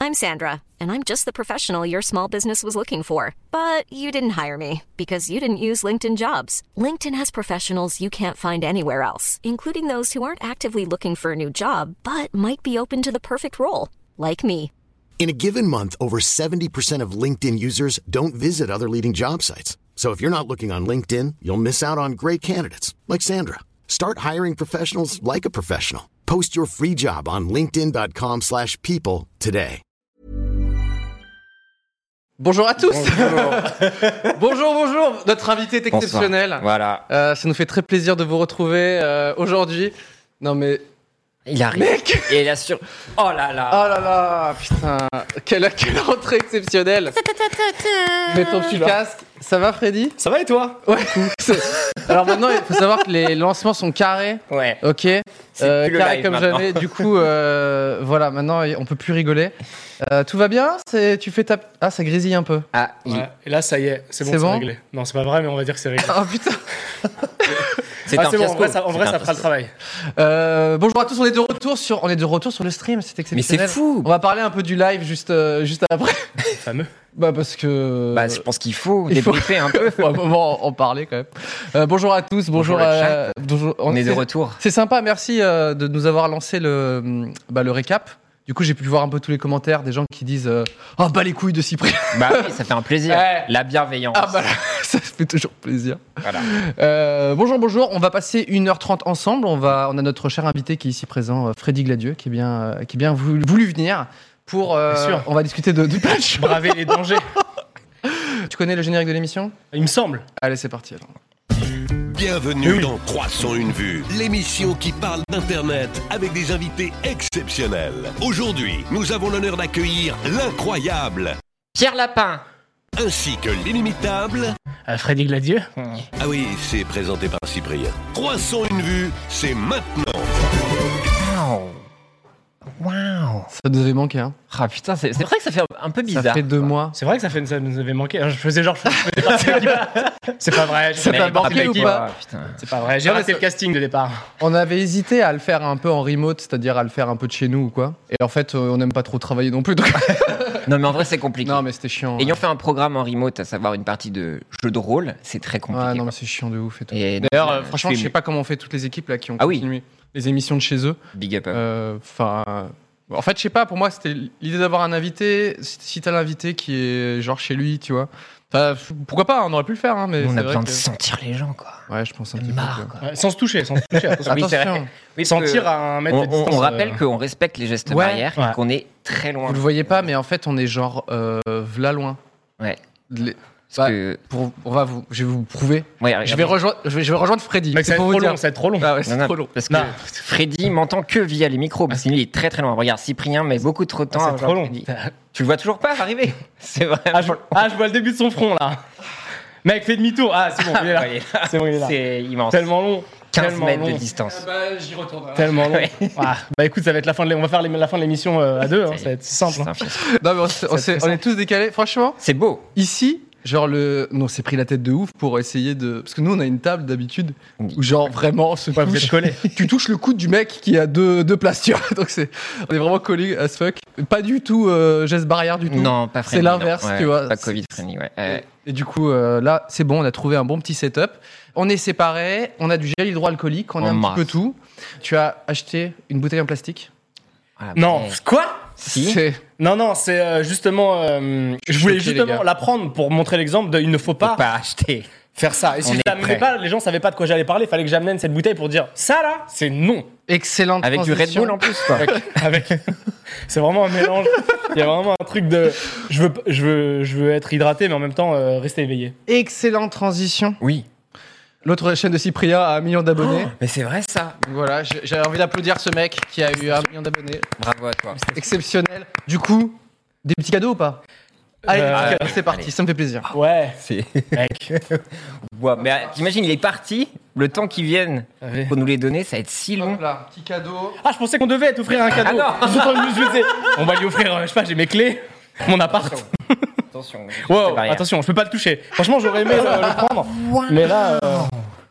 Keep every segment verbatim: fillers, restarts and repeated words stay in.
I'm Sandra, and I'm just the professional your small business was looking for. But you didn't hire me because you didn't use LinkedIn Jobs. LinkedIn has professionals you can't find anywhere else, including those who aren't actively looking for a new job, but might be open to the perfect role, like me. In a given month, over seventy percent of LinkedIn users don't visit other leading job sites. So if you're not looking on LinkedIn, you'll miss out on great candidates like Sandra. Start hiring professionals like a professional. Post your free job on linkedin.com slash people today. Bonjour à tous. Bonjour. bonjour, bonjour. Notre invité est exceptionnel. Bonsoir. Voilà. Euh, ça nous fait très plaisir de vous retrouver euh, aujourd'hui. Non mais... Il arrive. Mec. Et il assure. Oh là là. Oh là là. Putain. Quelle, quelle entrée exceptionnelle. Mets ton petit casque. Ça va, Freddy ? Ça va et toi ? Ouais. Alors maintenant, il faut savoir que les lancements sont carrés. Ouais. Ok. C'est Euh, plus le carré live comme maintenant. jamais. Du coup, euh, voilà. Maintenant, on peut plus rigoler. Euh, tout va bien ? C'est, tu fais ta. Ah, ça grésille un peu. Ah, il... Ouais. Et là, ça y est, c'est bon, C'est c'est, bon réglé. Non, c'est pas vrai, mais on va dire que c'est réglé. Oh putain. c'est ah, un c'est bon, en fiasco. vrai, ça, en vrai, C'est ça un fera le fiasco. travail. Euh, bonjour à tous. On est de retour sur. On est de retour sur le stream. C'est exceptionnel. Mais c'est fou. On va parler un peu du live juste euh, juste après. Fameux. Bah parce que. Bah, je pense qu'il faut Il faut- débriefer un peu. Faut un moment en parler quand même. Euh, bonjour à tous, bonjour, Bonjour le à. bonjour- On est de c'est- retour. C'est sympa, merci euh, de nous avoir lancé le, bah, le récap. Du coup, j'ai pu voir un peu tous les commentaires des gens qui disent euh, oh bah les couilles de Cyprien. Bah oui, ça fait un plaisir. Ouais. La bienveillance. Ah bah là, ça fait toujours plaisir. Voilà. Euh, bonjour, bonjour. On va passer une heure trente ensemble. On va, on a notre cher invité qui est ici présent, euh, Freddy Gladieux, qui est bien, euh, qui est bien voulu, voulu venir pour. euh, Bien sûr. on va discuter de, de plein de choses. Braver les dangers. Tu connais le générique de l'émission ? Il me semble. Allez, c'est parti alors. Bienvenue Oui. dans trois cent une vues, l'émission qui parle d'Internet avec des invités exceptionnels. Aujourd'hui, nous avons l'honneur d'accueillir l'incroyable, Pierre Lapin. ainsi que l'inimitable. Euh, Freddy Gladieux. Ah oui, c'est présenté par Cyprien. trois cent une vues, c'est maintenant. Waouh. Waouh. Ça nous avait manqué, hein. Ah putain, c'est, c'est vrai que ça fait un peu bizarre. Ça fait deux mois. C'est vrai que ça, fait, ça nous avait manqué. Je faisais genre, je faisais partie de l'équipe. C'est pas vrai. j'ai Ça fait t'a partie de manqué ou l'équipe. pas ? Putain. C'est pas vrai. J'ai Non, mais raté ça- le casting de départ. On avait hésité à le faire un peu en remote, c'est-à-dire à le faire un peu de chez nous ou quoi. Et en fait, euh, on n'aime pas trop travailler non plus. donc- Non mais en vrai c'est compliqué. non, mais c'était chiant. Ayant fait un programme en remote, à savoir une partie de jeu de rôle, c'est très compliqué. Ouais, non, quoi. mais c'est chiant de ouf et tout. Et D'ailleurs, donc, euh, euh, franchement, tu je es sais pas comment on fait toutes les équipes là qui ont Ah oui. continué les émissions de chez eux. Big up. Euh, Enfin. en fait, je sais pas, pour moi, c'était l'idée d'avoir un invité. Si si t'as l'invité qui est genre chez lui, tu vois. Enfin, pourquoi pas, on aurait pu le faire, hein, mais on c'est a vrai besoin que- de sentir les gens quoi. Ouais, je pense un petit peu. Marre, quoi. quoi. Ouais, sans se toucher, sans se toucher. Attention. Oui, c'est vrai. Attention, Oui, parce que Sentir à un mètre on, de on- distance. on rappelle euh, qu'on respecte les gestes Ouais. barrières, Ouais. qu'on est très loin. vous le voyez pas, mais en fait, on est genre euh, v'là loin. Ouais. Les- Parce Bah, que pour, on va vous, je vais vous prouver. ouais, Je regardez. vais rejoindre, je vais, je vais rejoindre Freddy. Mec, ça C'est va être pour trop vous dire. long, ça va être trop long. Ah ouais, c'est Non, non, trop long. parce que Non. Freddy m'entend que via les micros, parce qu'il est très très loin. Regarde, Cyprien met beaucoup trop de temps. Ah, à c'est voir trop long. Freddy. Tu le vois toujours pas arriver. C'est vrai. Ah je, ah, je vois le début de son front là. Mec, fais demi-tour. Ah, c'est bon, il est là. C'est bon, il est là. C'est immense. Tellement long. quinze tellement mètres long. de distance. Bah, j'y retourne. Tellement long. Ouais. Ah, bah écoute, ça va être la fin de l'é- on va faire les- la fin de l'émission euh, à deux, hein, C'est- ça va être simple. C'est hein. un fiasco. Non, mais on, s'est- on, C'est s'est- très on est tous décalés. Franchement, C'est beau. ici, genre le, non, on s'est pris la tête de ouf pour essayer de, parce que nous on a une table d'habitude où genre vraiment on se Ouais, vous êtes touche. collés. Tu touches le coude du mec qui a deux, deux places, tu vois. Donc c'est, on est vraiment collés as fuck. Pas du tout euh, geste barrière du tout. Non, pas friendly. C'est l'inverse, non. Ouais, tu vois. Pas Covid friendly, ouais. Euh, Et du coup, euh, là, c'est bon, on a trouvé un bon petit setup. On est séparés, on a du gel hydroalcoolique, on a En un masse. petit peu tout. Tu as acheté une bouteille en plastique. voilà, Non, mais- quoi Si. C'est- Non, non, c'est euh, justement. euh, Je je suis voulais choqué, les justement gars. la prendre pour montrer l'exemple de il ne faut Faut pas, pas acheter. faire ça. Et si On je est l'amenais prêt. pas, les gens savaient pas de quoi j'allais parler, il fallait que j'amène cette bouteille pour dire ça là, c'est non. Excellente Avec du Red transition. Bull en plus, quoi. Avec, avec- c'est vraiment un mélange. Il y a vraiment un truc de. Je veux, je veux, je veux être hydraté, mais en même temps euh, rester éveillé. Excellente transition. Oui. L'autre chaîne de Cyprien a un million d'abonnés. Mais c'est vrai ça. Donc voilà, j'ai- j'avais envie d'applaudir ce mec qui a eu un million d'abonnés. Bravo à toi. Exceptionnel. Du coup, des petits cadeaux ou pas Allez, Euh, des petits cadeaux, c'est parti, allez. ça me fait plaisir. Ouais, C'est. mec. Ouais, mais euh, t'imagines, il est parti. Le temps qu'il vienne Ouais. pour nous les donner, ça va être si long. Hop là, petit cadeau. Ah, je pensais qu'on devait t'offrir un cadeau. Ah non. J'ai entendu juste, je disais, on va lui offrir, euh, je sais pas, j'ai mes clés, mon appart. Attention. Wow, attention, je peux pas le toucher. Franchement, j'aurais aimé le, le prendre. Mais là, euh,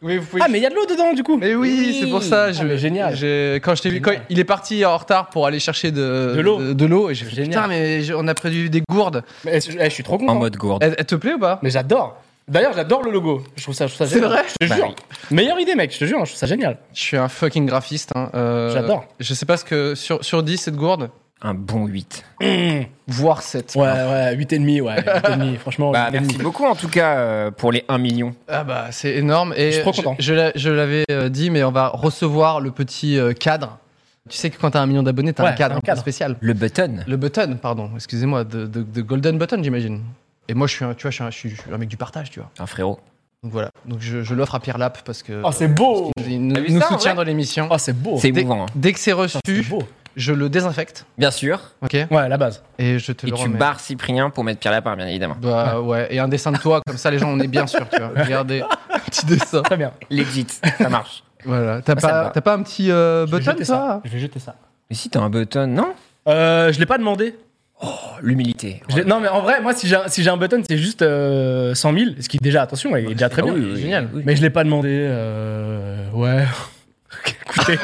Oui, vous pouvez. Ah, mais il y a de l'eau dedans, du coup. Mais oui, Oui. c'est pour ça. Ah, Je, mais génial. j'ai- quand je t'ai vu, quand Génial. il est parti en retard pour aller chercher de, De l'eau. de, de l'eau, et j'ai fait Génial. putain, mais je- on a prévu des gourdes. Mais je, eh, je suis trop content. En mode gourde. Elle, elle te plaît ou pas? Mais j'adore. D'ailleurs, j'adore le logo. Je trouve ça, je trouve ça C'est génial. vrai Je te Bah jure. oui. Meilleure idée, mec. Je te jure, je trouve ça génial. Je suis un fucking graphiste. Hein. Euh, J'adore. Je sais pas ce que sur sur dix cette gourde, Un bon huit. voire sept. Ouais, ouais, huit virgule cinq, ouais. huit virgule cinq, franchement. Bah, huit virgule merci cinq. beaucoup en tout cas euh, pour les un million. Ah bah c'est énorme et Je suis trop content. je, je l'a- je l'avais euh, dit, mais on va recevoir le petit euh, cadre. Tu sais que quand t'as un million d'abonnés, t'as Ouais, un cadre t'as un un peu cadre. spécial. Le button. Le button, pardon, excusez-moi, de, de, de golden button, j'imagine. Et moi, je suis, un, tu vois, je suis, un, je suis- je suis un mec du partage, tu vois. Un frérot. Donc voilà, donc je, je l'offre à Pierre Lap parce que Oh, c'est beau. parce qu'il nous, T'as vu nous ça, en soutient vrai dans l'émission. Oh, c'est beau. C'est Dès, émouvant. hein. dès que c'est reçu, C'est beau. je le désinfecte, Bien sûr. ok, Ouais, la base. et je te Et le tu remets. barres Cyprien pour mettre Pierre Lapin, bien évidemment. Bah ouais, et un dessin de toi, comme ça les gens on est bien sûr, tu vois. Regardez, un petit dessin. Très bien. Legit, ça marche. Voilà, t'as Ah, ça me pas, va. t'as pas un petit euh, Je vais button jeter toi ça. Je vais jeter ça. Mais si t'as un button, non Euh, je l'ai pas demandé. Oh, l'humilité. Je l'ai- Non, mais en vrai, moi, si j'ai un, si j'ai un button, c'est juste euh, cent mille. Ce qui, déjà, attention, il est déjà très Ah bien. oui, oui, génial. oui. Mais je l'ai pas demandé. Euh... Ouais. Écoutez,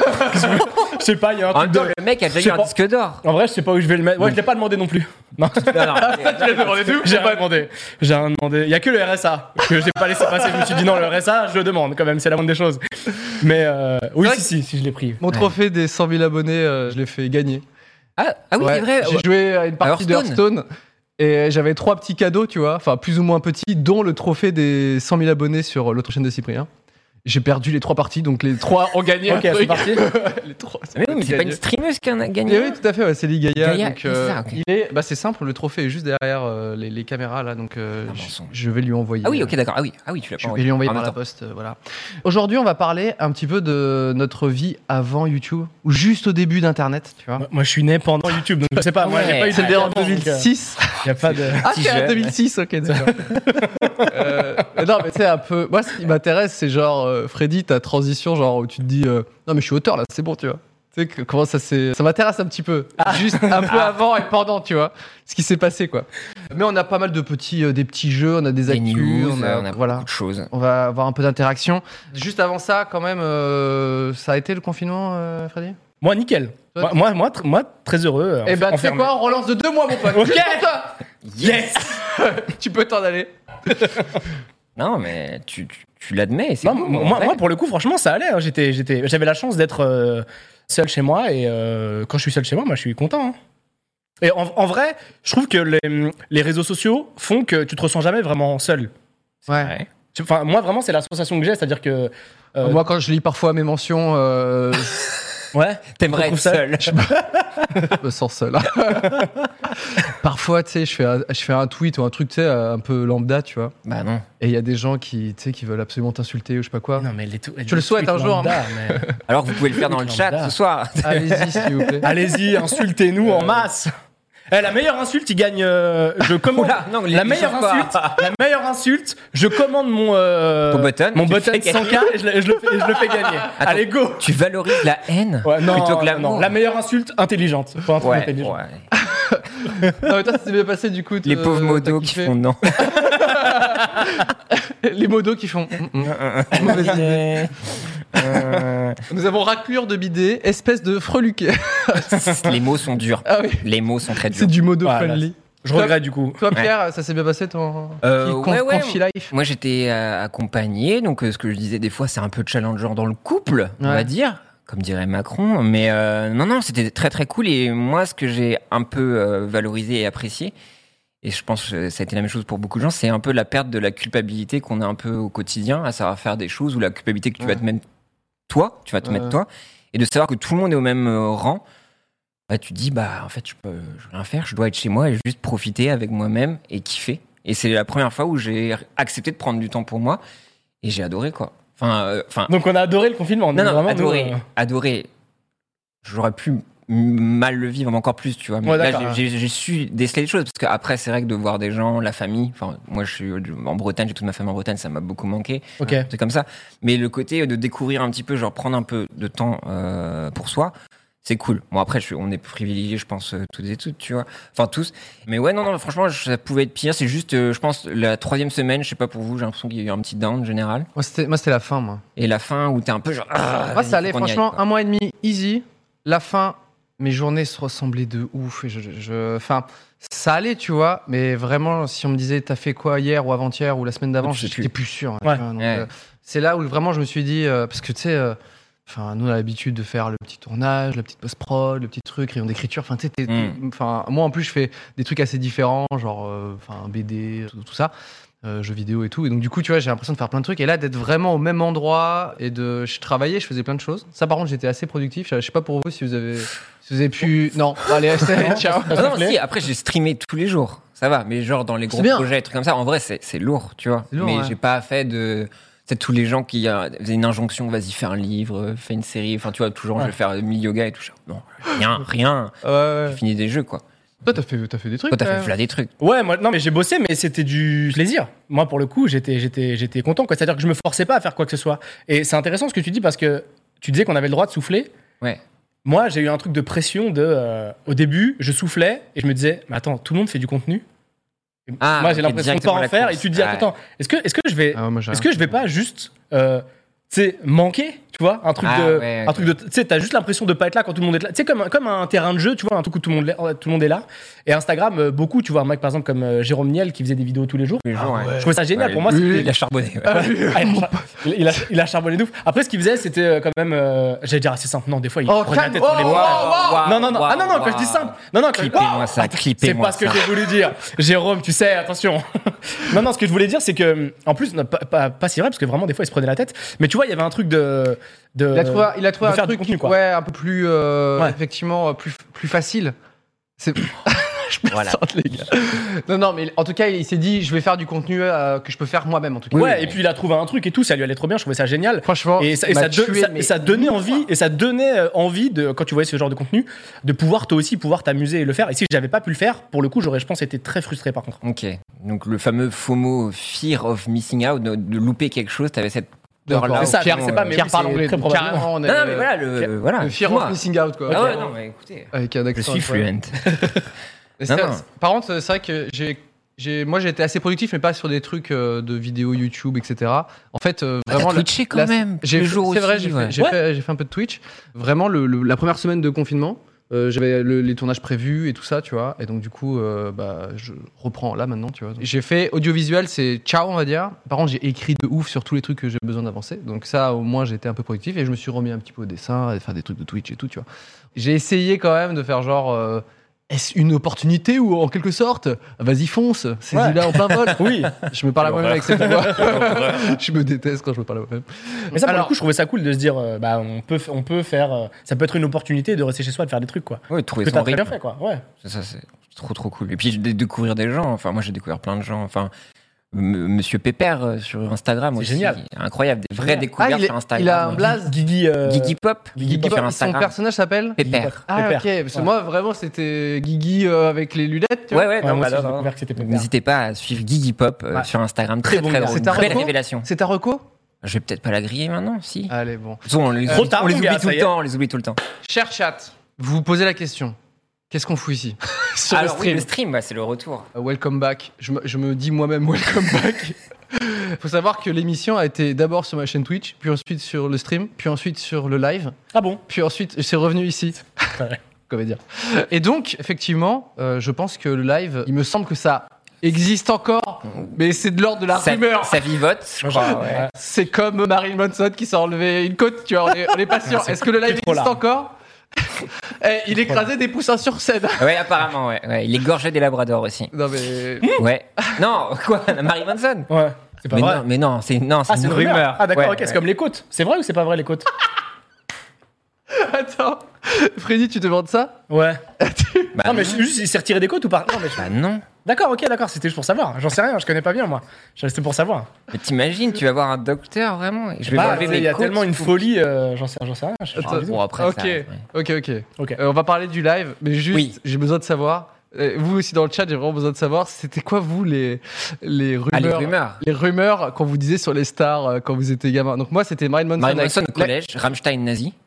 je sais pas, il y a un En truc même de. temps, le mec a Je déjà sais eu un pas. disque d'or. En vrai, je sais pas où je vais le mettre. Ouais, je l'ai pas demandé non plus. Non, Non, non, l'as demandé tout j'ai rien demandé. J'ai rien demandé. Il y a que le R S A que j'ai pas laissé passer. Je me suis dit non, le R S A, je le demande quand même. C'est la moindre des choses. Mais euh, oui, C'est vrai si, si, si, je l'ai pris. Mon trophée des cent mille abonnés, euh, je l'ai fait gagner. Ah, ah oui, Ouais, c'est vrai. J'ai joué à une partie de Hearthstone. Hearthstone et j'avais trois petits cadeaux, tu vois, enfin plus ou moins petits, dont le trophée des cent mille abonnés sur l'autre chaîne de Cyprien. J'ai perdu les trois parties, donc les trois ont gagné. Ok, un c'est truc. parti. les trois. Mais non, mais ont c'est pas gagné. une streameuse qui en a gagné. Eh oui, tout à fait, ouais, c'est Ligaïa. Gaïa, donc, c'est euh, ça, ok. il est, bah c'est simple, le trophée est juste derrière euh, les, les caméras là, donc euh, Ah, je- mensonge. je vais lui envoyer. Ah oui, ok, d'accord. Ah oui, ah oui, tu l'as Je pas vais lui envoyer en par même la temps. poste, euh, voilà. Aujourd'hui, on va parler un petit peu de notre vie avant YouTube, ou juste au début d'Internet, tu vois. Moi, moi, je suis né pendant YouTube, donc je sais pas. Moi, j'ai Ouais, pas eu de C'était en avant, donc, euh, deux mille six. y a pas de. Ah, Si c'est en jeune. deux mille six, ok, d'accord. euh, mais non, mais tu sais, un peu. Moi, ce qui m'intéresse, c'est genre, euh, Freddy, ta transition, genre, où tu te dis, euh, non, mais je suis auteur là, c'est bon, tu vois. Tu sais, que- comment ça s'est. Ça m'intéresse un petit peu. Juste un peu avant et pendant, tu vois. Ce qui s'est passé, quoi. Mais on a pas mal de petits, euh, des petits jeux, on a des Des actus, news, on a, on a voilà. beaucoup de choses. On va avoir un peu d'interaction. Juste avant ça, quand même, euh, ça a été le confinement, euh, Freddy Moi, nickel. Toi, Moi, moi, moi, tr- moi, très heureux. euh, Eh ben, tu sais enfermé. quoi, on relance de deux mois, mon pote. Ok. Je suis content. Yes. Tu peux t'en aller. Non, mais tu, tu, tu l'admets. c'est Non, beau, en moi, vrai. moi, pour le coup, franchement, ça allait. hein. J'étais, j'étais, j'avais la chance d'être euh, seul chez moi et euh, quand je suis seul chez moi, moi, je suis content. hein. Et en, en vrai, je trouve que les, les réseaux sociaux font que tu te ressens jamais vraiment seul. Ouais. Ouais. Enfin, moi, vraiment, c'est la sensation que j'ai, c'est-à-dire que. euh, Moi, quand je lis parfois mes mentions, euh, ouais. T'aimerais Je être trouve ça- seul. je me sens seul. Parfois, tu sais, je fais, un, je fais un tweet ou un truc, tu sais, un peu lambda, tu vois. Bah non. Et il y a des gens qui, tu sais, qui veulent absolument t'insulter ou je sais pas quoi. Non, mais les tout- Je les le souhaite tweets un jour, lambda, mais- Alors vous pouvez le faire dans le Lambda. chat ce soir. Allez-y, s'il vous plaît. Allez-y, insultez-nous en masse. Eh, la meilleure insulte, il gagne. euh, je commande. Oula, non, les- la les meilleure choses pas. insulte. La meilleure insulte. Je commande mon. euh, Ton button, Mon tu le button fais cent K et je, le- je le fais, et je le fais gagner. Allez, go. Tu valorises la haine Ouais, non, plutôt que non, l'amour. non. La meilleure insulte intelligente. Pas un truc Ouais, intelligent. ouais. Non, mais toi, ça s'est bien passé, du coup. Les t'as- pauvres t'as modos qui kiffé. font non. Les modos qui font. mm, mm. Mauvaise idée. Euh, Nous avons raclure de bidet, espèce de freluquet. Les mots sont durs. Ah oui, Les mots sont très durs. c'est du modo Ah, là, friendly. Je regrette du coup. Toi, Pierre, ça s'est bien passé ton Euh, petit con- ouais, ouais. confi life? Moi, j'étais euh, accompagné, donc euh, ce que je disais des fois, c'est un peu challengeant dans le couple, on Ouais. va dire, comme dirait Macron. Mais euh, non, non, c'était très très cool. Et moi, ce que j'ai un peu euh, valorisé et apprécié, et je pense que ça a été la même chose pour beaucoup de gens, c'est un peu la perte de la culpabilité qu'on a un peu au quotidien, à savoir faire des choses, ou la culpabilité que tu Ouais. vas te mettre toi, tu vas te Ouais. mettre toi, et de savoir que tout le monde est au même euh, rang. Bah, tu te dis, bah, en fait, je peux je peux rien faire, je dois être chez moi et juste profiter avec moi-même et kiffer. Et c'est la première fois où j'ai accepté de prendre du temps pour moi et j'ai adoré, quoi. Enfin, euh, enfin Donc on a adoré le confinement. on non, est non, vraiment, adoré, nous, euh, adoré. J'aurais pu m- mal le vivre encore plus, tu vois. Mais Ouais, là, d'accord, j'ai, j'ai- j'ai su déceler les choses parce qu'après, c'est vrai que de voir des gens, la famille. Enfin, moi, je suis en Bretagne, j'ai toute ma famille en Bretagne, ça m'a beaucoup manqué. Ok. C'est comme ça. Mais le côté de découvrir un petit peu, genre prendre un peu de temps euh, pour soi, c'est cool. Bon, après, je, on est privilégiés, je pense, euh, toutes et toutes, tu vois. Enfin, tous. Mais ouais, non, non, franchement, ça pouvait être pire. C'est juste, euh, je pense, la troisième semaine, je sais pas pour vous, j'ai l'impression qu'il y a eu un petit down général. Moi, c'était, moi, c'était la fin, moi. Et la fin où t'es un peu genre. Ah, moi, ça allait, faut qu'on y aille, franchement, quoi. un mois et demi, easy. La fin, mes journées se ressemblaient de ouf. Et je, je, enfin, ça allait, tu vois. Mais vraiment, si on me disait, t'as fait quoi hier ou avant-hier ou la semaine d'avant, Je sais j'étais plus sûr. Ouais. Tu vois, donc, Ouais. euh, c'est là où vraiment je me suis dit, euh, parce que tu sais. Euh, Enfin, nous, on a l'habitude de faire le petit tournage, la petite post-prod, le petit truc, rayon d'écriture. Enfin, tu sais, t'es- Mm. enfin, moi, en plus, je fais des trucs assez différents, genre euh, enfin, B D, tout, tout ça, euh, jeux vidéo et tout. Et donc, du coup, tu vois, j'ai l'impression de faire plein de trucs. Et là, d'être vraiment au même endroit et de. Je travaillais, je faisais plein de choses. Ça, par contre, j'étais assez productif. Je sais pas pour vous si vous avez, si vous avez pu. Non, allez, restez, ciao. Ah non, si, après, j'ai streamé tous les jours. Ça va, mais genre dans les gros C'est bien. projets, trucs comme ça, en vrai, c'est, c'est lourd, tu vois. C'est lourd, mais ouais. j'ai pas fait de. C'est tous les gens qui euh, faisaient une injonction, vas-y, fais un livre, fais une série. Enfin, tu vois, toujours, Ouais. je vais faire mille yoga et tout. Genre, non, rien, rien. Ouais, ouais. J'ai fini des jeux, quoi. Toi, t'as fait, t'as fait des trucs. Toi, t'as quand fait même. plein des trucs. Ouais, moi, non, mais j'ai bossé, mais c'était du plaisir. Moi, pour le coup, j'étais, j'étais, j'étais content, quoi. C'est-à-dire que je me forçais pas à faire quoi que ce soit. Et c'est intéressant ce que tu dis parce que tu disais qu'on avait le droit de souffler. Ouais. Moi, j'ai eu un truc de pression de. euh, au début, je soufflais et je me disais, mais attends, tout le monde fait du contenu. Et Ah, moi, j'ai ok, l'impression de pas directement en la faire. course. Et tu te dis, Ouais. attends, est-ce que, est-ce que je vais, Ah, ouais, moi, j'ai est-ce rien que je vais fait. pas juste, euh, tu sais, manquer, tu vois, un truc Ah, de, ouais, un ok. truc de, tu sais, t'as juste l'impression de pas être là quand tout le monde est là. Tu sais, comme, un- comme un terrain de jeu, tu vois, un truc où tout le monde, est- tout le monde est là. Et Instagram, euh, beaucoup, tu vois, un mec par exemple comme euh, Jérôme Niel qui faisait des vidéos tous les jours. Tous les jours, ouais. Je trouvais ça génial. Ouais, Pour moi, il- c'était- il a charbonné. ouais. Ah, il, a, il, il a, il a charbonné de ouf. Après, ce qu'il faisait, c'était euh, quand même, euh, j'allais dire assez simple. Non, des fois, il Oh, prenait la calme. tête pour les Oh, montages. wow, wow, Non, non, non. wow, ah non, non, quand je dis wow. simple. Non, non, quand je- Clippez-moi ça, Attends, clippez-moi C'est pas ce que ça. j'ai voulu dire. Jérôme, tu sais, attention. non, non, ce que je voulais dire, c'est que, en plus, non, pas, pas, pas si vrai, parce que vraiment, des fois, il se prenait la tête. Mais tu vois, il y avait un truc de. de Il a trouvé, il a trouvé de un faire du truc, contenu, quoi. ouais, un peu plus, euh, Ouais. effectivement, euh, plus, plus facile. C'est. Je me Voilà. sens, les gars. Non, non, mais en tout cas, il s'est dit, je vais faire du contenu euh, que je peux faire moi-même, en tout cas. Ouais, et puis il a trouvé un truc et tout, ça lui allait trop bien, je trouvais ça génial. Franchement, Et ça, et m'a ça, de- tué, ça- mais- et ça donnait envie, et ça donnait euh, envie de, quand tu voyais ce genre de contenu, de pouvoir toi aussi pouvoir t'amuser et le faire. Et si j'avais pas pu le faire, pour le coup, j'aurais, je pense, été très frustré par contre. Ok. Donc, le fameux FOMO, Fear of Missing Out, de, de louper quelque chose, t'avais cette D'accord. peur-là. C'est ça, Pierre, je sais pas, mais Pierre oui, parle c'est anglais, très donc probablement. carrément, on est. Non, non, mais voilà, le, voilà. Le fear of excuse-moi. missing out, quoi. Ah Ok. ouais, non, mais écoutez. Avec un Je accent suis incroyable. fluent. Mais Non, c'est- non. Par contre, c'est vrai que j'ai, j'ai, moi j'ai été assez productif, mais pas sur des trucs euh, de vidéos YouTube, et cetera. En fait, euh, Bah, vraiment. t'as la- twitché quand la- même, J'ai tous les fait- jours c'est vrai, aussi, j'ai, ouais. fait, j'ai, Ouais. fait, j'ai fait un peu de Twitch. Vraiment, le, le- la première semaine de confinement, euh, j'avais le- les tournages prévus et tout ça, tu vois. Et donc, du coup, euh, bah, je reprends là maintenant, tu vois. J'ai fait audiovisuel, c'est ciao, on va dire. Par contre, j'ai écrit de ouf sur tous les trucs que j'ai besoin d'avancer. Donc, ça, au moins, j'ai été un peu productif et je me suis remis un petit peu au dessin, à faire des trucs de Twitch et tout, tu vois. J'ai essayé quand même de faire genre. euh, Est-ce une opportunité ou en quelque sorte, vas-y fonce, saisis-la en plein vol. Oui. Je me parle à moi-même avec cette voix. Je me déteste quand je me parle à moi-même. Mais ça, pour Alors- le coup, je trouvais ça cool de se dire, euh, bah, on peut, on peut faire, euh, ça peut être une opportunité de rester chez soi, de faire des trucs, quoi. Ouais, trouver Que son t'as très bien rythme. fait, quoi. Ouais. Ça, ça, c'est trop, trop cool. Et puis, de découvrir des gens. Enfin, moi, j'ai découvert plein de gens. Enfin, M- Monsieur Pépère euh, sur Instagram C'est aussi. génial. Incroyable. Des vraies Génial. Ah, découvertes il, est- sur Instagram. il a un blaze. Guigui. euh, Guigui Pop. Guigui Guigui sur Pop, son Instagram. personnage s'appelle Pépère. Ah, Pépère. ok. Parce que Ouais. moi, vraiment, c'était Guigui euh, avec les lunettes. tu vois. Ouais, ouais, Ouais, non, moi bah, aussi, non, j'ai non. découvert que c'était Pépère. N'hésitez pas à suivre Guigui Pop euh, Ouais. sur Instagram. Très Très, bon très gars. drôle. C'est ta Belle reco révélation. C'est ta reco Je vais peut-être pas la griller maintenant, si. Allez, bon. De toute façon, on les, Trop oublie- tard, on les mon oublie gars, tout ça le y est. temps. On les oublie tout le temps. Cher chat, vous vous posez la question. Qu'est-ce qu'on fout ici sur Alors, le oui, stream le stream, bah, c'est le retour. Uh, Welcome back. Je me, je me dis moi-même welcome back. Faut savoir que l'émission a été d'abord sur ma chaîne Twitch, puis ensuite sur le stream, puis ensuite sur le live, Ah bon? puis ensuite c'est revenu ici. Ouais. Comédien. Et donc, effectivement, euh, je pense que le live, il me semble que ça existe encore, mais c'est de l'ordre de la Ça, rumeur. ça vivote, je Moi, crois. j'ai- ouais. ouais. C'est comme Marilyn Manson qui s'est enlevé une côte, tu vois, on est, on est pas sûr. Est-ce que le live c'est trop existe large. encore Eh, il écrasait des poussins sur scène. Ouais, apparemment, ouais, ouais. Il égorgeait des labradors aussi. Non mais... Ouais. Non, quoi Marie Manson Ouais. C'est pas mais vrai. non, mais non, c'est non, c'est Ah, c'est une rumeur. Ah, d'accord, Ouais, ok, c'est ouais. comme les côtes. C'est vrai ou c'est pas vrai, les côtes? Attends, Freddy, tu demandes ça Ouais. Bah, non, mais juste, il s'est retiré des côtes ou pas? Non, mais je- Bah non. D'accord, ok, d'accord, c'était juste pour savoir. J'en sais rien, je connais pas bien, moi. C'était pour savoir. Mais t'imagines, tu vas voir un docteur vraiment et je vais Bah, m'enlever tu sais, mes il y a côtes. tellement une folie, euh, j'en sais, j'en sais rien. je- je- Attends, je- Bon, après, Ok, ça arrive, ouais. ok, ok. Ok. Euh, on va parler du live, mais juste, Oui. j'ai besoin de savoir. euh, Vous aussi dans le chat, j'ai vraiment besoin de savoir. C'était quoi vous les les rumeurs, Ah, les rumeurs. les rumeurs qu'on vous disait sur les stars euh, quand vous étiez gamin. Donc moi, c'était Marilyn Manson. Marie avec- Manson au collège, Rammstein nazi.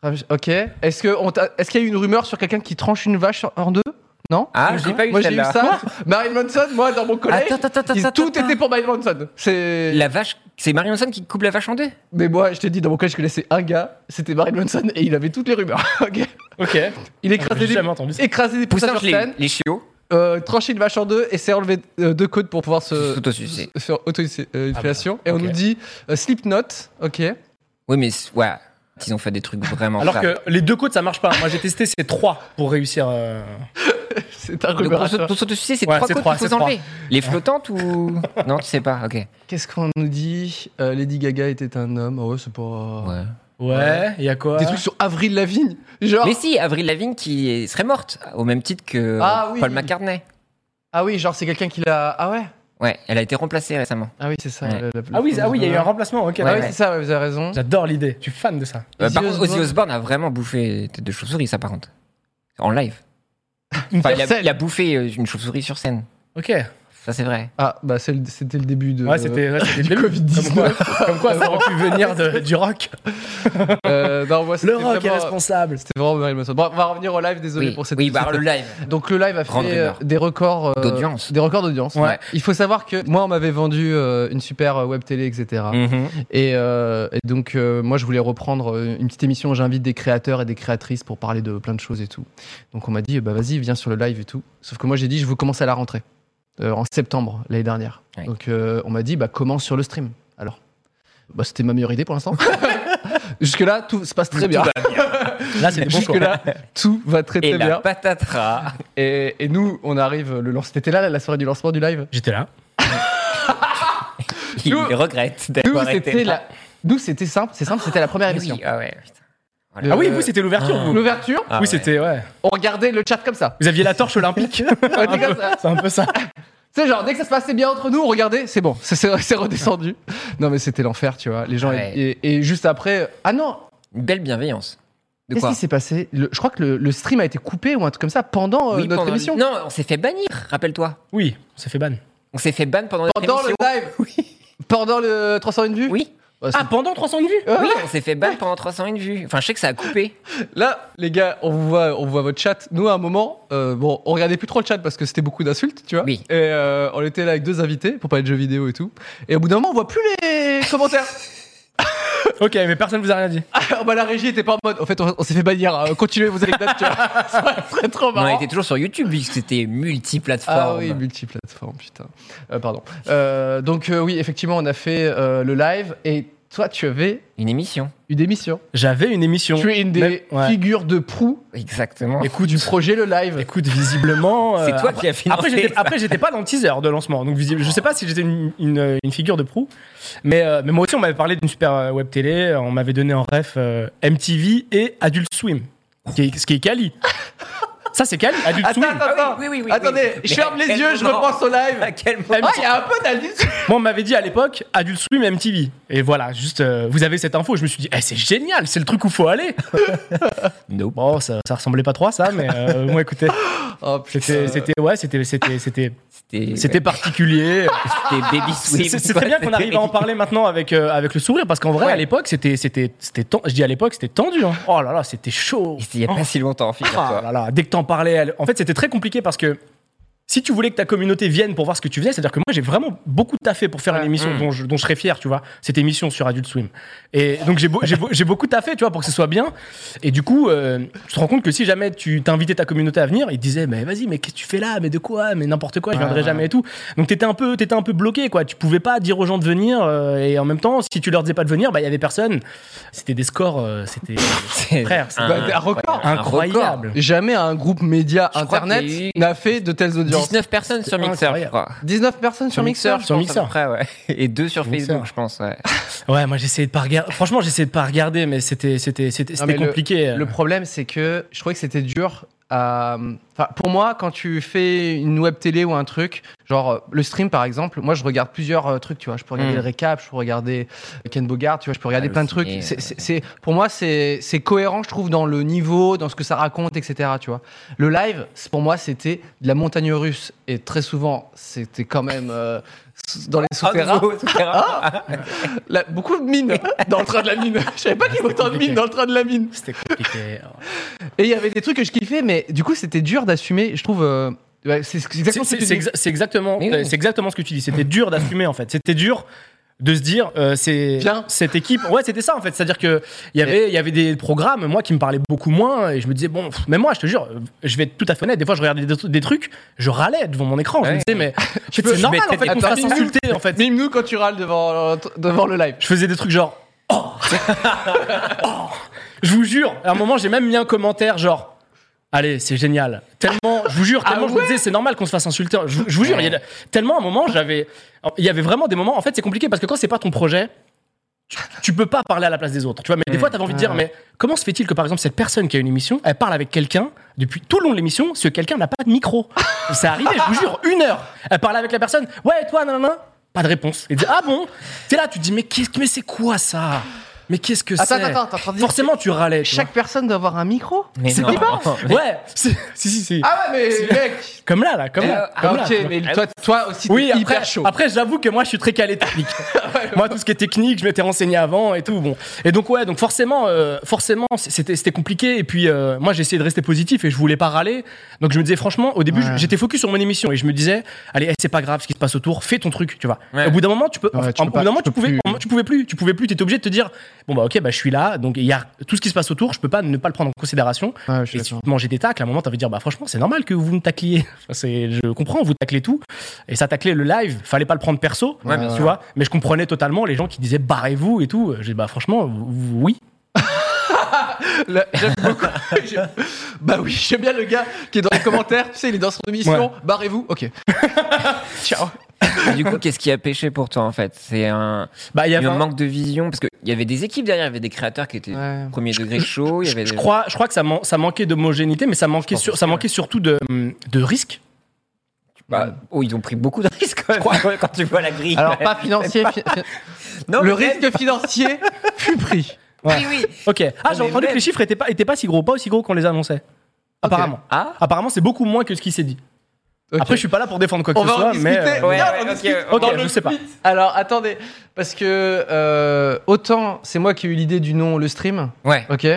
Ah, ok. Est-ce, que on t'a- est-ce qu'il y a eu une rumeur sur quelqu'un qui tranche une vache en deux? Non? Ah, j'ai pas eu Moi j'ai eu celle-là. ça. Marilyn Manson, moi dans mon collège, Attends, attends, attends, ils- attends, tout attends. était pour Marilyn Manson. C'est... La vache, c'est Marilyn Manson qui coupe la vache en deux. Mais moi, je t'ai dit, dans mon collège, je connaissais un gars, c'était Marilyn Manson, et il avait toutes les rumeurs. Ok. Ok. Il écrasait J'ai des, jamais entendu ça. écrasait des poussins sur les, scène, les chiots. euh, trancher une vache en deux, et s'est enlevé euh, deux côtes pour pouvoir se S'autosucer. se faire auto-inflation. Ah bah, et on ok. nous dit euh, Slipknot, ok. Oui, mais c'est- ouais, ils ont fait des trucs vraiment. Alors sales. que les deux côtes, ça marche pas. Moi, j'ai testé ces trois pour réussir. euh, C'est un Donc, pour rumeur. s'au- pour s'autosucer, c'est Ouais, trois c'est côtes trois, qu'il faut c'est trois. enlever. Les flottantes ou non, tu sais pas. Ok. Qu'est-ce qu'on nous dit? Euh, Lady Gaga était un homme. Oh, c'est pas. Ouais. Ouais, il y a quoi? Des trucs sur Avril Lavigne. Genre. Mais si, Avril Lavigne qui est- serait morte au même titre que Ah oui. Paul McCartney. Ah oui, genre c'est quelqu'un qui l'a. Ah ouais. Ouais, elle a été remplacée récemment. Ah oui, c'est ça. Ouais. la- la- Ah oui, la- ah oui, il y a eu un remplacement. Ok. Ah Ouais, oui, ouais. c'est ça, ouais, vous avez raison. J'adore l'idée. Je suis fan de ça. Euh, Ozzy par contre, Ozzy Osbourne. Osbourne a vraiment bouffé tête de chauve-souris, ça par contre. En live. Une Enfin, il, a, personne. il a bouffé euh, une chauve-souris sur scène. Ok. Ça, c'est vrai. Ah, bah c'est le- c'était le début de. Ouais, c'était ouais, c'était le début. covid dix-neuf. Comme quoi, comme quoi ça aurait pu venir de- du rock. Euh, non, moi, c'était Le rock est vraiment- responsable. C'était vraiment Marilyn Manson. Bon, on va revenir au live, désolé Oui, pour cette oui bah, cette- le live. Donc le live a Grande fait euh, rumeur. des records euh, D'audience. Des records d'audience. Ouais. Ouais. Il faut savoir que moi on m'avait vendu euh, une super euh, web télé, et cetera. Mhm. Et, euh, et donc euh, moi je voulais reprendre euh, une petite émission où j'invite des créateurs et des créatrices pour parler de plein de choses et tout. Donc on m'a dit bah vas-y viens sur le live et tout. Sauf que moi j'ai dit je veux commencer à la rentrée euh, en septembre l'année dernière. Ouais. Donc euh, on m'a dit bah commence sur le stream. Alors bah c'était ma meilleure idée pour l'instant. Jusque là tout se passe très bien. Là, c'est des bons Jusque choix. là tout va très très Et la bien. patatras. Et, et nous, on arrive le lance. T'étais là la soirée du lancement du live. J'étais là. Il Nous- regrette Nous, d'avoir été c'était là. la. Nous, c'était simple. C'est simple. C'était la première Ah émission. oui, ah ouais, putain. Le- Ah oui, vous, c'était l'ouverture, vous. L'ouverture. Ah oui, ouais. c'était, ouais. On regardait le chat comme ça. Vous aviez la torche olympique. On était comme ça. C'est un peu ça. Tu sais, genre dès que ça se passait bien entre nous, on regardait. C'est bon. C'est, c'est, c'est redescendu. Non, mais c'était l'enfer, tu vois. Les gens. Ouais. Et, et juste après. Ah non. Une belle bienveillance. De Qu'est-ce quoi qui s'est passé? Le- Je crois que le, le stream a été coupé ou un truc comme ça pendant euh, Oui, notre pendant- émission. Non, on s'est fait bannir, rappelle-toi. Oui, on s'est fait ban. On s'est fait ban pendant, notre Pendant le émission. live. Oui. Pendant le trois cent une vues. Oui. Ouais, c'est- Ah, pendant trois cent une vues Ouais. Oui, on s'est fait ban pendant trois cent une vues. Enfin, je sais que ça a coupé. Là, les gars, on vous voit, on voit votre chat. Nous, à un moment, euh, bon, on regardait plus trop le chat parce que c'était beaucoup d'insultes, tu vois. Oui. Et euh, on était là avec deux invités pour parler de jeux vidéo et tout. Et au bout d'un moment, on voit plus les commentaires. Ok, mais personne vous a rien dit. Ah, bah, la régie était pas en mode. En fait, on, on s'est fait bannir. hein. Continuez vos anecdotes, tu vois. Ça serait trop On marrant. était toujours sur YouTube, vu que c'était multiplateforme. Ah oui, multiplateforme, putain. Euh, pardon. Euh, donc euh, oui, effectivement, on a fait euh, le live et toi, tu avais Une émission. une émission. J'avais une émission. Tu es une des Même- ouais. figures de proue Exactement. Écoute, du projet Le Live. Écoute, visiblement. C'est euh, toi après- qui as financé Après, j'étais, ça. après, j'étais pas dans le teaser de lancement. Donc, visible, je sais pas si j'étais une, une, une figure de proue. Mais, euh, mais moi aussi, on m'avait parlé d'une super euh, web télé. On m'avait donné en ref euh, M T V et Adult Swim. Qui est- ce qui est Cali. Ça, c'est Cali, Adult Attends, Swim. attends, attends. oui, oui, oui, Attendez, oui. je Mais ferme à les quel yeux, je moment reprends son live. À quel moment Ah, il y a un peu d'Aldis. Moi, on m'avait dit à l'époque Adult Swim M T V. Et voilà, juste, euh, vous avez cette info. Je me suis dit, eh, c'est génial, c'est le truc où faut aller. Nope. Bon, ça, ça ressemblait pas trop à ça, mais euh, moi, écoutez, Oh, putain. c'était, c'était, ouais, c'était, c'était, c'était, C'était c'était particulier. c'était Baby C'est, Swim. c'est- c'est très bien qu'on arrive à en parler maintenant avec, euh, avec le sourire, parce qu'en vrai, Ouais. à l'époque, c'était, c'était, c'était, ten- je dis à l'époque, c'était tendu. Hein. Oh là là, c'était chaud. Il y a pas si longtemps, Ah figure-toi. là là, dès que t'en parlais, elle- en fait, c'était très compliqué parce que si tu voulais que ta communauté vienne pour voir ce que tu faisais, c'est-à-dire que moi, j'ai vraiment beaucoup taffé pour faire une émission Mm. dont, je, dont je serais fier, tu vois, cette émission sur Adult Swim. Et donc, j'ai, beau- j'ai, beau- j'ai beaucoup taffé, tu vois, pour que ce soit bien. Et du coup, euh, tu te rends compte que si jamais tu t'invitais ta communauté à venir, ils te disaient, mais vas-y, mais qu'est-ce que tu fais là? Mais de quoi? Mais n'importe quoi, je viendrai Ouais. jamais et tout. Donc, t'étais un peu, t'étais un peu bloqué, quoi. Tu pouvais pas dire aux gens de venir, euh, et en même temps, si tu leur disais pas de venir, bah, il y avait personne. C'était des scores, euh, c'était, C'est frère, c'est un, Bah, un record. un incroyable. Jamais un groupe média Je crois internet qu'il y a eu n'a fait de telles audiences. dix-neuf personnes sur Mixer, je incroyable. crois. dix-neuf personnes sur, Sur Mixer. Sur je pense, à peu près, ouais. Et deux sur Sur Facebook, Mixer. je pense. Ouais. Ouais, moi j'essayais de pas regarder. Franchement, j'essayais de pas regarder, mais c'était c'était c'était Non, c'était mais le- compliqué. Le problème, c'est que je trouvais que c'était dur à. Enfin, pour moi, quand tu fais une web télé ou un truc, genre euh, le stream par exemple, moi je regarde plusieurs euh, trucs, tu vois. Je peux regarder Mm. le récap, je peux regarder Ken Bogart, tu vois, je peux regarder Ah, plein de le trucs. ciné, C'est, euh. c'est, c'est- pour moi, c'est, c'est cohérent, je trouve, dans le niveau, dans ce que ça raconte, et cetera. Tu vois. Le live, c'est- pour moi, c'était de la montagne russe. Et très souvent, c'était quand même. euh, dans les souterrains. Ah, souterrain. Ah, là, beaucoup de mines dans le train de la mine. Je savais pas qu'il y avait autant de mines dans le train de la mine. C'était compliqué. Et il y avait des trucs que je kiffais, mais du coup, c'était dur d'assumer. Je trouve. Euh, ouais, c'est exactement C'est, ce que c'est, tu c'est, dis. exa- c'est exactement, Mais oui. c'est exactement ce que tu dis. C'était dur d'assumer en fait. C'était dur de se dire, euh, c'est Viens. cette équipe. Ouais, c'était ça en fait. C'est-à-dire que il y avait, il y avait des programmes moi qui me parlaient beaucoup moins et je me disais bon, pff, mais moi je te jure, je vais être tout à fait honnête. Des fois je regardais des, des trucs, je râlais devant mon écran. Je me Ouais. disais mais en fait, peux- c'est je normal en mettais fait des- qu'on se Attends, fasse mime-nous. insulter en fait. Mime-nous quand tu râles devant, devant le live. Je faisais des trucs genre oh, oh. Je vous jure, à un moment j'ai même mis un commentaire genre. Allez, c'est génial. Tellement, je vous jure, tellement Ah je me ouais disais, c'est normal qu'on se fasse insulter. Je, je vous jure, il y a, tellement à un moment, j'avais, il y avait vraiment des moments. En fait, c'est compliqué parce que quand c'est pas ton projet, tu, tu peux pas parler à la place des autres. Tu vois, mais des fois, t'avais envie de dire, mais comment se fait-il que par exemple cette personne qui a une émission, elle parle avec quelqu'un depuis tout le long de l'émission, ce quelqu'un n'a pas de micro. C'est arrivé, je vous jure, une heure. Elle parlait avec la personne. Ouais, toi, non, non, non. Pas de réponse. Et dit, ah bon. T'es là, tu te dis, mais qu'est-ce, mais c'est quoi ça? Mais qu'est-ce que Attends, c'est? attends, attends, t'es en train de dire Forcément, tu râlais. tu Chaque personne doit avoir un micro. Mais C'est non. pas Mais- Ouais, c'est- si, si, si. Ah ouais, mais mec. Comme là, là, comme là. Ah, Comme là, ok, tu vois. mais toi, toi aussi, t'es Oui, après, hyper chaud. après j'avoue que moi, je suis très calé technique. Moi, tout ce qui est technique, je m'étais renseigné avant et tout. Bon. Et donc, ouais, donc forcément, euh, forcément, c'était, c'était compliqué. Et puis, euh, moi, j'ai essayé de rester positif et je voulais pas râler. Donc, je me disais, franchement, au début, Ouais. j'étais focus sur mon émission et je me disais, allez, c'est pas grave ce qui se passe autour, fais ton truc, tu vois. Ouais. Au bout d'un moment, tu peux, Ouais, tu au peux bout pas- d'un moment, tu tu peux pouvais, plus. tu pouvais plus, tu pouvais plus, t'étais obligé de te dire, bon, bah, ok, bah, je suis là. Donc, il y a tout ce qui se passe autour, je peux pas ne pas le prendre en considération. Ouais, je suis Et si d'accord. tu mangeais des tacles, à un moment, t'avais dire, bah, franchement, c'est normal que vous me tacliez. Enfin, c'est, je comprends, vous taclez tout. Et ça taclait le live, fallait pas le prendre perso, Ouais, bien tu sûr. vois. Mais je comprenais totalement les gens qui disaient, barrez-vous et tout. J'ai dit, bah, franchement, oui. Là, j'aime beaucoup. J'aime- Bah oui, j'aime bien le gars qui est dans les commentaires. Tu sais, il est dans son émission. Ouais. Barrez-vous. Ok. Ciao. Et du coup, qu'est-ce qui a pêché pour toi en fait? C'est un, Bah, il y avait un un- manque de vision parce qu'il y avait des équipes derrière, il y avait des créateurs qui étaient Ouais. premier degré chaud. Il y avait Je des... crois, je crois que ça, man- ça manquait d'homogénéité, mais ça manquait, pense sur, aussi, ça ouais. manquait surtout de, de risques. Bah, oh, ils ont pris beaucoup de risques quand même, quand tu vois la grille. Alors, pas financier. fi- Non, le mais risque financier fut pris. Ouais. Oui, oui. Ok. Ah, j'ai mais entendu même- que les chiffres étaient pas, étaient pas si gros, pas aussi gros qu'on les annonçait. Apparemment. Ah. Apparemment, c'est beaucoup moins que ce qui s'est dit. Ok. Après, je suis pas là pour défendre quoi que On ce va en soit, mais. discuter. euh, Ouais, Viens, ouais, on ok, discute. ok, Dans je le sais pas. split. Alors, attendez. Parce que euh, autant c'est moi qui ai eu l'idée du nom le stream. Ouais, Ok.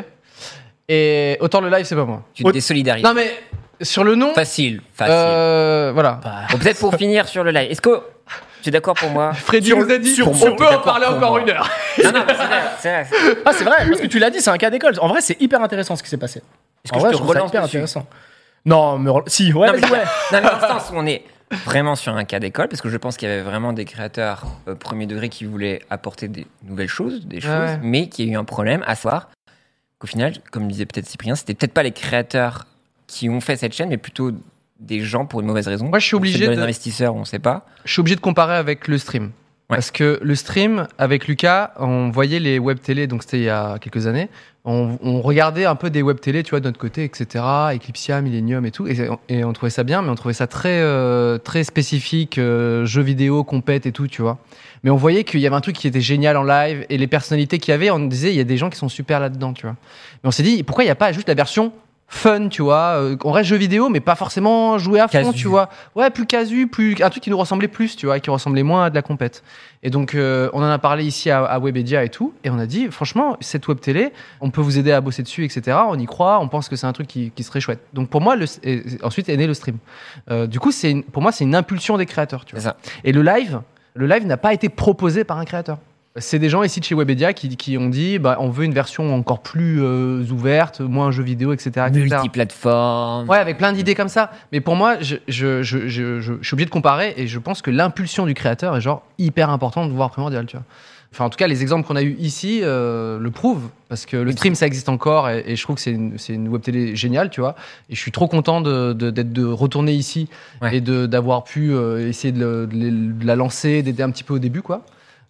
Et autant le live, c'est pas moi. tu te désolidarises. Non, mais sur le nom. Facile, facile. Euh, voilà. Bah, Bon, peut-être pour finir sur le live. Est-ce que tu es d'accord pour moi? Freddy sur- nous a dit sur- on sur- peut en d'accord parler pour encore moi. une heure. Non, non, mais c'est vrai, c'est vrai. c'est- Ah, c'est vrai, parce que tu l'as dit, c'est un cas d'école. En vrai, c'est hyper intéressant ce qui s'est passé. Est-ce En que vrai, je te trouve ça relance hyper dessus? intéressant. Non, mais re- si, ouais, Non, mais, vas-y, ouais. non, mais dans le sens où on est vraiment sur un cas d'école, parce que je pense qu'il y avait vraiment des créateurs euh, premier degré qui voulaient apporter des nouvelles choses, des choses, Ouais. mais qu'il y a eu un problème, à savoir qu'au final, comme disait peut-être Cyprien, c'était peut-être pas les créateurs qui ont fait cette chaîne, mais plutôt des gens pour une mauvaise raison. Moi, je suis obligé Peut-être de- des investisseurs, on sait pas. Je suis obligé de comparer avec le stream. Ouais. Parce que le stream, avec Lucas, on voyait les web télé, donc c'était il y a quelques années. On, on regardait un peu des web télé, tu vois, de notre côté, et cetera. Eclipsia, Millennium et tout. Et, et on trouvait ça bien, mais on trouvait ça très, euh, très spécifique, euh, jeux vidéo, compète et tout, tu vois. Mais on voyait qu'il y avait un truc qui était génial en live et les personnalités qu'il y avait, on disait, il y a des gens qui sont super là-dedans, tu vois. Mais on s'est dit, pourquoi il n'y a pas juste la version fun, tu vois, euh, on reste jeu vidéo, mais pas forcément jouer à fond, Casu. tu vois. Ouais, plus casu, plus un truc qui nous ressemblait plus, tu vois, qui ressemblait moins à de la compète. Et donc, euh, on en a parlé ici à, à Webedia et tout, et on a dit, franchement, cette web télé, on peut vous aider à bosser dessus, et cetera. On y croit, on pense que c'est un truc qui, qui serait chouette. Donc, pour moi, le, et, ensuite est né le stream. Euh, du coup, c'est une- pour moi, c'est une impulsion des créateurs, tu C'est vois. ça. Et le live, le live n'a pas été proposé par un créateur. C'est des gens ici de chez Webedia qui, qui ont dit, bah, on veut une version encore plus euh, ouverte, moins jeu vidéo, et cetera et cetera. Multiplateforme. Ouais, avec plein d'idées comme ça. Mais pour moi, je, je, je, je, je, je suis obligé de comparer et je pense que l'impulsion du créateur est genre hyper importante, voire primordiale, tu vois. Enfin, en tout cas, les exemples qu'on a eu ici euh, le prouvent parce que le stream ça existe encore et, et je trouve que c'est une, c'est une web télé géniale, tu vois. Et je suis trop content de, de, d'être de retourner ici Ouais. et de d'avoir pu euh, essayer de, le- de les- de la lancer, d'aider un petit peu au début, quoi.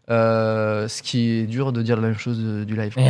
Euh, ce qui est dur de dire la même chose de- du live. quoi.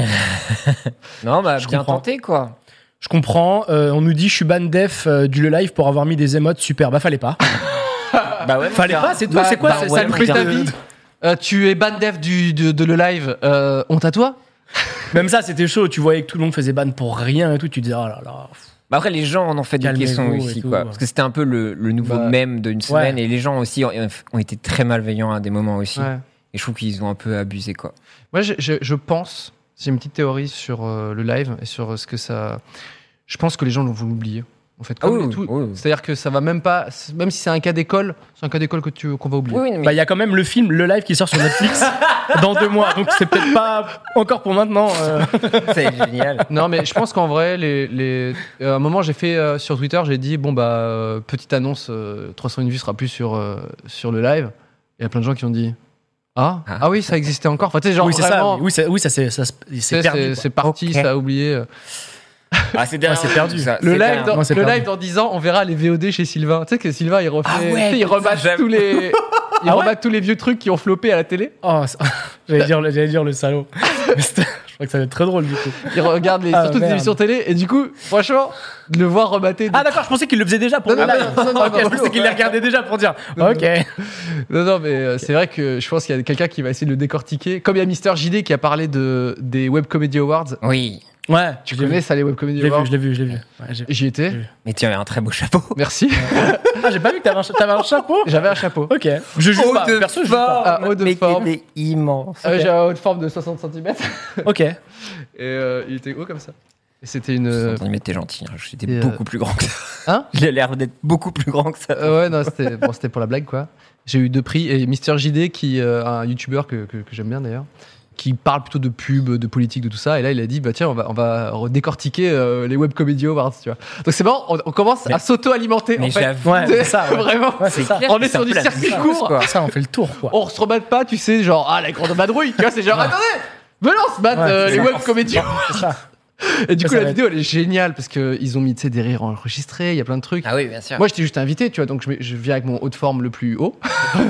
Non, bah, Je bien comprends. tenté, quoi. Je comprends. Euh, on nous dit, je suis ban def euh, du le live pour avoir mis des émotes super. Bah, fallait pas. Bah ouais, Fallait mon pas, gars. c'est tout. Bah, c'est quoi bah, c'est- ouais, ça le mais prix ta de- vie. Euh, tu es ban def du, de, de le live, euh, honte à toi. Même ça, c'était chaud. Tu voyais que tout le monde faisait ban pour rien et tout. Tu disais, oh là là. Bah après, les gens en ont fait des Calmez-vous caissons et aussi, tout, quoi. ouais. Parce que c'était un peu le, le nouveau Bah, mème d'une semaine ouais. et les gens aussi ont, ont été très malveillants à des moments aussi. Ouais. Et je trouve qu'ils ont un peu abusé, quoi. Moi, je, je, je pense, c'est une petite théorie sur euh, le live et sur euh, ce que ça. Je pense que les gens vont l'oublier. En fait, comme Ah oui, les tout. oui, oui. C'est-à-dire que ça va même pas. Même si c'est un cas d'école, c'est un cas d'école que tu, qu'on va oublier. Oui, mais Bah, il y a quand même le film, le live qui sort sur Netflix dans deux mois. Donc, c'est peut-être pas encore pour maintenant. euh. c'est génial. Non, mais je pense qu'en vrai, les, les... Euh, à un moment, j'ai fait euh, sur Twitter, j'ai dit bon, bah, euh, petite annonce, euh, trois cent une vues sera plus sur, euh, sur le live. Et il y a plein de gens qui ont dit ah, ah, Ah. oui, ça existait encore. Enfin, tu sais, genre oui, c'est vraiment. ça. Oui, ça, oui, ça, c'est, ça, tu c'est sais, perdu. c'est, quoi. c'est parti, Ok. ça a oublié. Ah, c'est, Ouais, c'est perdu. Ça, Le c'est live, dingue. dans, Moi, c'est le perdu. live dans dix ans, on verra les V O D chez Sylvain. Tu sais que Sylvain, il refait. Ah ouais, tu sais, il comme ça, rematch j'aime. tous les. Il Ah ouais rematch tous les vieux trucs qui ont floppé à la télé. Oh, ça- j'allais, dire, le- j'allais dire le salaud. Mais c'était- je crois que ça va être très drôle du coup. Il regarde les, Ah, surtout des merde. émissions télé. Et du coup, franchement, de le voir remater. Ah d'accord, je pensais qu'il le faisait déjà pour Non, le non, live. non, non, non, Ok, non, je pensais non. qu'il les regardait déjà pour dire. Non, Ok. Non, non, mais euh, c'est vrai que je pense qu'il y a quelqu'un qui va essayer de le décortiquer. Comme il y a Mister J D qui a parlé de, des Web Comedy Awards. Oui. Ouais, Tu je l'ai connais vu. ça, les Web Je Comedy l'ai vu, Awards je l'ai vu, je l'ai vu. Ouais, j'ai- J'y étais. vu. Mais tu as un très beau chapeau. Merci. Ah, j'ai pas vu que t'avais un, cha- t'avais un chapeau. J'avais un chapeau. Ok. Je juge pas. Perso, je juge pas. Ah, haut de mais qui forme. était immense. Ah ouais, J'avais un haut de forme de soixante centimètres. Ok. Et euh, il était haut comme ça. Et c'était une. euh, Mais t'es gentil, hein. J'étais et, euh, beaucoup plus grand que ça. Hein J'ai l'air d'être beaucoup plus grand que ça. Euh, ouais, non, c'était bon, c'était pour la blague, quoi. J'ai eu deux prix. Et Mister J D, qui, euh, un youtubeur que, que, que j'aime bien d'ailleurs, qui parle plutôt de pub, de politique, de tout ça. Et là, il a dit, bah tiens, on va, on va décortiquer euh, les Web Comedy Awards, tu vois. Donc c'est marrant, on, on commence Mais- à s'auto-alimenter, Mais en fait. j'avoue. Ouais, c'est ça. Ouais. Vraiment. Ouais, c'est ça. clair On que est c'est sur un du peu la circuit même chose, court. quoi. Ça, on fait le tour, quoi. On se rebatte pas, tu sais, genre, ah, la grande madrouille. Tu vois, c'est genre, attendez, venez, on se batte Ouais, euh, c'est les ça. Web Comedy Awards. C'est ça. Et du Ça coup, va la être- vidéo, elle est géniale parce qu'ils ont mis, tu sais, des rires enregistrés, il y a plein de trucs. Ah oui, bien sûr. Moi, j'étais juste invité, tu vois, donc je, mets- je viens avec mon haut de forme le plus haut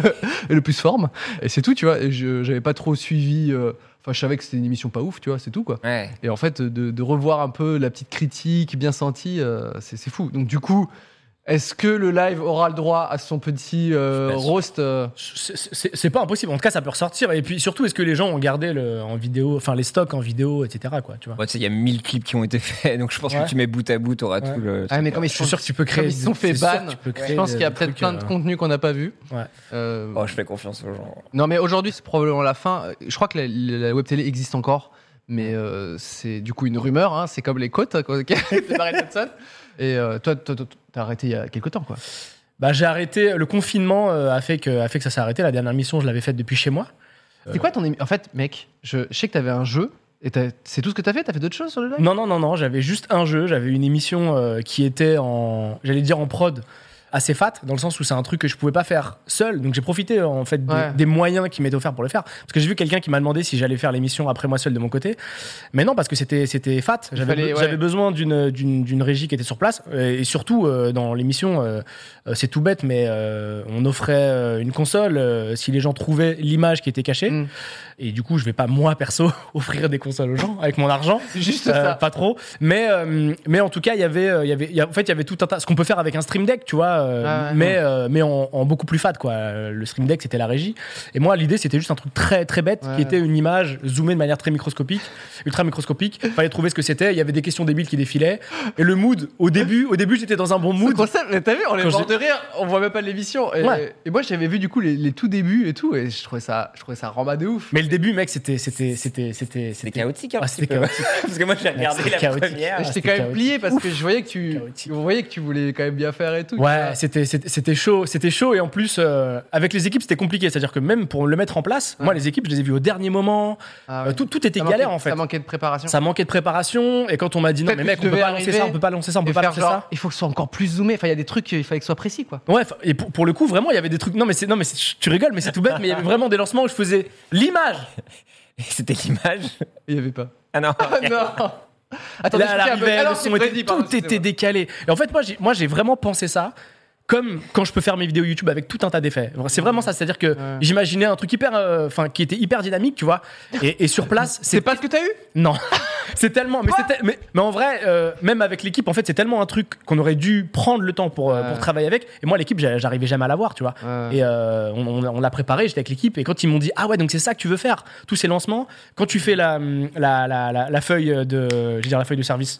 et le plus forme. Et c'est tout, tu vois. Et je j'avais pas trop suivi. euh, Enfin, je savais que c'était une émission pas ouf, tu vois, c'est tout, quoi. Ouais. Et en fait, de, de revoir un peu la petite critique bien sentie, euh, c'est c'est fou. Donc, du coup, est-ce que le live aura le droit à son petit euh, Je suis pas sûr. roast euh, C'est- C'est c'est pas impossible. En tout cas, ça peut ressortir. Et puis surtout, est-ce que les gens ont gardé le, en vidéo, enfin les stocks en vidéo, et cetera. Quoi, tu vois. Bon, tu sais, il y a mille clips qui ont été faits, donc je pense Ouais. que tu mets bout à bout, t'auras Ouais. tout le. Ah, mais comme ils Je sont, suis sûr que tu peux créer. comme ils se sont fait c'est sûr ban, que tu peux créer je pense des- qu'il y a des peut-être trucs, plein de euh, contenus qu'on n'a pas vu. Ouais. Euh, Oh, je fais confiance aux gens. Non, mais aujourd'hui, c'est probablement la fin. Je crois que la, la web télé existe encore, mais euh, c'est du coup une rumeur. Hein. C'est comme les côtes, quoi, ok C'est Barry Hudson. Et euh, toi, toi, toi, t'as arrêté il y a quelques temps, quoi. Bah, j'ai arrêté. Le confinement euh, a fait que, a fait que ça s'est arrêté. La dernière mission, je l'avais faite depuis chez moi. C'est quoi ton émi- En fait, mec, je, je sais que t'avais un jeu. Et t'as- c'est tout ce que t'as fait? T'as fait d'autres choses sur le live? Non, non, non, non. J'avais juste un jeu. J'avais une émission euh, qui était en, j'allais dire en prod, assez fat, dans le sens où c'est un truc que je pouvais pas faire seul. Donc j'ai profité en fait de- Ouais. des moyens qui m'étaient offerts pour le faire. Parce que j'ai vu quelqu'un qui m'a demandé si j'allais faire l'émission après moi seul de mon côté. Mais non, parce que c'était c'était fat. J'avais fallait, be- ouais. j'avais besoin d'une d'une d'une régie qui était sur place. Et surtout euh, dans l'émission, euh, euh, c'est tout bête, mais euh, on offrait euh, une console euh, si les gens trouvaient l'image qui était cachée. Mm. Et du coup, je vais pas moi perso offrir des consoles aux gens avec mon argent. Juste Euh, ça. pas trop, mais euh, mais en tout cas il y avait euh, il y avait il y a- en fait il y avait tout un tas, ce qu'on peut faire avec un Stream Deck, tu vois, euh, Ah ouais, mais euh, mais en, en beaucoup plus fat, quoi. Euh, le Stream Deck c'était la régie, et moi l'idée c'était juste un truc très très bête Ouais. qui était une image zoomée de manière très microscopique, ultra microscopique. Fallait trouver ce que c'était. Il y avait des questions débiles qui défilaient, et le mood au début au début j'étais dans un bon Ce mood. concept, mais t'as vu, on est Quand mort j'ai- de rire, on voit même pas l'émission. Et, Ouais. et moi, j'avais vu du coup les, les tout débuts et tout, et je trouvais ça, je trouvais ça ramba de ouf. Mais le début, mec, c'était c'était c'était c'était C'était chaotique, un Ah, petit c'était peu. chaotique. Parce que moi, j'ai regardé C'était la chaotique. première. Et J'étais c'était quand même chaotique. plié parce que je voyais que tu, Chaotique. on voyait que tu voulais quand même bien faire et tout. tu Ouais, vois. c'était c'était c'était chaud, c'était chaud, et en plus euh, avec les équipes c'était compliqué, c'est-à-dire que même pour le mettre en place, Ouais. moi les équipes je les ai vues au dernier moment, Ah euh, ouais. tout, tout était Ça galère manquait- en fait. Ça manquait de préparation. Ça manquait de préparation, et quand on m'a dit non Peut-être mais que mec tu on peut devais pas lancer arriver ça, on peut pas lancer ça, on peut Et pas faire lancer genre, ça. il faut que ce soit encore plus zoomé. Enfin, il y a des trucs, il fallait que ce soit précis, quoi. Ouais, f- et pour, pour le coup vraiment il y avait des trucs, non mais c'est non mais c'est- tu rigoles mais c'est tout bête, mais il y avait vraiment des lancements où je faisais l'image. Et c'était l'image. Il y avait pas. Ah non. Ah non. Attendez, Là, je elle fais un peu- arrivait, Ah non, le c'est son était- Freddy, pardon, tout était excusez-moi. décalé. Et en fait, moi, j'ai, moi, j'ai vraiment pensé ça comme quand je peux faire mes vidéos YouTube avec tout un tas d'effets. C'est vraiment ça, c'est-à-dire que Ouais. j'imaginais un truc hyper, euh, enfin, qui était hyper dynamique, tu vois. Et, et sur place, C'est pas ce que t'as eu? non, c'est tellement, mais, c'était- mais, mais en vrai, euh, même avec l'équipe, en fait, c'est tellement un truc qu'on aurait dû prendre le temps pour, euh, Ouais. pour travailler avec. Et moi, l'équipe, j'a- j'arrivais jamais à l'avoir, tu vois. Ouais. Et euh, on, on- on l'a préparé, j'étais avec l'équipe, et quand ils m'ont dit ah ouais, donc c'est ça que tu veux faire, tous ces lancements, quand tu fais la, la, la, la, la feuille de, je veux dire la feuille de service.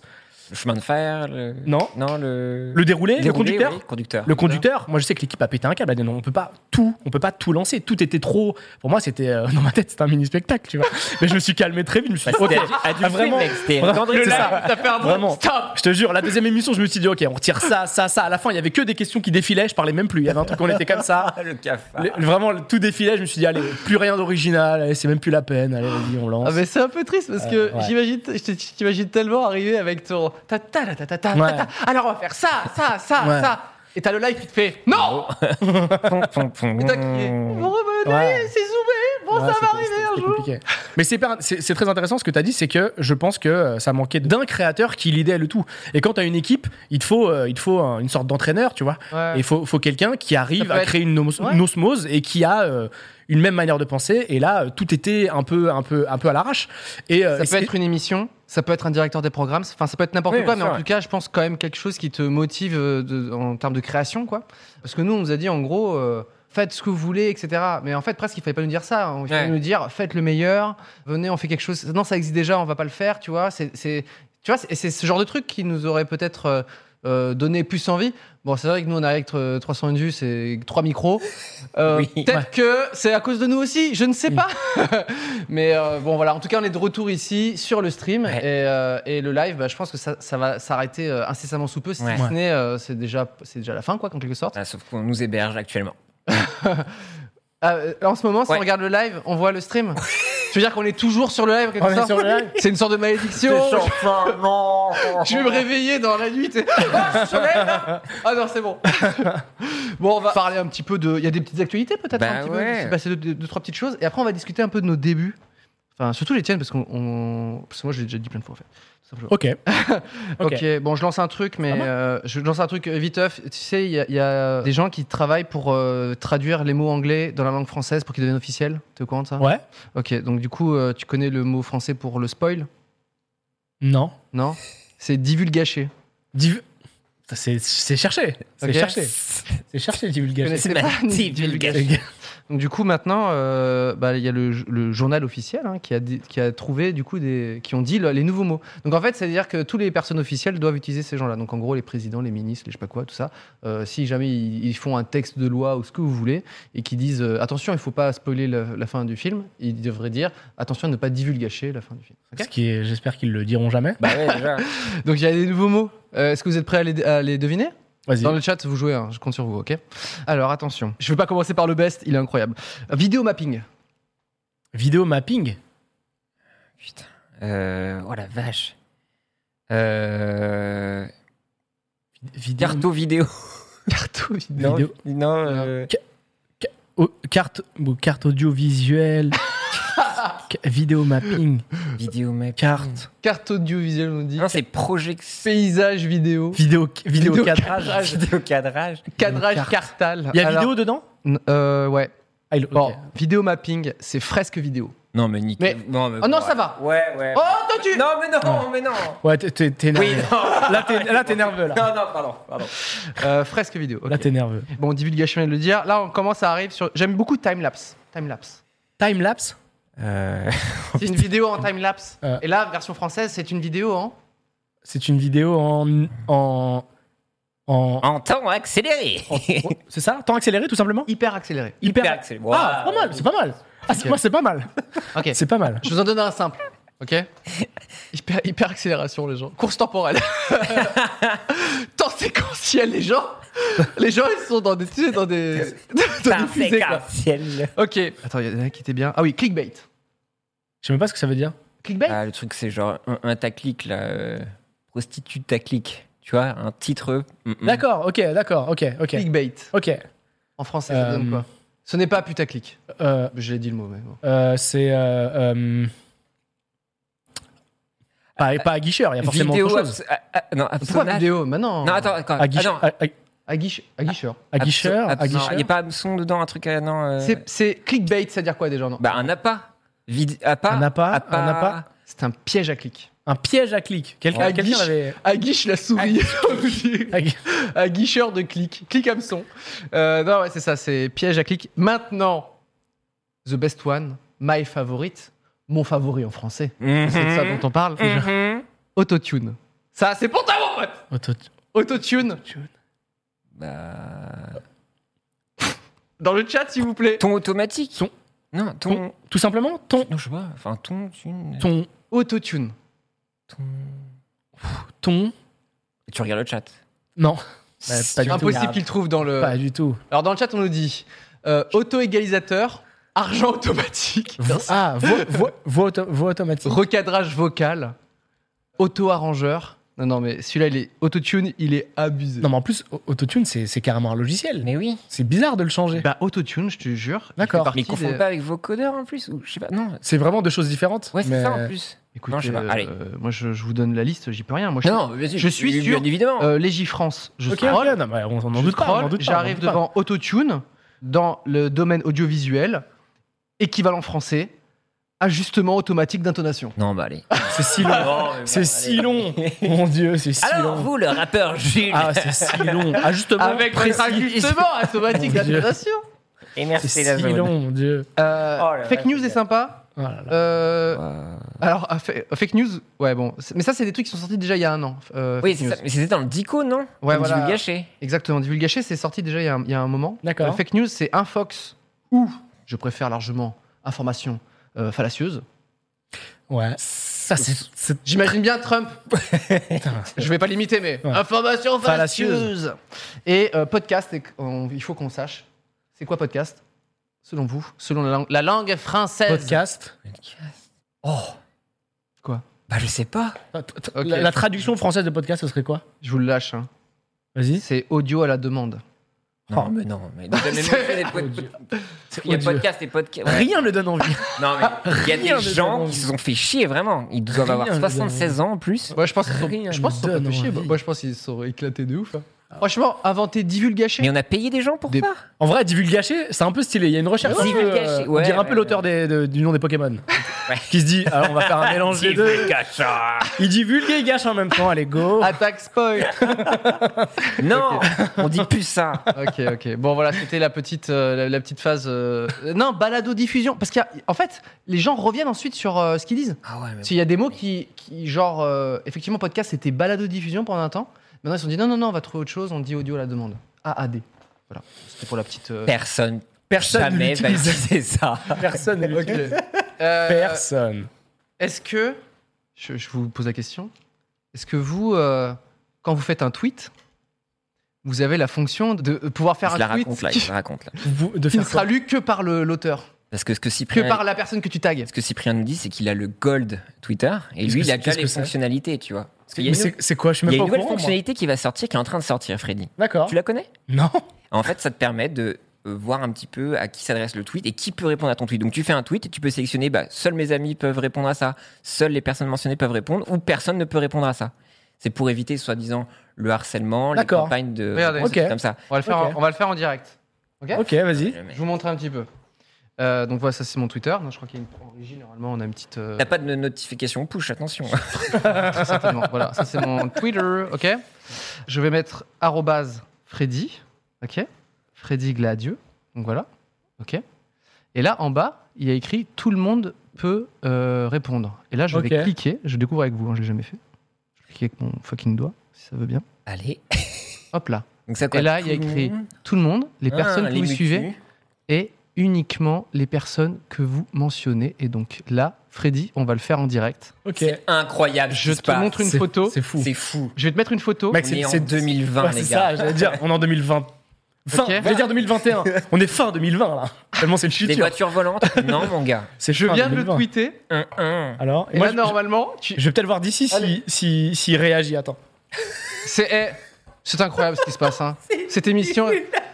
Le chemin de fer le... Non. Non, le... Le déroulé, le Déroulé, conducteur. oui, conducteur. Le conducteur, moi je sais que l'équipe a pété un câble. Elle a dit, non, on peut pas tout, on peut pas tout lancer. Tout était trop. Pour moi, c'était euh, dans ma tête, c'était un mini spectacle, tu vois. Mais je me suis calmé très vite. Je me suis dit, ok, à du ah, vraiment, mec, c'était vraiment, André, c'est c'est ça. ça. T'as fait un bon Vraiment. stop. Je te jure, la deuxième émission, je me suis dit, ok, on retire ça, ça, ça. À la fin, il y avait que des questions qui défilaient. Je parlais même plus. Il y avait un truc, on était comme ça. le cafard. Le- vraiment, le- tout défilait. Je me suis dit, allez, plus rien d'original. Allez, c'est même plus la peine. Allez, vas-y, on lance. Ah mais c'est un peu triste parce que Euh, ouais. j'imagine, je te- je t'imagine tellement arriver avec ton ta ta ta ta ta ta Ouais. ta. Alors on va faire ça, ça, ça, Ouais. ça. Et t'as le live qui te fait non. Pom, pom, pom. Et t'as crié. Bon, bah, Ouais. c'est zoomé. Bon, Ouais, ça va c'était- arriver c'était- un c'était jour. compliqué. Mais c'est, hyper- c'est, c'est très intéressant ce que tu as dit, c'est que je pense que euh, ça manquait d'un créateur qui lidait le tout. Et quand tu as une équipe, il te faut, euh, il te faut un- une sorte d'entraîneur, tu vois. Ouais. Et il faut, faut quelqu'un qui arrive Ça peut à être- créer une, nomos- Ouais. une osmose et qui a euh, une même manière de penser. Et là, euh, tout était un peu, un peu, un peu à l'arrache. Et, euh, Ça et peut c'est- être une émission, ça peut être un directeur des programmes, enfin ça peut être n'importe Oui, quoi, bien mais sûr, en tout cas, je pense quand même quelque chose qui te motive euh, de- en termes de création, quoi. Parce que nous, on nous a dit en gros, euh, faites ce que vous voulez, et cetera. Mais en fait, presque, il fallait pas nous dire ça. Il fallait Ouais. nous dire, faites le meilleur, venez, on fait quelque chose. Non, ça existe déjà, on va pas le faire, tu vois. C'est, c'est, tu vois, c'est, c'est ce genre de truc qui nous aurait peut-être euh, euh, donné plus envie. Bon, c'est vrai que nous, on a avec euh, trois cent une vues, c'est trois micros. Euh, Oui. peut-être Ouais. que c'est à cause de nous aussi, je ne sais pas. Mais euh, bon, voilà. En tout cas, on est de retour ici sur le stream Ouais. et, euh, et le live. Bah, je pense que ça, ça va s'arrêter euh, incessamment sous peu. Si Ouais. ce n'est, euh, c'est déjà, c'est déjà la fin, quoi, en quelque sorte. Ah, sauf qu'on nous héberge actuellement. Ah, euh, en ce moment, si Ouais. on regarde le live, on voit le stream. Tu veux dire qu'on est toujours sur le live, en quelque On est sorte sur le live C'est une sorte de malédiction. non. Je vais me réveiller dans la nuit. tu sais. Ah, je suis sur le live, là. Ah non, c'est bon. Bon, on va parler un petit peu de. Il y a des petites actualités peut-être. Bah un petit ouais. peu. C'est passé deux, deux, deux, trois petites choses. Et après, on va discuter un peu de nos débuts. Enfin, surtout les tiennes, parce qu'on. on- Parce que moi, je l'ai déjà dit plein de fois, en fait. Tout simplement. Ok. Ok, Ok. bon, je lance un truc, mais Ah bon euh, je lance un truc viteuf. Tu sais, il y, a- il y a des gens qui travaillent pour euh, traduire les mots anglais dans la langue française pour qu'ils deviennent officiels. T'es au courant de ça? Ouais. Ok, donc du coup, euh, tu connais le mot français pour le spoil? Non. Non? C'est divulgacher. Div- Ça, C'est, c'est cherché. C'est Ok. cherché. C'est cherché, divulgation. Connaissez C'est pas ma divulgation. Donc du coup maintenant, euh, bah, il y a le, le journal officiel hein, qui, a, dit- qui a trouvé du coup des, qui ont dit le- les nouveaux mots. Donc en fait, c'est à dire que toutes les personnes officielles doivent utiliser ces gens-là. Donc en gros, les présidents, les ministres, les je sais pas quoi, tout ça. Euh, si jamais ils, ils font un texte de loi ou ce que vous voulez et qui disent euh, attention, il faut pas spoiler la, la fin du film, ils devraient dire attention à ne pas divulgacher la fin du film. Ok. Ce qui est, j'espère qu'ils le diront jamais. Bah ouais, déjà. Donc il y a des nouveaux mots. Euh, Est-ce que vous êtes prêts à les, à les deviner? Vas-y. Dans le chat, vous jouez, hein, je compte sur vous, ok? Alors attention, je vais pas commencer par le best, il est incroyable. Vidéo mapping. Vidéo mapping. Putain. Euh, oh la vache. Euh... Vidéo. Carto vidéo. Carto Non, Vidéo. non euh... Oh, carte, ou carte audiovisuelle. Ca- vidéo mapping. vidéo map. Carte. Carte audiovisuelle, on dit. Non, c'est projection. Paysage vidéo. Vidéo, vidéo, Vidéo cadrage. cadrage. Vidéo cadrage. Cadrage Carte. cartal. Il y a Alors, vidéo dedans n- euh, Ouais. ah, il- Bon, ok. vidéo mapping, c'est fresque vidéo. Non, mais nickel. Mais- Non, mais Oh non, ouais. ça va. Ouais, ouais. Oh, toi tu. Non, mais non, mais non. Ouais, t'es, t'es, t'es nerveux. Oui, non. Là, t'es, là, t'es nerveux. Là, Non, non, pardon, pardon. Euh, fresque vidéo. ok. là t'es nerveux. Bon, divulgation, je viens de le dire. Là, on commence à arriver sur. J'aime beaucoup timelapse. Timelapse. Timelapse. Euh... C'est une vidéo en timelapse. Euh. Et là, version française, c'est une vidéo en. C'est une vidéo en. En. En. En temps accéléré. en- c'est ça Temps accéléré, tout simplement Hyper accéléré. Hyper accéléré. Ah, pas mal, c'est pas mal. Ah, c'est, Ok. moi, c'est pas mal. Ok. C'est pas mal. Je vous en donne un simple. Ok. Hyper, hyper accélération, les gens. Course temporelle. Temps séquentiel, les gens. Les gens, ils sont dans des, tu sais, dans des, dans des fusées, quoi. séquentiel. Ok. Attends, il y en a un qui était bien. Ah oui, clickbait. Je sais même pas ce que ça veut dire. Clickbait. Ah, le truc, c'est genre un, un taclic, là. Euh, prostitue taclic. Tu vois, un titre. mm, mm. D'accord, ok, d'accord, ok, ok. Clickbait. Ok. En français, ça donne Euh, quoi? Ce n'est pas putaclic. Euh, Je l'ai dit le mot, mais bon. euh, c'est. Euh, euh, pas, pas à guicheur, il y a forcément Vidéo. autre chose. abs- ah, ah, non, Pourquoi absonnage. vidéo? Bah non. Non, attends, attends. À, guiche- ah, non. à, à- À, guiche, à guicheur. à guicheur, Abso- à abs- non, guicheur. Il n'y a pas hameçon dedans, un truc à. Non. euh, C'est- C'est clickbait, c'est-à-dire quoi déjà, non? Bah, un appât. Vid... appât. Un appât, appât. un appât. C'est un piège à clic. Un piège à clic. Quelqu'un, À quelqu'un guiche. avait. À guiche la souris. à gui- À guicheur de clic. Clic hameçon. Euh, non, ouais, c'est ça, c'est piège à clic. Maintenant, the best one, my favorite, mon favori en français. Mhm. C'est de ça dont on parle. Mhm. Autotune. Ça, c'est pour toi, mon pote. Auto- Autotune. Bah. Dans le chat, s'il vous plaît. Ton automatique. Ton- Non, ton. ton- Tout simplement, ton. Non, je sais pas. Enfin, ton. Une... Ton. Autotune. ton... Ton. Et tu regardes le chat. Non. Bah, pas du tout. Impossible qu'il trouve dans le. Pas du tout. Alors, dans le chat, on nous dit euh, auto-égalisateur, argent automatique, Ah, voix, voix, voix, auto- voix automatique. recadrage vocal, auto-arrangeur. Non, non, mais celui-là, il est autotune, il est abusé. Non, mais en plus, au- Autotune, c'est c'est carrément un logiciel. Mais oui. C'est bizarre de le changer. Bah, autotune, je te jure. il D'accord. fait partie Mais confond des- pas avec vocodeur en plus ou je sais pas. Non. C'est vraiment deux choses différentes. Ouais, c'est mais- ça en plus. Écoutez, Non, je sais pas. euh, Allez. moi, je, je vous donne la liste, j'y peux rien. Moi, je, Non, non, vas-y. je suis bien sur évidemment. euh, Légifrance. Je Ok, scroll, ok, non, mais on, on en je doute pas. on en scroll, doute pas, j'arrive on en doute pas. devant autotune, dans le domaine audiovisuel, équivalent français, ajustement automatique d'intonation. Non, bah allez. C'est si long. Oh, mais C'est bon, si allez. long. Mon Dieu, c'est si Alors, long. vous, le rappeur Jules. Ah, c'est si long. Ajustement Avec votre précis. ajustement automatique Mon Dieu. d'intonation. Et C'est merci si la zone. long, mon Dieu. Euh, Oh là là, fake news c'est est sympa. Oh là là. Euh, Euh, alors, ah, fa- fake news, ouais, bon. c'est- Mais ça, c'est des trucs qui sont sortis déjà il y a un an. euh, Oui, fake c'est news. ça. Mais c'était dans le Dico, non Ouais, Comme voilà. divulgaché. Exactement. Divulgaché, c'est sorti déjà il y a un, il y a un moment. D'accord. Euh, fake news, c'est Infox ou, je préfère largement, information euh, fallacieuse. Ouais. Ça, c'est. c'est- J'imagine bien Trump. Je vais pas l'imiter, mais Ouais. information Fallacieuse. fallacieuse. Et euh, podcast, et on- il faut qu'on sache. C'est quoi podcast Selon vous, selon la langue, la langue française. Podcast. Oh. Quoi Bah, je sais pas. Ah, t- t- Ok. La, la traduction française de podcast, ce serait quoi? Je vous le lâche. Hein. Vas-y. C'est audio à la demande. Non, Oh. mais non. Mais mais- mais- mais- des pod- Il y a odieux. podcast et podcast. ouais. Rien ne donne envie. Non, mais il y a Rien des ne gens donne qui se sont fait chier vraiment. Ils doivent avoir Rien ne soixante-seize ans en plus. Ouais, je pense qu'ils sont, Rien je pense qu'ils sont ne pas fait donne chier. envie. Moi, je pense qu'ils sont éclatés de ouf. hein. Franchement, inventer divulgaché. Mais on a payé des gens pour Des- ça. En vrai, divulgaché, c'est un peu stylé. Il y a une recherche. un peu, Divulgaché, euh, on ouais, dirait un ouais, peu l'auteur des- de- du nom des Pokémon. Ouais. Qui se dit, alors on va faire un mélange des deux. Divulgacha. Il divulgue et il gâche en même temps. Allez, go. Attaque spoil. Non, on dit plus ça. Ok, ok. Bon, voilà, c'était la petite, euh, la, la petite phase. euh, Non, balado-diffusion. Parce qu'en fait, les gens reviennent ensuite sur euh, ce qu'ils disent. Ah ouais, mais Parce qu'il y a des mots qui, qui genre, euh, effectivement, podcast, c'était balado-diffusion pendant un temps. Maintenant, ils se sont dit, non, non, non, on va trouver autre chose, on dit audio à la demande. A A D. Voilà, c'était pour la petite. euh, personne, Personne ne jamais va l'utilise. utiliser ça. Personne. ne l'utilise. Euh, Personne. Est-ce que, je, je vous pose la question, est-ce que vous, euh, quand vous faites un tweet, vous avez la fonction de pouvoir faire Je un la tweet raconte là, qui, je la raconte là. Vous, de qui ne faire sera quoi lu que par le- l'auteur, Parce que ce que que Cyprien, par la personne que tu tagues? ce que Cyprien nous dit, c'est qu'il a le gold Twitter et Qu'est-ce lui, que il a c'est- déjà qu'est-ce les que c'est fonctionnalités, tu vois. Parce qu'il y a Mais une, c'est c'est quoi? Je suis il y même a pas une au nouvelle courant. moi. fonctionnalité qui va sortir, qui est en train de sortir, Freddy. D'accord. Tu la connais? Non. En fait, ça te permet de euh, voir un petit peu à qui s'adresse le tweet et qui peut répondre à ton tweet. Donc, tu fais un tweet et tu peux sélectionner, bah, seuls mes amis peuvent répondre à ça, seules les personnes mentionnées peuvent répondre, ou personne ne peut répondre à ça. C'est pour éviter, soi-disant, le harcèlement, les D'accord. campagnes de Regardez. réponses, Ok. comme ça. On va le faire, Ok. en, on va le faire en direct. Ok. Ok, vas-y. Je vous montre un petit peu. Euh, donc voilà, ça c'est mon Twitter. Non, je crois qu'il y a une en régie. Normalement, on a une petite. euh, T'as pas de notification push, attention. très certainement. Voilà, ça c'est mon Twitter. Ok. Je vais mettre arrobase Freddy. Ok. Freddy Gladieux. Donc voilà. Ok. Et là, en bas, il y a écrit tout le monde peut euh, répondre. Et là, je vais Ok. cliquer. Je découvre avec vous. Hein, je l'ai jamais fait. Je vais cliquer avec mon fucking doigt, si ça veut bien. Allez. Hop là. Donc, ça quoi, Et là, il y a tout le écrit monde tout le monde, les Ah, personnes que les vous mutus. suivez et uniquement les personnes que vous mentionnez. Et donc là, Freddy, on va le faire en direct. Ok. C'est incroyable. ce Je qui se te passe. montre une C'est- photo. C'est fou. C'est fou. Je vais te mettre une photo. Mec, On c'est est en c'est- deux mille vingt, Ouais, les c'est gars. ça, j'allais dire, on est en deux mille vingt. Fin, Ok. j'allais dire deux mille vingt et un. On est fin deux mille vingt là. Tellement c'est le Des futur. voitures volantes? Non, mon gars. C'est Je fin viens de le deux mille vingt. tweeter. Un, un. Alors, Et moi, là, je, normalement, tu... je vais peut-être voir d'ici si, si, s'il réagit. Attends. c'est eh, c'est incroyable ce qui se passe. Hein. Cette émission.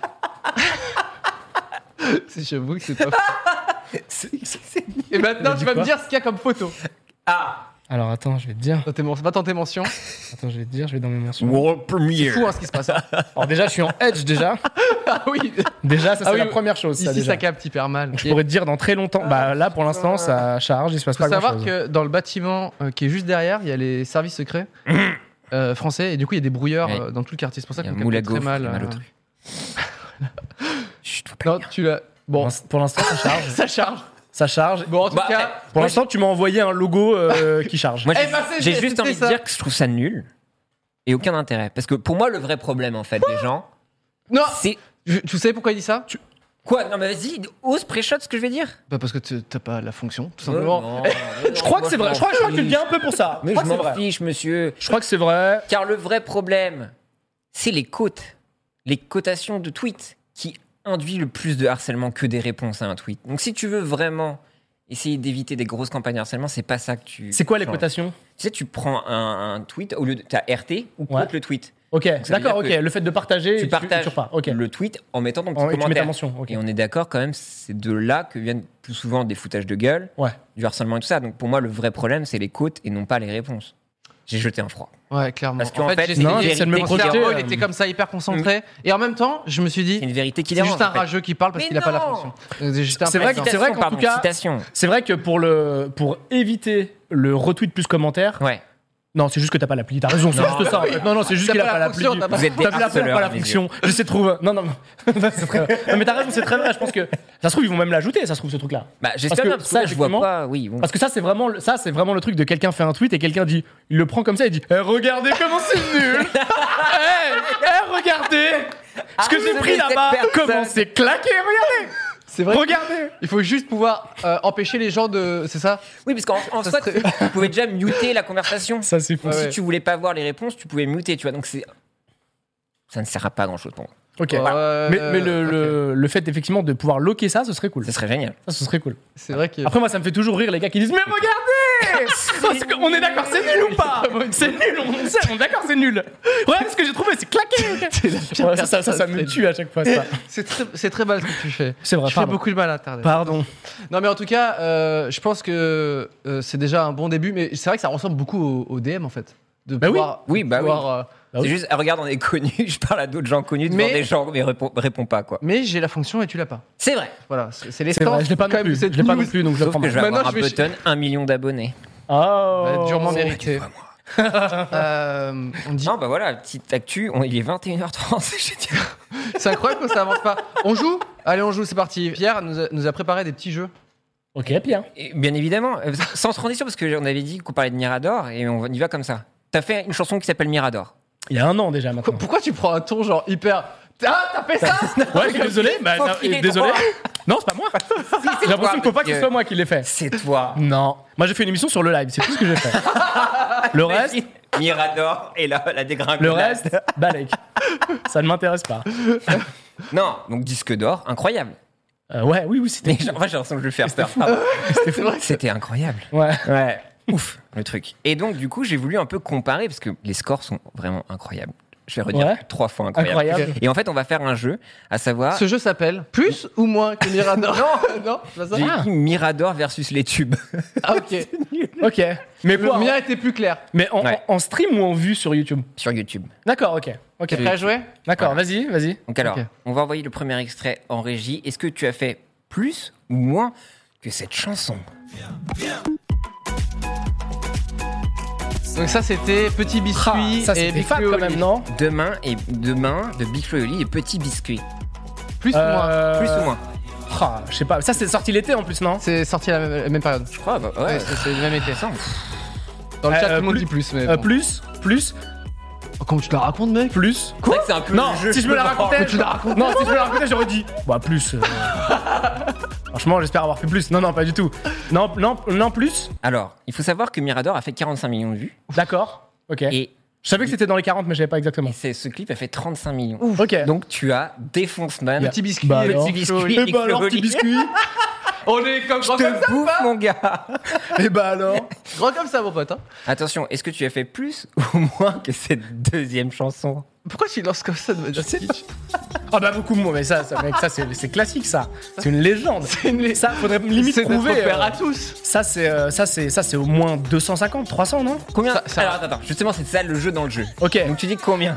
C'est- J'avoue que c'est pas fou. Et maintenant, Il a tu dit vas me quoi dire ce qu'il y a comme photo. Ah! Alors attends, je vais te dire. Dans tes men- Va dans tes mentions. Attends, je vais te dire, je vais dans mes mentions. World C'est Premiere. fou hein, ce qui se passe. hein. Alors déjà, je suis en edge déjà. Ah oui. Déjà, ça c'est Ah oui, la première chose. Ça, Ici, déjà. ça capte hyper mal. Je Et pourrais te dire dans très longtemps. Bah là, pour l'instant, ça charge, il se passe faut pas grand savoir chose. que dans le bâtiment euh, qui est juste derrière, il y a les services secrets euh, français et du coup il y a des brouilleurs Ouais. euh, dans tout le quartier. C'est pour ça Il y a qu'on un moule à capte très gaufres, mal. il y a mal au euh. truc. Chut, faut pas Non, le dire. tu l'as. Bon, Pour l'instant, ça charge. ça charge. Ça charge. Bon, en tout Bah, cas, Pour l'instant, tu m'as envoyé un logo euh, qui charge. Moi, Eh j'ai ben, c'est- j'ai c'est- juste c'est envie ça. de dire que je trouve ça nul. et aucun intérêt. Parce que pour moi, le vrai problème, en fait, des gens, Non c'est... Je- Tu sais pourquoi il dit ça Quoi? Non, mais vas-y, ose pré-shot ce que je vais dire. Bah parce que tu- t'as pas la fonction, tout simplement. Non, Je crois que c'est vrai. Je crois, je crois que tu le dis un peu pour ça. Mais je crois je que c'est m'en vrai. fiche, monsieur. Je crois que c'est vrai. Car le vrai problème, c'est les cotes. Les cotations de tweets qui induit le plus de harcèlement que des réponses à un tweet. Donc si tu veux vraiment essayer d'éviter des grosses campagnes de harcèlement, c'est pas ça que tu... C'est quoi les changes. cotations? Tu sais, tu prends un, un tweet, au lieu de... T'as R T ou Ouais. quote le tweet. Ok, veut d'accord, dire ok. que Le fait de partager, Tu partages tu repars. Ok. le tweet en mettant ton petit En- et tu mets ta commentaire. mention. Ok. Et on est d'accord quand même, c'est de là que viennent plus souvent des foutages de gueule, Ouais. du harcèlement et tout ça. Donc pour moi, le vrai problème, c'est les quotes et non pas les réponses. J'ai jeté un froid. Ouais, clairement. Parce qu'en fait, j'ai c'est non, essayé- j'essaie de me mon projeter, cerveau, euh, il était comme ça, hyper concentré. Et en même temps, je me suis dit, C'est une vérité qui c'est dérange. juste un en fait. rageux qui parle parce Mais qu'il a pas la non fonction. Euh, j'ai jeté un C'est peu vrai dedans. que- c'est vrai qu'en Pardon, tout cas- citation. C'est vrai que pour, le, pour éviter le retweet plus commentaire, Ouais. non, c'est juste que t'as pas l'appli. T'as raison, c'est juste ça. En fait. Non, non, c'est juste T'as qu'il a pas pas la l'appli. fonction, t'as pas- Vous êtes des T'as pas la fonction, harceleurs, pas la à mes fonction. J'essaie de trouver. Non, non, non, c'est très vrai. Non, mais t'as raison, c'est très vrai. Je pense que ça se trouve ils vont même l'ajouter. Ça se trouve ce truc-là. Bah, Parce j'espère que bien, parce que ça, là, je vois effectivement- pas. Oui, bon. Parce que ça, c'est vraiment, le- ça, c'est vraiment le truc de quelqu'un fait un tweet et quelqu'un dit, il le prend comme ça, il dit, eh, regardez comment c'est nul. Eh, eh, regardez ce que j'ai Harcelez pris cette là-bas. personne. Comment c'est claqué. Regardez. C'est vrai. Regardez. Il faut juste pouvoir euh, empêcher les gens de. C'est ça? Oui, parce qu'en en Ça soi, serait- tu, tu pouvais déjà muter la conversation. Ça, c'est fou. Donc, Ouais, si ouais. tu voulais pas voir les réponses, tu pouvais muter, tu vois. Donc c'est ça ne sert à pas grand chose pour moi. Ok. Ouais, Mais, mais le, euh, ok. le, le fait effectivement de pouvoir loquer ça, ce serait cool. Ça serait génial. Ça, ce serait cool. C'est vrai que. Après, moi, ça me fait toujours rire les gars qui disent, mais regardez. Parce que on est d'accord, c'est nul ou pas? C'est nul, on sait, on est d'accord, c'est nul. Ouais, ce que j'ai trouvé, c'est claqué. Ouais, ça, ça, ça, ça me tue à chaque fois, ça. C'est très, c'est très mal ce que tu fais. C'est vrai, Tu fais pardon. beaucoup de mal à Internet. Pardon. Non, mais en tout cas, euh, je pense que euh, c'est déjà un bon début. Mais c'est vrai que ça ressemble beaucoup au, au D M en fait. De Bah oui. pouvoir, Oui, de bah oui. pouvoir, euh, Bah c'est oui. juste, ah, regarde, on est connus, je parle à d'autres gens connus devant Mais- des gens, mais réponds, réponds pas, quoi. Mais j'ai la fonction et tu l'as pas. C'est vrai. Voilà, c'est c'est les C'est vrai, je l'ai pas non quand même, plus. Je cette l'ai pas news. non plus, donc je le Sauf prends que mal. je vais avoir Maintenant, un je vais- button, un million d'abonnés. Oh. Ouais, durement Tu mérité. vois, moi. Euh, on dit. Non, bah voilà, petite actu, on- il est vingt et une heures trente, c'est génial. C'est incroyable que ça avance pas. On joue? Allez, on joue, c'est parti. Pierre nous a, nous a préparé des petits jeux. Ok, Pierre. Et bien évidemment, euh, sans transition, parce qu'on avait dit qu'on parlait de Mirador, et on y va comme ça. T'as fait une chanson qui s'appelle Mirador. Il y a un an déjà Qu- maintenant. Pourquoi tu prends un ton genre hyper. Ah, t'as fait ça? Ouais, je suis désolé. Bah, Faut non, qu'il ait désolé. droit. Non, c'est pas moi. J'ai l'impression qu'il faut pas que ce soit moi qui l'ai fait. C'est toi. Non. Moi, j'ai fait une émission sur le live. C'est tout ce que j'ai fait. Le reste, Mirador et la, la dégringolade. le reste, balèque. Ça ne m'intéresse pas. Non, donc disque d'or, incroyable. Euh, ouais, oui, oui, c'était. Mais en fait, j'ai l'impression que je vais le faire. C'était C'était C'était fou. C'était incroyable. Ouais. Ouais. Ouf, le truc. Et donc, du coup, j'ai voulu un peu comparer parce que les scores sont vraiment incroyables. Je vais redire Ouais. trois fois incroyable. Incroyable. Et en fait, on va faire un jeu, à savoir. Ce jeu s'appelle Plus ou moins que Mirador? Non, non, c'est pas ça. J'ai Ah, écrit Mirador versus les tubes. ah, ok. Ok. Mais Le quoi mien était plus clair. Mais en, Ouais. en- en stream ou en vue sur YouTube? Sur YouTube. D'accord, ok. Ok. T'es prêt à jouer? D'accord, Voilà. vas-y, vas-y. Donc alors, Ok. on va envoyer le premier extrait en régie. Est-ce que tu as fait plus ou moins que cette chanson? Donc ça c'était Petit Biscuit Ah, ça, et c'était Big fat Flo et quand même, Oli. non? Demain et demain de Big Flo et Oli et Petit Biscuit. Plus ou moins. Euh, Plus ou moins? Ah, je sais pas. Ça, c'est sorti l'été en plus, non? C'est sorti à la même, la même période. Je crois, bah ouais. Ouais, c'est c'est le même été. Ça, Dans le Euh, chat, tout le monde plus- dit plus, mais. Euh, bon. plus, plus, Oh, comment tu te la racontes, mec? plus. c'est vrai que c'est un peu Non, le jeu. si je me la racontais, tu la racontes. non, si je me la racontais, j'aurais dit. Bah plus. euh, Franchement, j'espère avoir fait plus. Non, non, pas du tout. Non, non, non plus. Alors, il faut savoir que Mirador a fait quarante-cinq millions de vues. D'accord. Ok. Et, Je savais que c'était dans les quarante, mais je savais pas exactement. et c'est- ce clip a fait trente-cinq millions. Ok. Donc tu as Défonce Man. Yeah. Petit biscuit. Bah et alors. Petit Petit Biscuit. biscuit. Et bah alors, petit biscuit. On est comme grand comme Te ça. bouffe, mon gars. Et bah alors. Grand comme ça, mon pote. Hein. Attention, est-ce que tu as fait plus ou moins que cette deuxième chanson? Pourquoi tu lances comme ça de manière kitsch? Ah bah beaucoup moins, mais ça, ça, mec, ça c'est c'est classique ça. C'est une légende. C'est une lé- Ça, faudrait limite C'est notre trouver. père euh, à tous. Ça c'est euh, ça c'est ça c'est au moins deux cent cinquante, trois cents, non? Combien Ça- ça- Alors attends, attends, justement, c'est ça le jeu dans le jeu. Ok. Donc tu dis combien?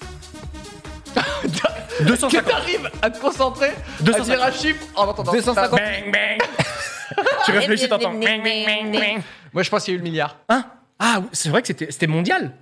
deux cent Que cinquante. t'arrives à te concentrer, deux à cent dire un cinquante. chiffre en entendant. deux cent cinquante. Bang bang. Tu réfléchis, t'entends. Bang, bang, bang, bang. Moi, je pense qu'il y a eu le milliard. Hein? Ah, oui, c'est vrai que c'était c'était mondial.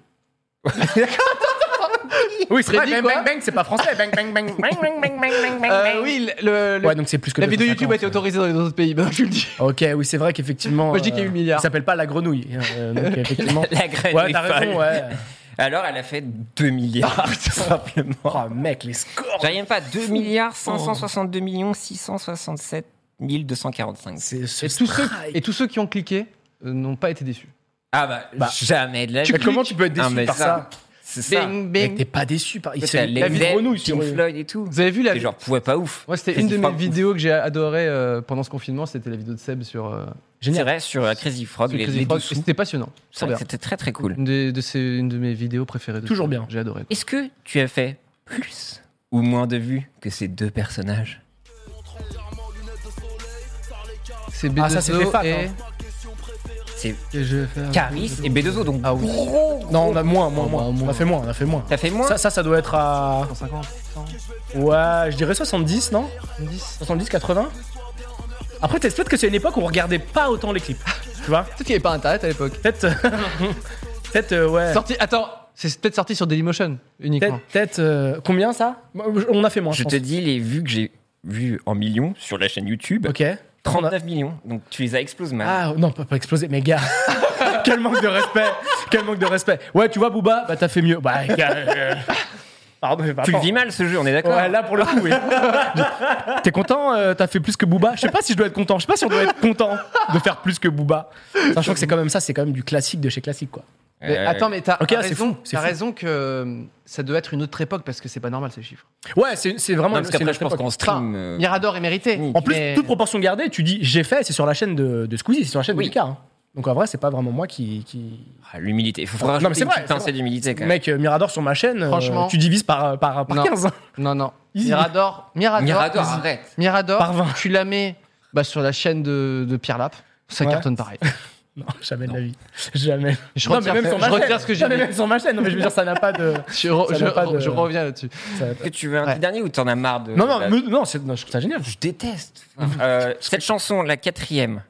Oui, c'est vrai. Freddy, Bang quoi bang bang, c'est pas français. Bang bang bang bang bang bang bang bang bang. Euh, oui, le, le- Ouais, donc c'est plus que la deux vidéo cent YouTube a été cinquante. autorisée dans les autres pays. Ben, je le dis. Ok, oui, c'est vrai qu'effectivement. Moi, je dis qu'il y a eu le milliard. Il s'appelle pas la grenouille. euh, donc effectivement. La graine Ouais, est t'as folle. raison, ouais. Alors, elle a fait deux milliards, tout simplement. Oh, mec, les scores. J'arrive pas, deux milliards cinq cent soixante-deux millions six cent soixante-sept mille deux cent quarante-cinq. C'est ce Et tous, ceux, strike. et tous ceux qui ont cliqué euh, n'ont pas été déçus. Ah bah, Bah, jamais de la vie. Mais comment tu peux être déçu Ah, mais par ça, C'est ça. Bing, Mec, bing. t'es pas déçu par. Il T'as s'est les la vie de Led, grenouille sur Pink Floyd et tout. Vous avez vu la C'est genre, pouvait pas ouf. Moi, c'était Crazy une de mes Frog. vidéos que j'ai adoré euh, pendant ce confinement. C'était la vidéo de Seb sur, euh, C'est vrai, sur euh, Crazy Frog, sur les, Crazy les Frog. dessous. Et c'était passionnant. C'est Trop vrai bien. que C'était très très cool. Une, des- de ces- une de mes vidéos préférées. de Toujours Seb. bien. J'ai adoré. Est-ce que tu as fait plus ou moins de vues que ces deux personnages? C'est B deux O Ah, ça, c'était fat, et... hein. C'est et je vais faire- Caris et B deux O, donc Ah oui. Non, on a moins, moins, Oh, moins. bah, On moins. a fait moins, on a fait moins. T'as fait moins? Ça, ça, ça doit être à. cent cinquante, cent, Ouais, je dirais soixante-dix, non dix. soixante-dix, quatre-vingts. Après, peut-être peut-être que c'est une époque où on regardait pas autant les clips. Tu vois Peut-être qu'il n'y avait pas internet à l'époque. Peut-être. Peut-être, euh, ouais. Sorti... Attends, c'est peut-être sorti sur Dailymotion uniquement. Peut-être. Peut-être. euh, Combien ça On a fait moins. Je Je te pense. dis les vues que j'ai vues en millions sur la chaîne YouTube. Ok. trente-neuf millions. Donc tu les as explosé mal. Ah non, pas, pas exploser, mais gars, quel manque de respect, quel manque de respect. Ouais, tu vois, Booba, bah t'as fait mieux. Bah, gars, euh, pardon, mais tu le attends. vis mal ce jeu, on est d'accord? Ouais, là pour le coup, oui. T'es content euh, T'as fait plus que Booba? Je sais pas si je dois être content. Je sais pas si on doit être content de faire plus que Booba. Sachant que c'est quand même ça, c'est quand même du classique de chez classique, quoi. Mais Euh, attends, mais t'as Ok, t'as c'est raison, fou, c'est t'as fou. raison que euh, ça doit être une autre époque parce que c'est pas normal ces chiffres. Ouais, c'est c'est vraiment. non, parce c'est qu'après, notre je pense époque. qu'en stream. euh, Mirador est mérité. Oui. En plus, mais- toute proportion gardée, tu dis j'ai fait, c'est sur la chaîne de, de Squeezie, c'est sur la chaîne Oui. de Lucas. Hein. Donc en vrai, c'est pas vraiment moi qui. qui... ah, l'humilité. Il faut Non, rajouter mais c'est une vrai, petite c'est pincée vrai. d'humilité quand même. Mec, euh, Mirador sur ma chaîne, euh, Franchement. tu divises par, par, par Non. quinze. Non, non. Easy. Mirador, Mirador, Mirador, easy. arrête. Mirador, Par vingt. tu la mets bah, sur la chaîne de, de Pierre Lap, ça Ouais. cartonne pareil. Non, jamais de la vie. Jamais. Je Non, retire- mais même sur ma je retire chaîne. ce que j'ai Non, mais dit. même sur ma chaîne. Non, mais je veux dire, ça n'a pas de. Je, re- Ça je- n'a pas de- je reviens là-dessus. ça n'a Est-ce pas- que tu veux un Ouais. petit dernier ou t'en as marre de. Non, non, la- me- non, c'est- non, je trouve ça génial. Je déteste. Euh, cette chanson, la quatrième.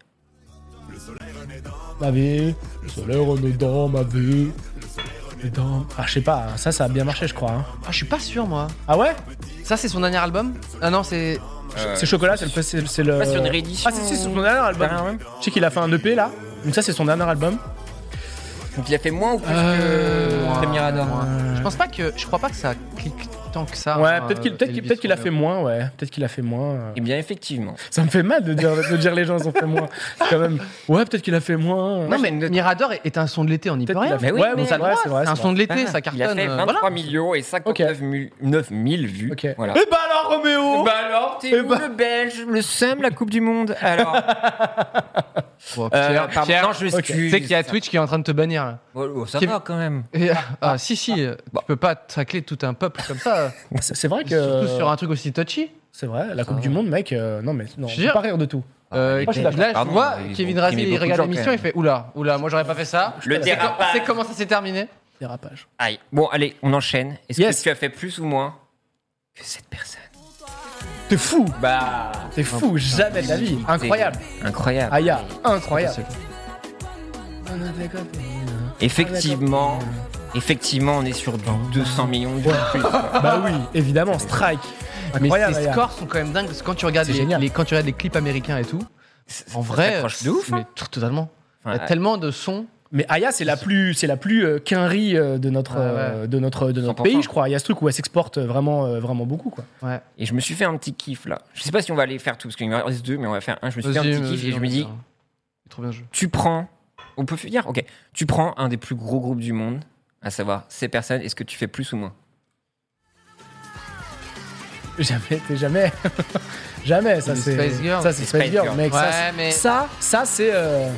Ma vie, le soleil renaît dans ma vie. Et dans... Ah, je sais pas, ça, ça a bien marché, je crois. hein. Ah, je suis pas sûr, moi. Ah ouais Ça, c'est son dernier album? Ah non, c'est. Euh, C'est Chocolat, c'est le. C'est c'est le... pas sur une réédition. Ah, si, si, c'est son dernier album. Dernier album. Je sais qu'il a fait un E P là. Donc, ça, c'est son dernier album. Donc il a fait moins ou plus Euh, que le Mirador? moins. Je pense pas que. Je crois pas que ça clique tant que ça. Ouais, hein, peut-être qu'il euh, peut qu'il Elvis peut qu'il a Roger. fait moins, ouais. Peut-être qu'il a fait moins. euh. Eh bien, effectivement. Ça me fait mal de dire, de dire les gens ils ont fait moins. Quand même. Ouais, peut-être qu'il a fait moins. Non, mais j'ai une- Mirador est- est un son de l'été, on n'y peut Peut-être qu'il rien. a fait. Mais oui, ouais, mais bon, c'est vrai, c'est vrai. C'est un c'est son vrai. de l'été, Ah, ça il cartonne. a fait euh, vingt-trois voilà. millions et cinquante-neuf mille vues. Ok. Voilà. Et bah alors, Roméo Bah alors, t'es Eh où ben- le Belge, le seum, la Coupe du Monde? Alors, Bon, euh, Pierre, pardon, Pierre, non, je ok. m'excuse. tu sais qu'il y a Twitch qui est en train de te bannir là. Oh, oh, ça Qui- va quand même. Et, ah, si, si, euh, tu peux pas tacler tout un peuple comme ça. C'est c'est vrai que. Surtout sur un truc aussi touchy. C'est vrai, la Coupe du Monde, mec. euh, non, mais non, Je je veux peux dire- pas rire de tout. Euh, Moi, je suis là, d'accord. je Pardon, vois ils Kevin ont Razi, primé il beaucoup de regarde gens, l'émission, quand il fait Oula, oula, moi j'aurais pas fait ça. Le C'est dérapage. c'est comment ça s'est terminé? Dérapage. Aïe. Bon, allez, on enchaîne. Est-ce Yes. que tu as fait plus ou moins que cette personne? T'es fou Bah, T'es fou, jamais de la vie. Incroyable. incroyable. Aya, incroyable. Effectivement, effectivement, on est sur du deux cents millions de vues en plus. quoi. Bah oui, évidemment, Strike. Mais Incroyable. ces Aya. scores sont quand même dingues parce que quand tu regardes C'est les, génial. les- quand tu regardes les clips américains et tout, en vrai, s'accroche de ouf, hein. mais t- totalement. Il y Enfin, a tellement de sons. Mais Aya, c'est la plus, c'est la plus euh, quinri euh, de notre, Ouais, ouais. euh, de notre, de notre cent pour cent. pays, je crois. Il y a ce truc où elle s'exporte vraiment, euh, vraiment beaucoup, quoi. Ouais. Et je me suis fait un petit kiff là. Je sais pas si on va aller faire tout, parce qu'il me reste deux, mais on va faire un. Je me suis fait un Vas-y, petit kiff vas-y, et je on me va dis, faire. C'est trop bien le jeu. tu prends. On peut dire, ok. Tu prends un des plus gros groupes du monde, à savoir ces personnes, est-ce que tu fais plus ou moins? Jamais, t'es jamais. Jamais, ça Les c'est. Spice Girls. Ça c'est Les Spice Spice Girls, Girls. mec. Ouais, ça, mais- ça, ça c'est. euh,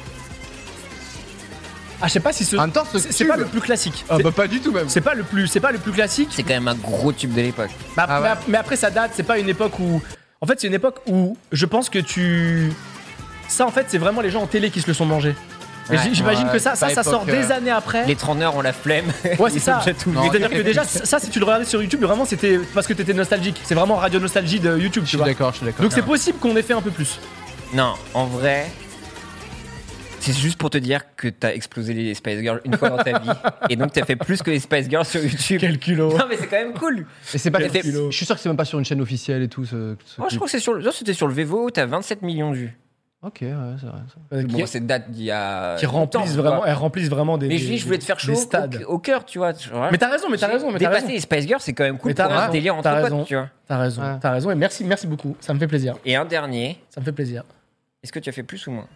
Ah, je sais pas si ce. En même temps, ce c'est c'est tube- pas le plus classique. Ah C'est- bah pas du tout même. C'est pas le plus, c'est pas le plus classique. C'est quand même un gros tube de l'époque. Mais, Ah mais- ouais. mais après, ça date. C'est pas une époque où. En fait, c'est une époque où je pense que tu. Ça, en fait, c'est vraiment les gens en télé qui se le sont mangés. Et Ouais. j- j'imagine Ouais, que ça, c'est ça, pas ça sort époque, des euh, années après. Les treneurs ont la flemme. Ouais, c'est Ils ça. ont déjà tout Non, vu. C'est-à-dire que déjà, ça, si tu le regardais sur YouTube, vraiment, c'était parce que t'étais nostalgique. C'est vraiment radio nostalgie de YouTube, Je tu suis vois. d'accord, je suis d'accord. Donc c'est possible qu'on ait fait un peu plus. Non, en vrai, c'est juste pour te dire que t'as explosé les Spice Girls une fois dans ta vie. Et donc t'as fait plus que les Spice Girls sur YouTube. Quel culot. Non, mais c'est quand même cool. Et c'est pas. Quel c'est- kilo. Je suis sûr que c'est même pas sur une chaîne officielle et tout. Ce, ce Moi, je clip. crois que c'est sur le, non, c'était sur le Vevo, t'as vingt-sept millions de vues. Ok, ouais, c'est vrai. ça. Euh, Bon, qui, cette date d'il y a. qui remplissent longtemps, vraiment, quoi. elles remplissent vraiment des. Mais je dis, je voulais te faire chaud des stades. au, au cœur, tu vois. tu vois. Mais t'as raison, mais t'as raison, mais t'as Dépasser raison. les Spice Girls, c'est quand même cool Mais t'as pour un raison, délire entre t'as potes, raison. tu vois. T'as raison, Ouais. t'as raison. Et merci, merci beaucoup. Ça me fait plaisir. Et un dernier, Ça me fait plaisir. est-ce que tu as fait plus ou moins?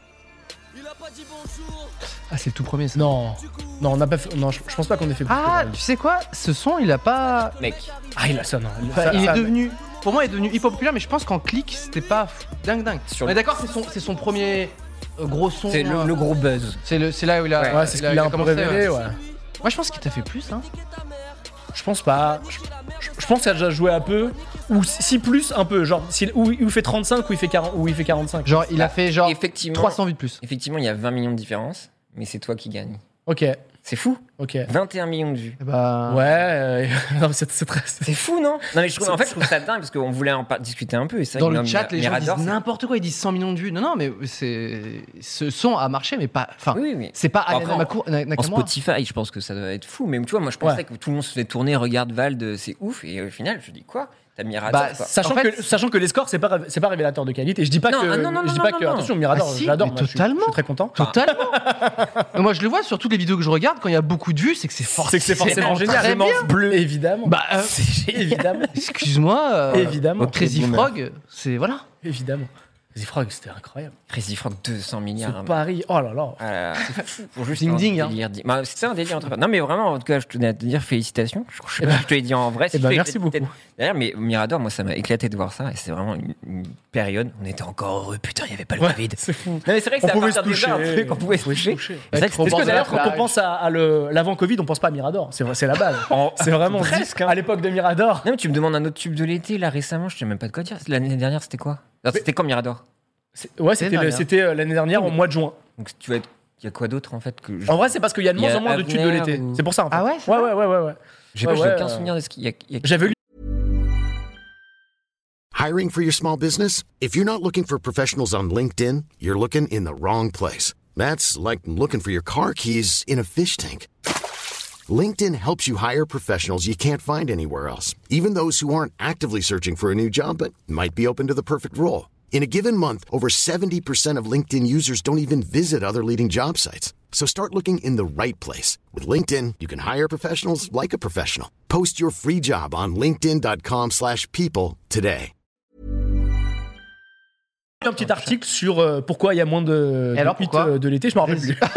Ah, c'est le tout premier, ça. Non, non, on n'a pas fait. Non, je, je pense pas qu'on ait fait. plus Ah, que tu sais quoi? Ce son, il a pas. Mec, Ah, il a ça, non. Enfin, Ça- il ça- est devenu. Pour moi, il est devenu hyper populaire, mais je pense qu'en clic, c'était pas dingue dingue. Sur Mais le- d'accord, c'est son, c'est son premier euh, gros son. c'est le, euh, le gros buzz. C'est le, c'est là où il a. Ouais, Ouais, c'est ce il qu'il a un peu commencé, révélé, ouais. ouais. Moi, je pense qu'il t'a fait plus, hein. Je pense pas. Je, je- je pense qu'il a déjà joué un peu. Ou si plus, un peu. Genre, s'il- ou il fait trente-cinq ou il fait quarante, ou il fait quarante-cinq. Genre, il a fait genre Effectivement, trois cents vues de plus. effectivement, il y a vingt millions de différence, mais c'est toi qui gagne. Ok, C'est fou. ok. vingt et un millions de vues. Eh bah. Ouais, euh, non, mais c'est c'est très. c'est- C'est fou, non? Non, mais je trouve, en fait, je trouve ça dingue parce qu'on voulait en par- discuter un peu. Et c'est vrai Dans que le Mir- chat, les gens Mirador, disent c'est- n'importe quoi. Ils disent cent millions de vues. Non, non, mais c'est. Ce son a marché, mais pas. Enfin, Oui, oui. c'est pas Après, Ayana en- Nakamura- En Nakamura. Spotify, je pense que ça doit être fou. Mais tu vois, moi, je pensais Ouais. que tout le monde se fait tourner, regarde Vald, c'est ouf. Et au final, je dis quoi? T'as Mirador, Bah, quoi. Sachant, En fait, que, sachant que les scores, c'est pas, c'est pas révélateur de qualité. Je dis pas Non, que. ah non, non, je dis non, pas non, que. non. Attention, Mirador, Ah si, j'adore. mais moi, je suis- totalement. Je suis très content. Totalement. Moi, je le vois sur toutes les vidéos que je regarde. Quand il y a beaucoup de vues, c'est que c'est forcément, C'est que c'est forcément génial. très bien. bleu. Évidemment. Bah, euh, évidemment. excuse-moi. euh, Évidemment. Crazy Boomer. Frog, c'est voilà. Évidemment. Crazy Frog, c'était incroyable. Crazy Frog, deux cents Ce milliards. pari. Oh là là. Ah là là, c'est fou. Pour juste Ding un ding, hein. délire. Bah, c'était un délire entre. Non, mais vraiment, en tout cas, je tenais à te dire félicitations. Je, je sais pas si je te l'ai dit en vrai. si eh je ben, te l'ai merci peut-être- beaucoup. peut-être Derrière, mais Mirador, moi, ça m'a éclaté de voir ça. Et c'est vraiment une, une période. On était encore heureux. Putain, il n'y avait pas le Ouais, Covid. c'est fou. Non, mais c'est vrai que On c'est à pouvait se partir de toucher. là, un truc, on pouvait se toucher. C'est vrai que Trop c'était- Parce que d'ailleurs, la quand on plage. pense à, à le- l'avant-Covid, on pense pas à Mirador. C'est vrai, c'est la base. En- C'est vraiment Presque, dit, hein. à l'époque de Mirador. Non, mais tu me demandes un autre tube de l'été, là, récemment, je sais même pas de quoi dire. L'année dernière, c'était quoi? Non, C'était quand Mirador? C'est- Ouais, c'était, le- dernière. c'était euh, l'année dernière, Oui, au mais- mois de juin. Donc, tu vas être. Il y a quoi d'autre, en fait que je- En vrai, c'est parce qu'il y a de Il y moins a en moins de tubes de Avner l'été. ou- C'est pour ça. En fait. Ah ouais, c'est Ouais, vrai ouais, ouais, ouais, ouais. J'ai Ouais, pas, j'ai ouais, aucun euh, souvenir de ce qu'il y a. il y a- J'avais lu. Hiring for your small business? If you're not looking for professionals on LinkedIn, you're looking in the wrong place. That's like looking for your car keys in a fish tank. LinkedIn helps you hire professionals you can't find anywhere else, even those who aren't actively searching for a new job but might be open to the perfect role. In a given month, over seventy percent of LinkedIn users don't even visit other leading job sites. So start looking in the right place. With LinkedIn, you can hire professionals like a professional. Post your free job on linkedin dot com slash people today. Un petit article sur euh, pourquoi il y a moins de, Et de alors, hits, pourquoi euh, de l'été. Je m'en rappelle plus.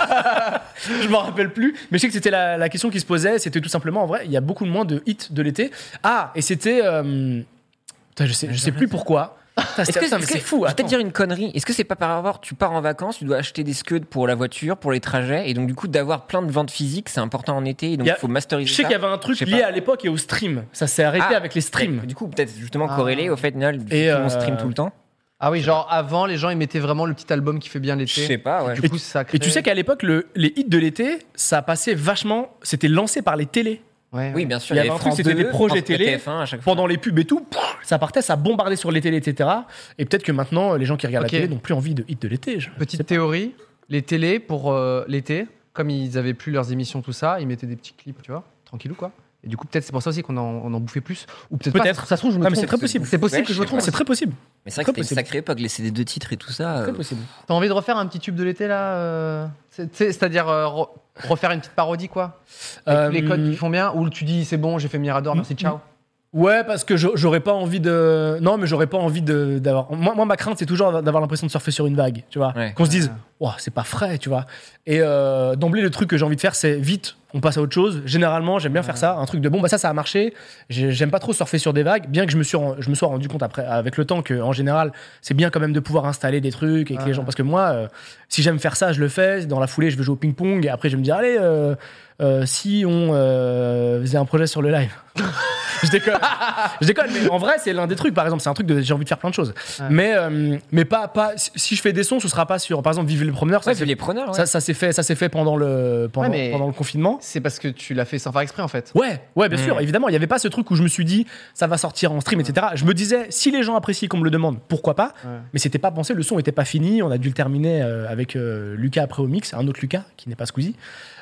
Je m'en rappelle plus. Mais je sais que c'était la, la question qui se posait. C'était tout simplement, en vrai, il y a beaucoup moins de hits de l'été. Ah, et c'était. euh, Putain, je sais, je sais plus pourquoi. Putain, Est-ce c'était- que putain, est-ce mais que- c'est fou. Je vais Attends. peut-être dire une connerie. Est-ce que c'est pas par hasard, tu pars en vacances, tu dois acheter des scuds pour la voiture, pour les trajets, et donc du coup d'avoir plein de ventes physiques, c'est important en été, et donc Il y il a- faut masteriser Je sais ça. qu'il y avait un truc Je sais lié pas. à l'époque et au stream. Ça s'est arrêté Ah, avec les streams. Du coup, peut-être justement Ah. corrélé au fait, Noël, Et, et tout le monde euh, stream tout le temps. Ah oui, genre avant, les gens ils mettaient vraiment le petit album qui fait bien Je l'été. sais pas, ouais. Du coup, ça crée... Et tu sais qu'à l'époque, le- les hits de l'été, ça passait vachement. C'était lancé par les télés. Ouais, Oui, ouais. bien sûr. Il y avait un France truc, c'était deux, des projets France télé. T F un à chaque fois. Pendant les pubs et tout, pff, ça partait, ça bombardait sur les télés, et cetera. Et peut-être que maintenant, les gens qui regardent Ok. la télé n'ont plus envie de hits de l'été. je- Petite théorie, les télés pour euh, l'été, comme ils avaient plus leurs émissions, tout ça, ils mettaient des petits clips, tu vois, tranquillou quoi. Et du coup, peut-être c'est pour ça aussi qu'on en, on en bouffait plus. Ou peut-être pas, Peut-être. ça se trouve, je me Ah, mais trompe. c'est très possible. C'est possible Ouais, que je je me sais trompe. pas. C'est très possible. Mais c'est vrai que Très c'était une possible. sacrée époque, les C D de titres et tout ça. Très euh, possible. T'as envie de refaire un petit tube de l'été là euh, c'est- c'est- C'est-à-dire euh, re- refaire une petite parodie quoi avec Euh, tous les codes qui font bien, ou tu dis c'est bon, j'ai fait Mirador, merci, ciao. Ouais, parce que je- j'aurais pas envie de. Non, mais j'aurais pas envie de- d'avoir. Moi, moi, ma crainte, c'est toujours d'avoir l'impression de surfer sur une vague, tu vois. Ouais. Qu'on se dise, ouah, c'est pas frais, tu vois. Et euh, d'emblée, le truc que j'ai envie de faire, c'est vite, on passe à autre chose. Généralement, j'aime bien faire ça, un truc de bon, bah ça, ça a marché. J'ai- J'aime pas trop surfer sur des vagues, bien que je me, suis, ren- je me sois rendu compte après, avec le temps, que en général, c'est bien quand même de pouvoir installer des trucs et que Ouais. les gens. Parce que moi, euh, si j'aime faire ça, je le fais. Dans la foulée, je vais jouer au ping-pong et après, je vais me dire, allez, euh, euh, si on euh, faisait un projet sur le live. je déconne. je déconne, mais en vrai, c'est l'un des trucs. Par exemple, c'est un truc de j'ai envie de faire plein de choses. Ouais. Mais, euh, mais pas, pas. Si si je fais des sons, ce sera pas sur. Par exemple, Vive les promeneurs. Ça, Ouais, c'est- vu les preneurs, ouais. ça, ça s'est fait, ça s'est fait pendant le, pendant, Ouais, mais- pendant le confinement. C'est parce que tu l'as fait sans faire exprès en fait. Ouais, ouais, bien Mm. sûr, évidemment. Il n'y avait pas ce truc où je me suis dit, ça va sortir en stream, et cetera. Je me disais, si les gens apprécient qu'on me le demande, pourquoi pas. Ouais. Mais c'était pas pensé, le son était pas fini. On a dû le terminer euh, avec euh, Lucas après au mix, un autre Lucas qui n'est pas Squeezie.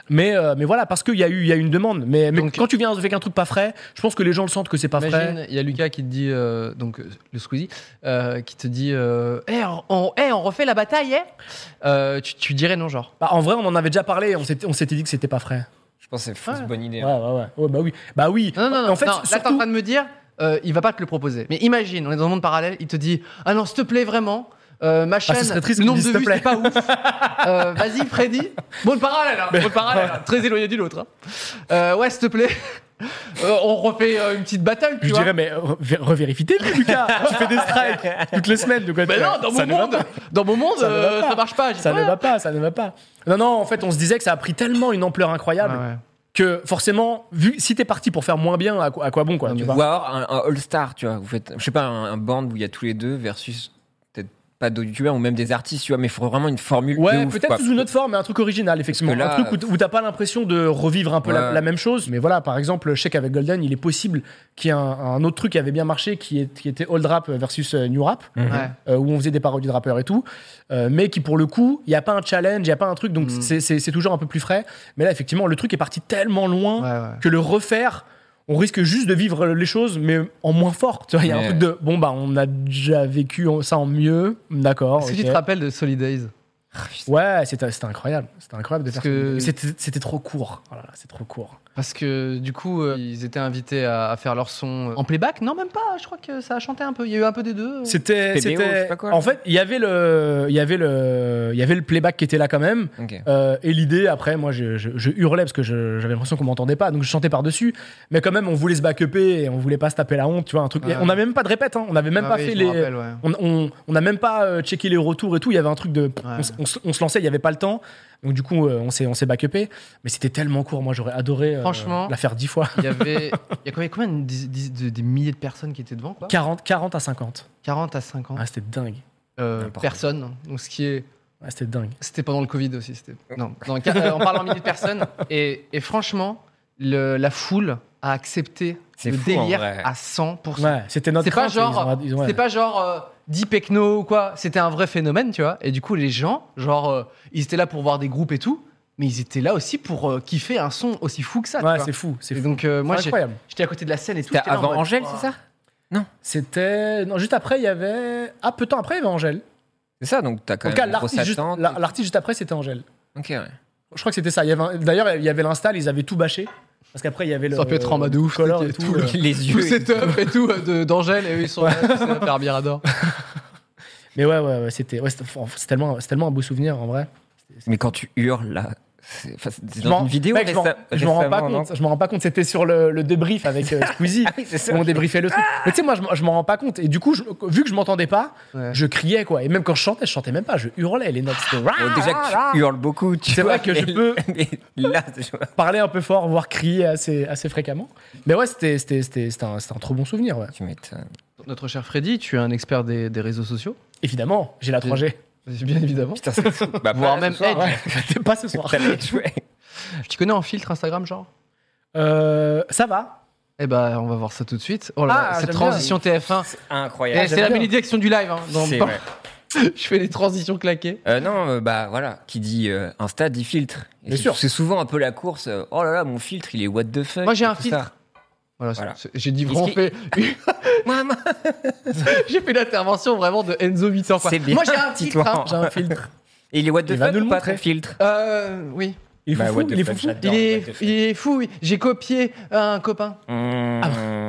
Mais, euh, mais voilà, parce qu'il y a eu, il y a eu une demande. Mais, mais Donc- quand tu viens avec un truc pas frais, je pense que les gens le sentent que c'est pas Imagine, frais. il y a Lucas qui te dit, euh, donc euh, le Squeezie, euh, qui te dit, euh, hey, on, on- hey, on refait la bataille, hein euh, tu, tu dirais non, genre. Bah, en vrai, on en avait déjà parlé. On s'était, on s'était dit que c'était pas frais. Je pense que c'est fausse Ouais. bonne idée. Ouais, ouais, ouais. Ouais, bah oui. Bah oui. Non, non, non. En fait, non, là, t'es en surtout- train de me dire, euh, il va pas te le proposer. Mais imagine, on est dans un monde parallèle, il te dit, ah non, s'il te plaît, vraiment. Euh, ma chaîne, ce serait triste le qu'il nombre dise, de s'il te vues, plaît. c'est pas ouf. Euh, Vas-y, Freddy. Bon parallèle, hein, bon parallèle, hein, très éloigné du l'autre. Hein. Euh, ouais, s'il te plaît. Euh, on refait euh, une petite battle, tu Je vois. dirais, mais re- revérifie tes vues, Lucas. Tu fais des strikes toutes les semaines. De quoi Mais tu- non, dans ça mon ne va monde, pas. dans mon monde, Ça ne va euh, pas. ça marche pas. j'y Ça peux ne rien. va pas, ça ne va pas. Non, non, en fait, on se disait que ça a pris tellement une ampleur incroyable Ah ouais. que forcément, vu, si t'es parti pour faire moins bien, à quoi, à quoi bon, quoi, tu Ou vois. alors un, un All-Star, tu vois. Vous faites, je sais pas, un, un band où il y a tous les deux versus peut-être pas d'autres youtubeurs ou même des artistes, tu vois, mais il faut vraiment une formule. Ouais, de ouf, peut-être quoi. sous une autre forme, mais un truc original, effectivement. Parce que là, un truc où, t- où t'as pas l'impression de revivre un peu la, Ouais. la même chose. Mais voilà, par exemple, je sais qu'avec Golden, il est possible qu'il y ait un, un autre truc qui avait bien marché, qui, est, qui était Old Rap versus euh, New Rap, Mhm. Ouais. euh, où on faisait des parodies de rappeurs et tout, euh, mais qui pour le coup, il y a pas un challenge, il y a pas un truc, donc Mhm. c'est- c'est c'est toujours un peu plus frais. Mais là, effectivement, le truc est parti tellement loin Ouais, ouais. que le refaire, on risque juste de vivre les choses, mais en moins fort. Tu vois, il y a un Mais- truc de bon bah on a déjà vécu ça en mieux, d'accord. Est-ce que ok. tu te rappelles de Solid Days? Ouais, c'était c'était incroyable, c'était incroyable de Parce faire que- ça. C'était c'était trop court. Oh là là, c'est trop court. Parce que du coup, euh, ils étaient invités à, à faire leur son euh, en playback. Non, même pas. Je crois que ça a chanté un peu. Il y a eu un peu des deux. C'était P B O, je sais c'était pas quoi, en là. fait, il y avait le il y avait le il y avait le playback qui était là quand même. Ok. Euh, et l'idée, après, moi, je, je- je hurlais parce que je- j'avais l'impression qu'on m'entendait pas, donc je chantais par-dessus. Mais quand même, on voulait se back-upper et on voulait pas se taper la honte, tu vois, un truc. Ouais. On n'avait même pas de répète, hein. On n'avait même Ah pas oui, fait je me les. rappelle, ouais. On on- on n'a même pas euh, checké les retours et tout. Il y avait un truc de. On, s- on s- on se lançait, il y avait pas le temps. Donc du coup, euh, on s'est on s'est back-upé. Mais c'était tellement court. Moi, j'aurais adoré euh, Franchement. la faire dix fois. Il y avait. Il y a combien, combien de, de- de- des milliers de personnes qui étaient devant, quoi quarante, quarante à cinquante. quarante à cinquante Ah, c'était dingue. euh, N'importe personnes. Donc ce qui est. Ouais, c'était dingue. C'était pendant le Covid aussi. C'était. Non. non, qua- euh, on parle en milliers de personnes. Et, et franchement, le- la foule a accepté C'est le fou, en délire vrai. à cent pour cent. Ouais, c'était notre C'est pas crainte, genre, ils ont- ils ont- ouais. c'est pas genre euh, dix pecno ou quoi. C'était un vrai phénomène, tu vois. Et du coup, les gens, genre, euh, ils étaient là pour voir des groupes et tout, mais ils étaient là aussi pour euh, kiffer un son aussi fou que ça. tu Ouais, vois. c'est fou, c'est Et fou. donc, euh, moi, C'est j'ai- incroyable. j'étais à côté de la scène et tout. C'était j'étais là en avant mode, Angèle, oh. c'est ça C'était non, juste après, il y avait ah peu de temps après, il y avait Angèle. C'est ça, donc t'as quand En tout même cas, une grosse l'artiste juste, attente. la- l'artiste juste après, c'était Angèle. Ok, ouais. Je crois que c'était ça. Il y avait un- d'ailleurs, il y avait l'install, ils avaient tout bâché parce qu'après il y avait le Ça peut être en mode ouf, color tu sais, et tout. tout euh. le- Les Tout yeux. setup et tout euh, de- d'Angèle et eux, ils sont là, tu sais, à faire Mirador. Mais ouais, ouais, ouais, c'était ouais, c'était c'est tellement, c'est tellement un beau souvenir en vrai. Mais quand tu hurles là, c'est enfin, c'est Je m'en- dans une vidéo mec, je m'en- réce- je m'en rends pas récemment, non compte. Je m'en rends pas compte. C'était sur le, le débrief avec euh, Squeezie. Ah oui, c'est ça. où on débriefait le truc. Mais tu sais, moi, je, m'en- je m'en rends pas compte. Et du coup, je- vu que je m'entendais pas, Ouais. je criais quoi. Et même quand je chantais, je chantais même pas. Je hurlais les notes. C'était Bon, déjà que tu hurles beaucoup, tu C'est vrai vois, que je mais- peux- mais là, je vois. parler un peu fort, voire crier assez, assez fréquemment. Mais ouais, c'était, c'était, c'était, c'était un, c'était un trop bon souvenir. Ouais. Tu m'étonnes. Notre cher Freddy, tu es un expert des, des réseaux sociaux. Évidemment, j'ai la trois G. Bien évidemment. Putain, c'est fou. Bah, Voire pas même ce soir, Edge. ouais. Pas ce soir. T'as l'Edge, ouais. Tu connais en filtre Instagram, genre Euh, ça va. Eh ben, on va voir ça tout de suite. Oh là, là, Ah, cette j'aime transition T F un. Incroyable. Eh, c'est j'aime la bien. bénédiction du live. Hein, dans- C'est dans- vrai. Je fais des transitions claquées. Euh, non, euh, bah voilà, qui dit euh, Insta dit filtre. Et Bien c'est- sûr. C'est souvent un peu la course. euh, oh là là, mon filtre, il est what the fuck. Moi, j'ai et un tout filtre. ça. Voilà, Voilà. c'est- j'ai dit Est-ce vraiment qu'il- fait. Moi, moi. J'ai fait l'intervention vraiment de Enzo huit heures. C'est bien. Moi, j'ai un filtre. Dis-toi. hein. J'ai un filtre. Et il est what the Il va fuck nous le ou pas montrer. ton filtre Euh, oui. Il est Bah, fou, what the il est fuck, fou. j'adore. Il est, what the fuck. il est fou, oui. J'ai copié un copain. Mmh.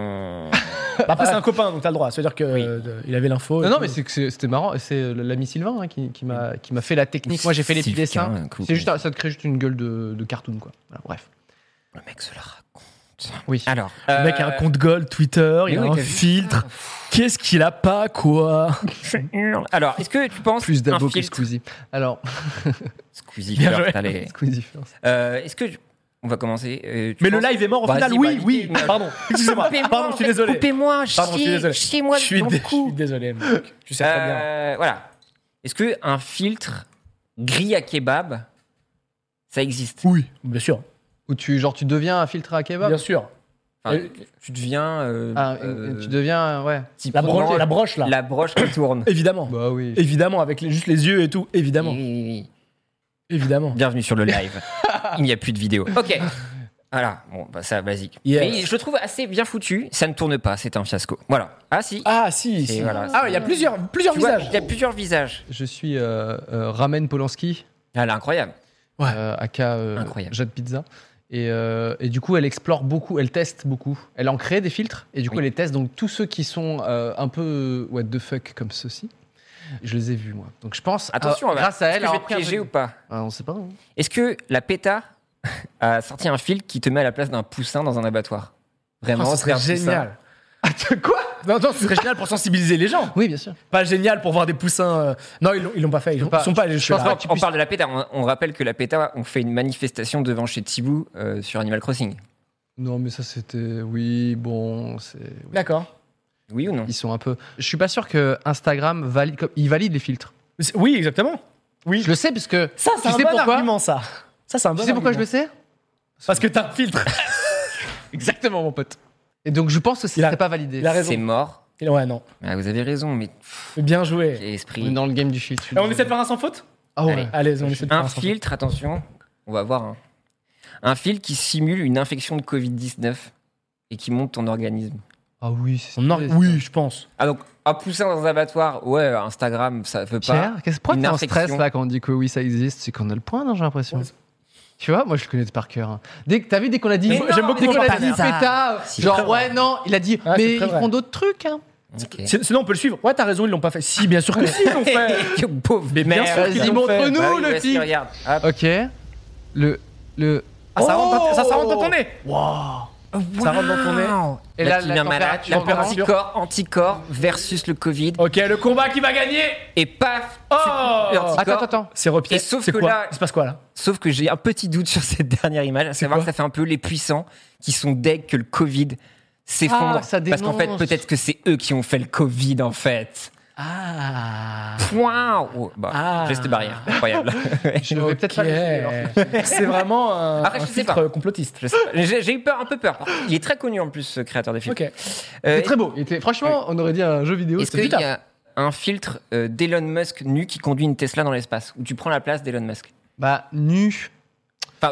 Bah, après, c'est un copain, donc t'as le droit. C'est-à-dire que Oui. euh, il avait l'info. et Non, non, tout. mais c'est que c'est- c'était marrant. C'est l'ami Sylvain hein, qui, qui m'a qui m'a fait la technique. Moi, j'ai fait les petits Sylvain, dessins. cool. C'est juste, ça te crée juste une gueule de, de cartoon, quoi. Voilà, bref. Le mec se la raconte. Oui. Alors, Le mec a un compte Gold, Twitter, il mais a oui, un t'as vu filtre. Qu'est-ce qu'il a pas, quoi? Alors, est-ce que tu penses Plus un d'abo que filtre Squeezie. Alors, Squeezie Bien Flirt, joué. allez. Squeezie first. Euh, Est-ce que on va commencer euh, tu Mais le penses- live est mort au Vas-y, final, bah, oui, niquez, oui. moi. Pardon, excusez-moi. Coupez-moi, Pardon, je suis désolé. Coupez-moi, Pardon, je suis chiez- désolé. chiez-moi Je suis, dans dé- le je cou. suis désolé, mec. Tu sais très bien. Euh, Voilà. Est-ce que un filtre grille à kebab, ça existe Oui, bien sûr. Où tu, genre, tu deviens un filtre à kebab. Bien sûr. Enfin, Euh, Tu deviens. euh, Ah, euh, tu deviens, ouais. type La broche, broche- la broche, là. La broche qui tourne. Évidemment. Bah oui. Évidemment, avec les- juste les yeux et tout. Évidemment. Oui, oui, oui. Évidemment. Bienvenue sur le live. il n'y a plus de vidéo. Ok. Voilà, bon, bah ça, basique. Yes. Mais je le trouve assez bien foutu. Ça ne tourne pas, c'est un fiasco. Voilà. Ah si. Ah si, si. voilà. Ah, il y a plusieurs, plusieurs Tu vois, visages. il y a plusieurs visages. Je suis euh, euh, Ramen Polanski, Ah, elle est incroyable. Ouais. euh, aka euh, Incroyable. Jade Pizza. Et, euh, et du coup, elle explore beaucoup, elle teste beaucoup. Elle en crée des filtres et du coup, Oui. elle les teste. Donc, tous ceux qui sont euh, un peu euh, what the fuck comme ceux-ci, je les ai vus, moi. Donc, je pense, Attention, euh, on va- grâce à est-ce elle, que je vais alors, te piéger ou pas? Ah, on sait pas. hein. Est-ce que la PETA a sorti un filtre qui te met à la place d'un poussin dans un abattoir? Vraiment, Oh, ce serait c'est un poussin. génial. Attends, quoi Non, non, ce serait génial pour sensibiliser les gens. Oui, bien sûr. Pas génial pour voir des poussins. euh, Non, ils l'ont, ils l'ont pas fait. Ils, Je ont- peux pas- ils sont pas allés je jusque pense là. pas. On parle de la PETA. On, on rappelle que la PETA ont fait une manifestation devant chez Thibaut euh, sur Animal Crossing. Non, mais ça, c'était. Oui, bon, c'est. oui. D'accord. Oui ou non? Ils sont un peu. Je suis pas sûr que Instagram valide. comme- Il valide les filtres. C'est- Oui, exactement. Oui. Je le sais parce que. Ça, c'est tu un sais bon pourquoi argument, ça. Ça, c'est un bon Tu sais pourquoi je argument. le sais Parce que t'as un filtre. Exactement, mon pote. Et donc, je pense que ce Il a- serait pas validé. il a raison. C'est mort. Ouais, non. Ah, vous avez raison, mais Bien joué. quel On est esprit. dans le game du filtre. Et on essaie de faire un sans faute Ah ouais. Allez. Allez, on essaie de faire Un un sans faute. filtre, attention, on va voir. hein. Un filtre qui simule une infection de covid dix-neuf et qui monte ton organisme. Ah oui, c'est On en- stylé, ça. Oui, je pense. Ah donc, un poussin dans un abattoir, ouais, Instagram, ça veut pas. Pierre, qu'est-ce pourquoi Une t'es en infection. stress là quand on dit que oui, ça existe? C'est qu'on a le point, non, j'ai l'impression. Ouais. Tu vois, moi je le connais par cœur. hein. Dès que t'as vu, dès qu'on a dit, Mais j'aime non, beaucoup dès mais qu'on a pas dit ça. PETA, Si, genre très ouais, non, il a dit, Ah, c'est mais très ils vrai. font d'autres trucs. Hein. Ok. C'est- Sinon, on peut le suivre. Ouais, t'as raison, ils l'ont pas fait. Si, bien sûr que si, ils l'ont fait. Pauvre Mais bien merde. sûr qu'ils Vas-y, l'ont fait. montre-nous Bah oui, le vas-y, film. regarde. Hop. Ok, le le. Ah, ça, rentre dans, ça, ça rentre dans Oh ton nez. Ça rentre dans ton nez. Et Là, là, tu la viens malade, température la augmente. anticorps, anticorps versus le Covid. Ok, le combat qui va gagner. Et paf, Oh tu- l'anticorps. Attends, attends, attends. C'est repied. Et sauf C'est que quoi là- Il se passe quoi là Sauf que j'ai un petit doute sur cette dernière image, à savoir quoi que ça fait un peu les puissants qui sont deg que le Covid s'effondre. Ah, ça parce qu'en fait, dénonce. peut-être que c'est eux qui ont fait le Covid en fait. Ah. Waouh oh, bah, Ah. Geste barrière, incroyable. Je vais peut-être pas le suivre, alors. C'est vraiment un, Après, un je sais filtre pas. complotiste. Je sais pas. J'ai j'ai eu peur, un peu peur. Il est très connu en plus, ce créateur des films. Ok. Euh, C'est très beau. Il était- Franchement, on aurait dit un jeu vidéo. Est-ce c'était qu'il du y a un filtre euh, d'Elon Musk nu qui conduit une Tesla dans l'espace, où tu prends la place d'Elon Musk? Bah, nu. Enfin,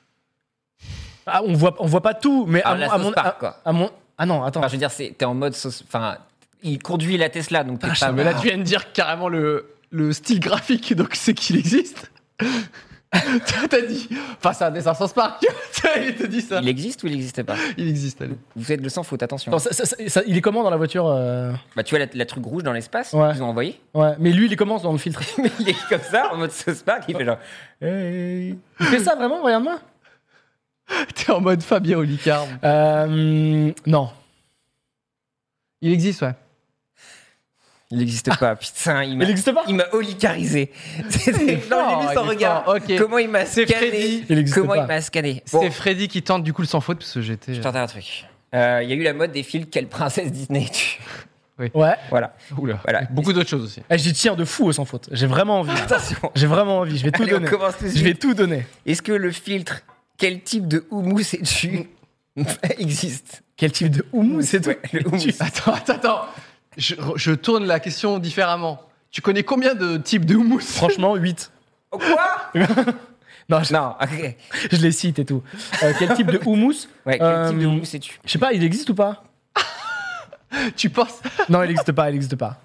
Ah, on voit, on voit pas tout, mais Ah, à, la mon, à, sauce mon, part, à- quoi. à mon. Ah non, attends. enfin, je veux dire, c'est- t'es en mode sauce. Enfin, il conduit la Tesla, donc t'es Ah, pas. mais là, tu viens de dire carrément le, le style graphique, donc c'est qu'il existe. Toi, t'as dit. Enfin, c'est un dessin sans spark. Il te dit ça. Il existe ou il n'existe pas? Il existe, allez. Vous êtes le sans faute, attention. Attends, ça- ça- ça- ça- il est comment dans la voiture euh, Bah, tu vois la, la truc rouge dans l'espace Ouais. qu'ils ont envoyé. Ouais, mais lui, il est comment dans le filtre Mais il est comme ça, en mode sauce park, il fait genre. Il fait ça vraiment, regarde-moi. T'es en mode Fabien Olicard. Euh, non. Il existe, ouais. Il n'existe pas, putain, il m'a. Il existe pas Il m'a olicarisé. C'était- fort, Non, j'ai vu il son est regard. fort, ok. Comment il m'a C'est scanné. Freddy. Il existe Comment pas. il m'a scanné. Bon, C'est Freddy qui tente du coup le sans faute parce que j'étais. je tente un truc. Euh, Il y a eu la mode des films Quelle princesse Disney es-tu? Ouais. Voilà. Oula. Voilà. Beaucoup d'autres choses aussi. Eh, J'y tiens de fou au sans faute. J'ai vraiment envie. Attention. J'ai vraiment envie. Je vais tout Allez, on donner. commence tout de Je vais suite. tout donner. Est-ce que le filtre Quel type de houmous es-tu existe? Quel type de houmous c'est tout Ouais, le houmous. Attends, attends, attends. Je, je tourne la question différemment. Tu connais combien de types de houmous? Franchement, huit. Oh, quoi? Non, je, Non, ok. je les cite et tout. Euh, quel type de houmous Ouais, quel Euh, type de houmous es-tu? Je sais pas, il existe ou pas Tu penses? Non, il existe pas, il existe pas.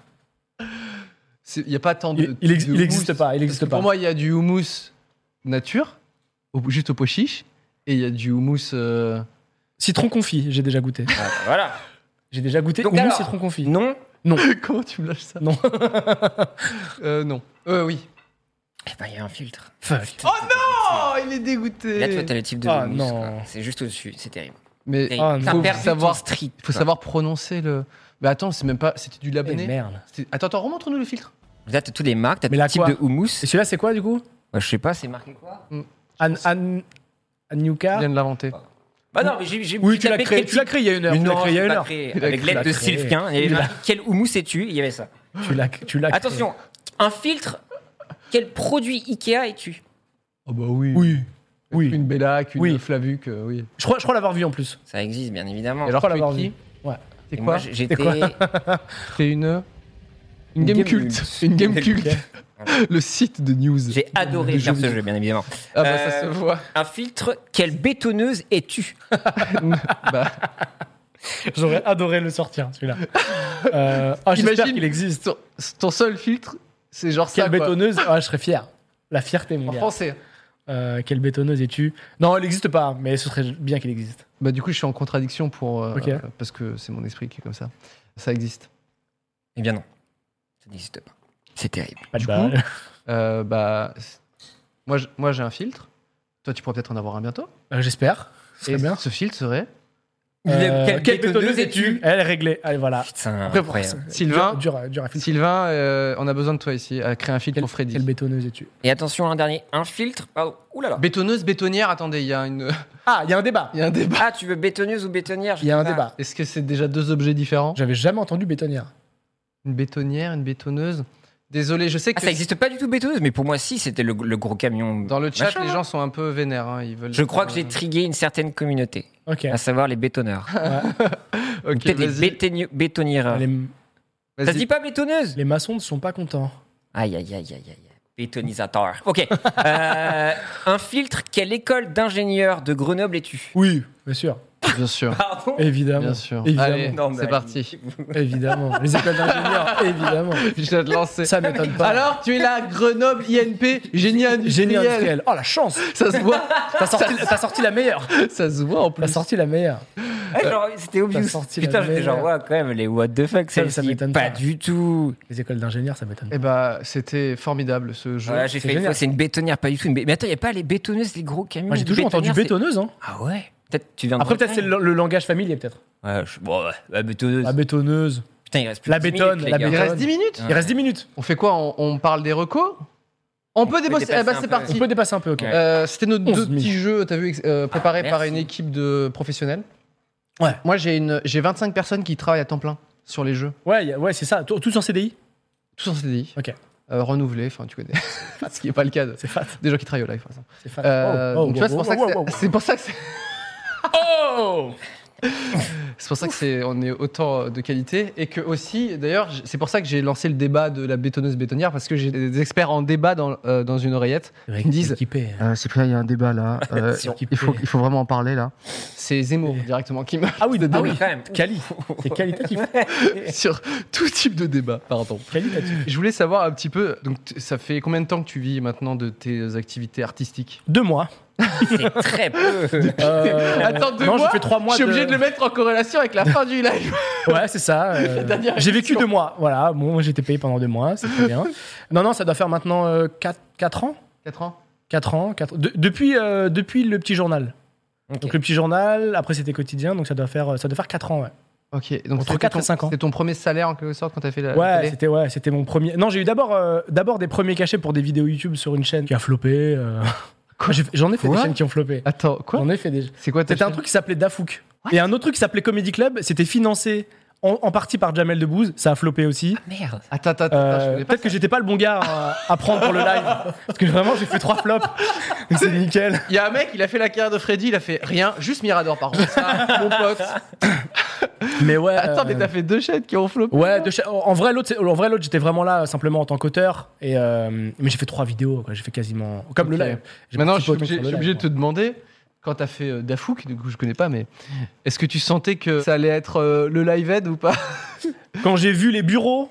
Il n'y a pas tant de. Il, il, ex- de il existe houmous. pas, il Parce existe que pas. Pour moi, il y a du houmous nature, au- juste au pot chiche, et il y a du houmous. euh, Citron confit, j'ai déjà goûté. Ah, voilà. J'ai déjà goûté Donc houmous alors, citron confit. Non. Comment tu me lâches ça? Non. Euh, non. Euh, oui. Eh ben, il y a un filtre. Fuck. Oh, il est dégoûté. Là, tu vois, t'as le type de Ah, houmous. non. quoi. C'est juste au-dessus, c'est terrible. Mais Terrible. Ah, T'as non. perdu Faut savoir- ton street. il faut savoir prononcer le. Mais attends, c'est même pas. C'était du Eh, labonné. merde. C'était- Attends, attends, remontre-nous le filtre. Là, t'as tous les marques, t'as Mais tout là, type quoi de houmous. Et celui-là, c'est quoi du coup Ouais, je sais pas, c'est marqué quoi? An, An, Anyuka Je viens de l'inventer. Bah non, mais j'ai j'ai Oui, j'ai tu l'as tapé créé, quel tu l'as type- créé il y a une heure. Mais Tu l'as non, créé il y a je l'ai une pas heure. créé. Il a Avec créé. l'aide de Il l'a créé. Sylvain. Il y avait Il l'a- marqué quel houmous es-tu? Il y avait ça. Tu l'as, tu l'as créé. Attention, un filtre. Quel produit Ikea es-tu? Oh bah oui. Oui. Oui. Une Bellac, une Oui. Flavuc, euh, oui. Je crois, je crois l'avoir vu en plus. Ça existe, bien évidemment. Et alors, crois tu es l'avoir qui? vu. Ouais. C'est Et quoi? moi, j'étais. quoi C'est une. Une game game culte. culte. Une game Game culte. culte. Le site de news. J'ai adoré de faire jeux ce vidéo. jeu, bien évidemment. Ah bah ça Euh, se voit. Un filtre, quelle bétonneuse es-tu? Bah, J'aurais adoré le sortir, celui-là. Euh, ah, j'espère imagine qu'il existe. Ton, ton seul filtre, c'est genre Quelle ça. quoi. bétonneuse. Ah, je serais fier. La fierté, mon En gars. français. Euh, quelle bétonneuse es-tu? Non, elle n'existe pas, mais ce serait bien qu'il existe. Bah du coup, je suis en contradiction pour euh, Ok. euh, parce que c'est mon esprit qui est comme ça. Ça existe. Eh bien non, ça n'existe pas. C'est terrible. Pas de Du balle. coup, Euh, bah, c'est- moi, je- moi j'ai un filtre. Toi, tu pourrais peut-être en avoir un bientôt. Euh, J'espère. Ce serait Et bien. ce filtre serait Euh, Quelle quelle bétonneuse bétonneuse es-tu? es-tu? Elle est réglée. Allez, voilà. Putain, Après, incroyable. c'est- Sylvain. Dur, dur, dur à filtrer. Sylvain. euh, on a besoin de toi ici à créer un filtre Quelle, pour Freddy. quelle bétonneuse es-tu? Et attention, un dernier, un filtre. Pardon. Ouh là là. Bétonneuse, bétonnière. Attendez, il y a une, Ah, il y a un débat. il y a un débat. Ah, tu veux bétonneuse ou bétonnière? Je Il y a sais un pas. débat. Est-ce que c'est déjà deux objets différents? J'avais jamais entendu bétonnière. Une bétonnière, une bétonneuse. Désolé, je sais Ah, que ça n'existe pas du tout bétonneuse, mais pour moi, si, c'était le, le gros camion. dans le chat, machin, les là. gens sont un peu vénères. hein, Ils veulent. Je crois que j'ai Euh, trigué une certaine communauté, Ok. à savoir les bétonneurs. Ok, Peut-être des vas-y. bétonni- bétonnières. Les, Ça Vas-y. se dit pas bétonneuse? les maçons ne sont pas contents. Aïe, aïe, aïe, aïe, aïe. Bétonisateur. Ok. Euh, un filtre, quelle école d'ingénieur de Grenoble es-tu? Oui, bien sûr. Bien sûr. Pardon? Évidemment. Bien sûr. Évidemment. Allez, Non, mais c'est allez. parti. Évidemment. Les écoles d'ingénieurs, évidemment. Je vais te lancer. Ça m'étonne pas. Alors, tu es là, Grenoble I N P, génie industriel. Génie industriel. Oh, la chance. Ça se voit. T'as sorti, t'as sorti la meilleure. Ça se voit en T'as plus. sorti la meilleure. Ouais, genre, c'était obvious. T'as sorti la Putain, j'étais genre, meilleure. ouais, quand même, les what the fuck, Ça, ça, ça ça m'étonne pas pas. du tout. Les écoles d'ingénieurs, ça m'étonne pas. Eh bah, c'était formidable ce jeu. Voilà, j'ai c'est fait une génial. fois, c'est une bétonnière, pas du tout. une bé- Mais attends, il n'y a pas les bétonneuses, les gros camions. Moi, j'ai les toujours entendu bétonnières, c'est- bétonneuse. Hein. Ah ouais? Peut-être tu viens de Après, peut-être c'est Bretagne. le, le langage familier, peut-être. Ouais, je... bon, ouais, la bétonneuse. La bétonneuse. Putain, il reste plus La que dix bétonne, minutes, les la gars. Il bétonne. reste dix minutes. Ouais. Il reste dix minutes. On fait quoi on, on parle des recos On peut peut débosser. dépasser Eh bah, un c'est peu. parti. On peut dépasser un peu, ok. Ouais. Euh, C'était nos deux onze minutes. petits jeux, t'as vu, ex- euh, préparés Ah, par merci. une équipe de professionnels. Ouais. Moi, j'ai une, j'ai vingt-cinq personnes qui travaillent à temps plein sur les jeux. Ouais, y a- ouais c'est ça. Tout tout en C D I. Tous en C D I. Ok. Euh, renouvelés, enfin, tu connais. Ce qui n'est pas le cas de- C'est fat. des gens qui travaillent au live, par exemple. C'est fat. Euh, Oh, oh, donc, tu vois, c'est oh, pour ça oh, que oh, c'est- c'est pour ça que c'est. Oh C'est pour ça que c'est, on est autant de qualité et que aussi, d'ailleurs, j- c'est pour ça que j'ai lancé le débat de la bétonneuse bétonnière parce que j'ai des experts en débat dans, euh, dans une oreillette. Ils me disent, équipé. euh, Cyprien, il y a un débat là. euh, C'est équipé. il faut, il faut vraiment en parler là. C'est Zemmour directement qui me Ah oui, Ah oui, quand même. Quali. C'est qualitatif. sur tout type de débat. Pardon. Qualitatif. Je voulais savoir un petit peu. Donc, t- ça fait combien de temps que tu vis maintenant de tes activités artistiques? Deux mois. C'est très peu. Euh, Attends, deux non, mois j'ai fait trois mois. Je suis obligé de le mettre en corrélation avec la fin du live. Ouais, c'est ça. euh, Dernière j'ai vécu émission. deux mois. Voilà. Bon, moi, j'ai été payé pendant deux mois. C'est très bien. Non, non, ça doit faire maintenant euh, quatre ans. quatre ans. quatre ans. quatre de- depuis, euh, depuis le petit journal. Ok. Donc le petit journal, après c'était quotidien, donc ça doit faire, ça doit faire quatre ans, ouais. Ok. Donc, Entre c'était quatre ton- et cinq ans. C'était ton premier salaire en quelque sorte quand tu as fait la, la Ouais, télé. c'était ouais, c'était mon premier. Non, j'ai eu d'abord euh, d'abord des premiers cachets pour des vidéos YouTube sur une chaîne qui a floppé. euh. J'ai fait- J'en ai fait Quoi des chaînes qui ont floppé. Attends, quoi J'en ai fait des. C'est quoi ta C'était un chaîne truc qui s'appelait Dafouk. Et un autre truc qui s'appelait Comedy Club, c'était financé en, en partie par Jamel Debbouze, ça a floppé aussi. Merde. Attends, attends, attends. Euh, je connais pas Peut-être que j'étais pas le bon gars à, à prendre pour le live. Parce que vraiment, j'ai fait trois flops. Donc c'est nickel. Il y a un mec, il a fait la carrière de Freddy, il a fait rien, juste Mirador par contre. Ça, mon pote. Mais ouais. Attends, euh, mais t'as fait deux chaînes qui ont floppé. Ouais, de cha- en vrai l'autre, c'est- en vrai l'autre, j'étais vraiment là simplement en tant qu'auteur. Et euh, mais j'ai fait trois vidéos, quoi. J'ai fait quasiment comme le Ok. live. J'ai Maintenant, je participé suis autant obligé, sur je le suis obligé live, de te demander, quand t'as fait euh, Dafouk, du coup je connais pas, mais est-ce que tu sentais que ça allait être euh, le live aid ou pas? quoi. Quand j'ai vu les bureaux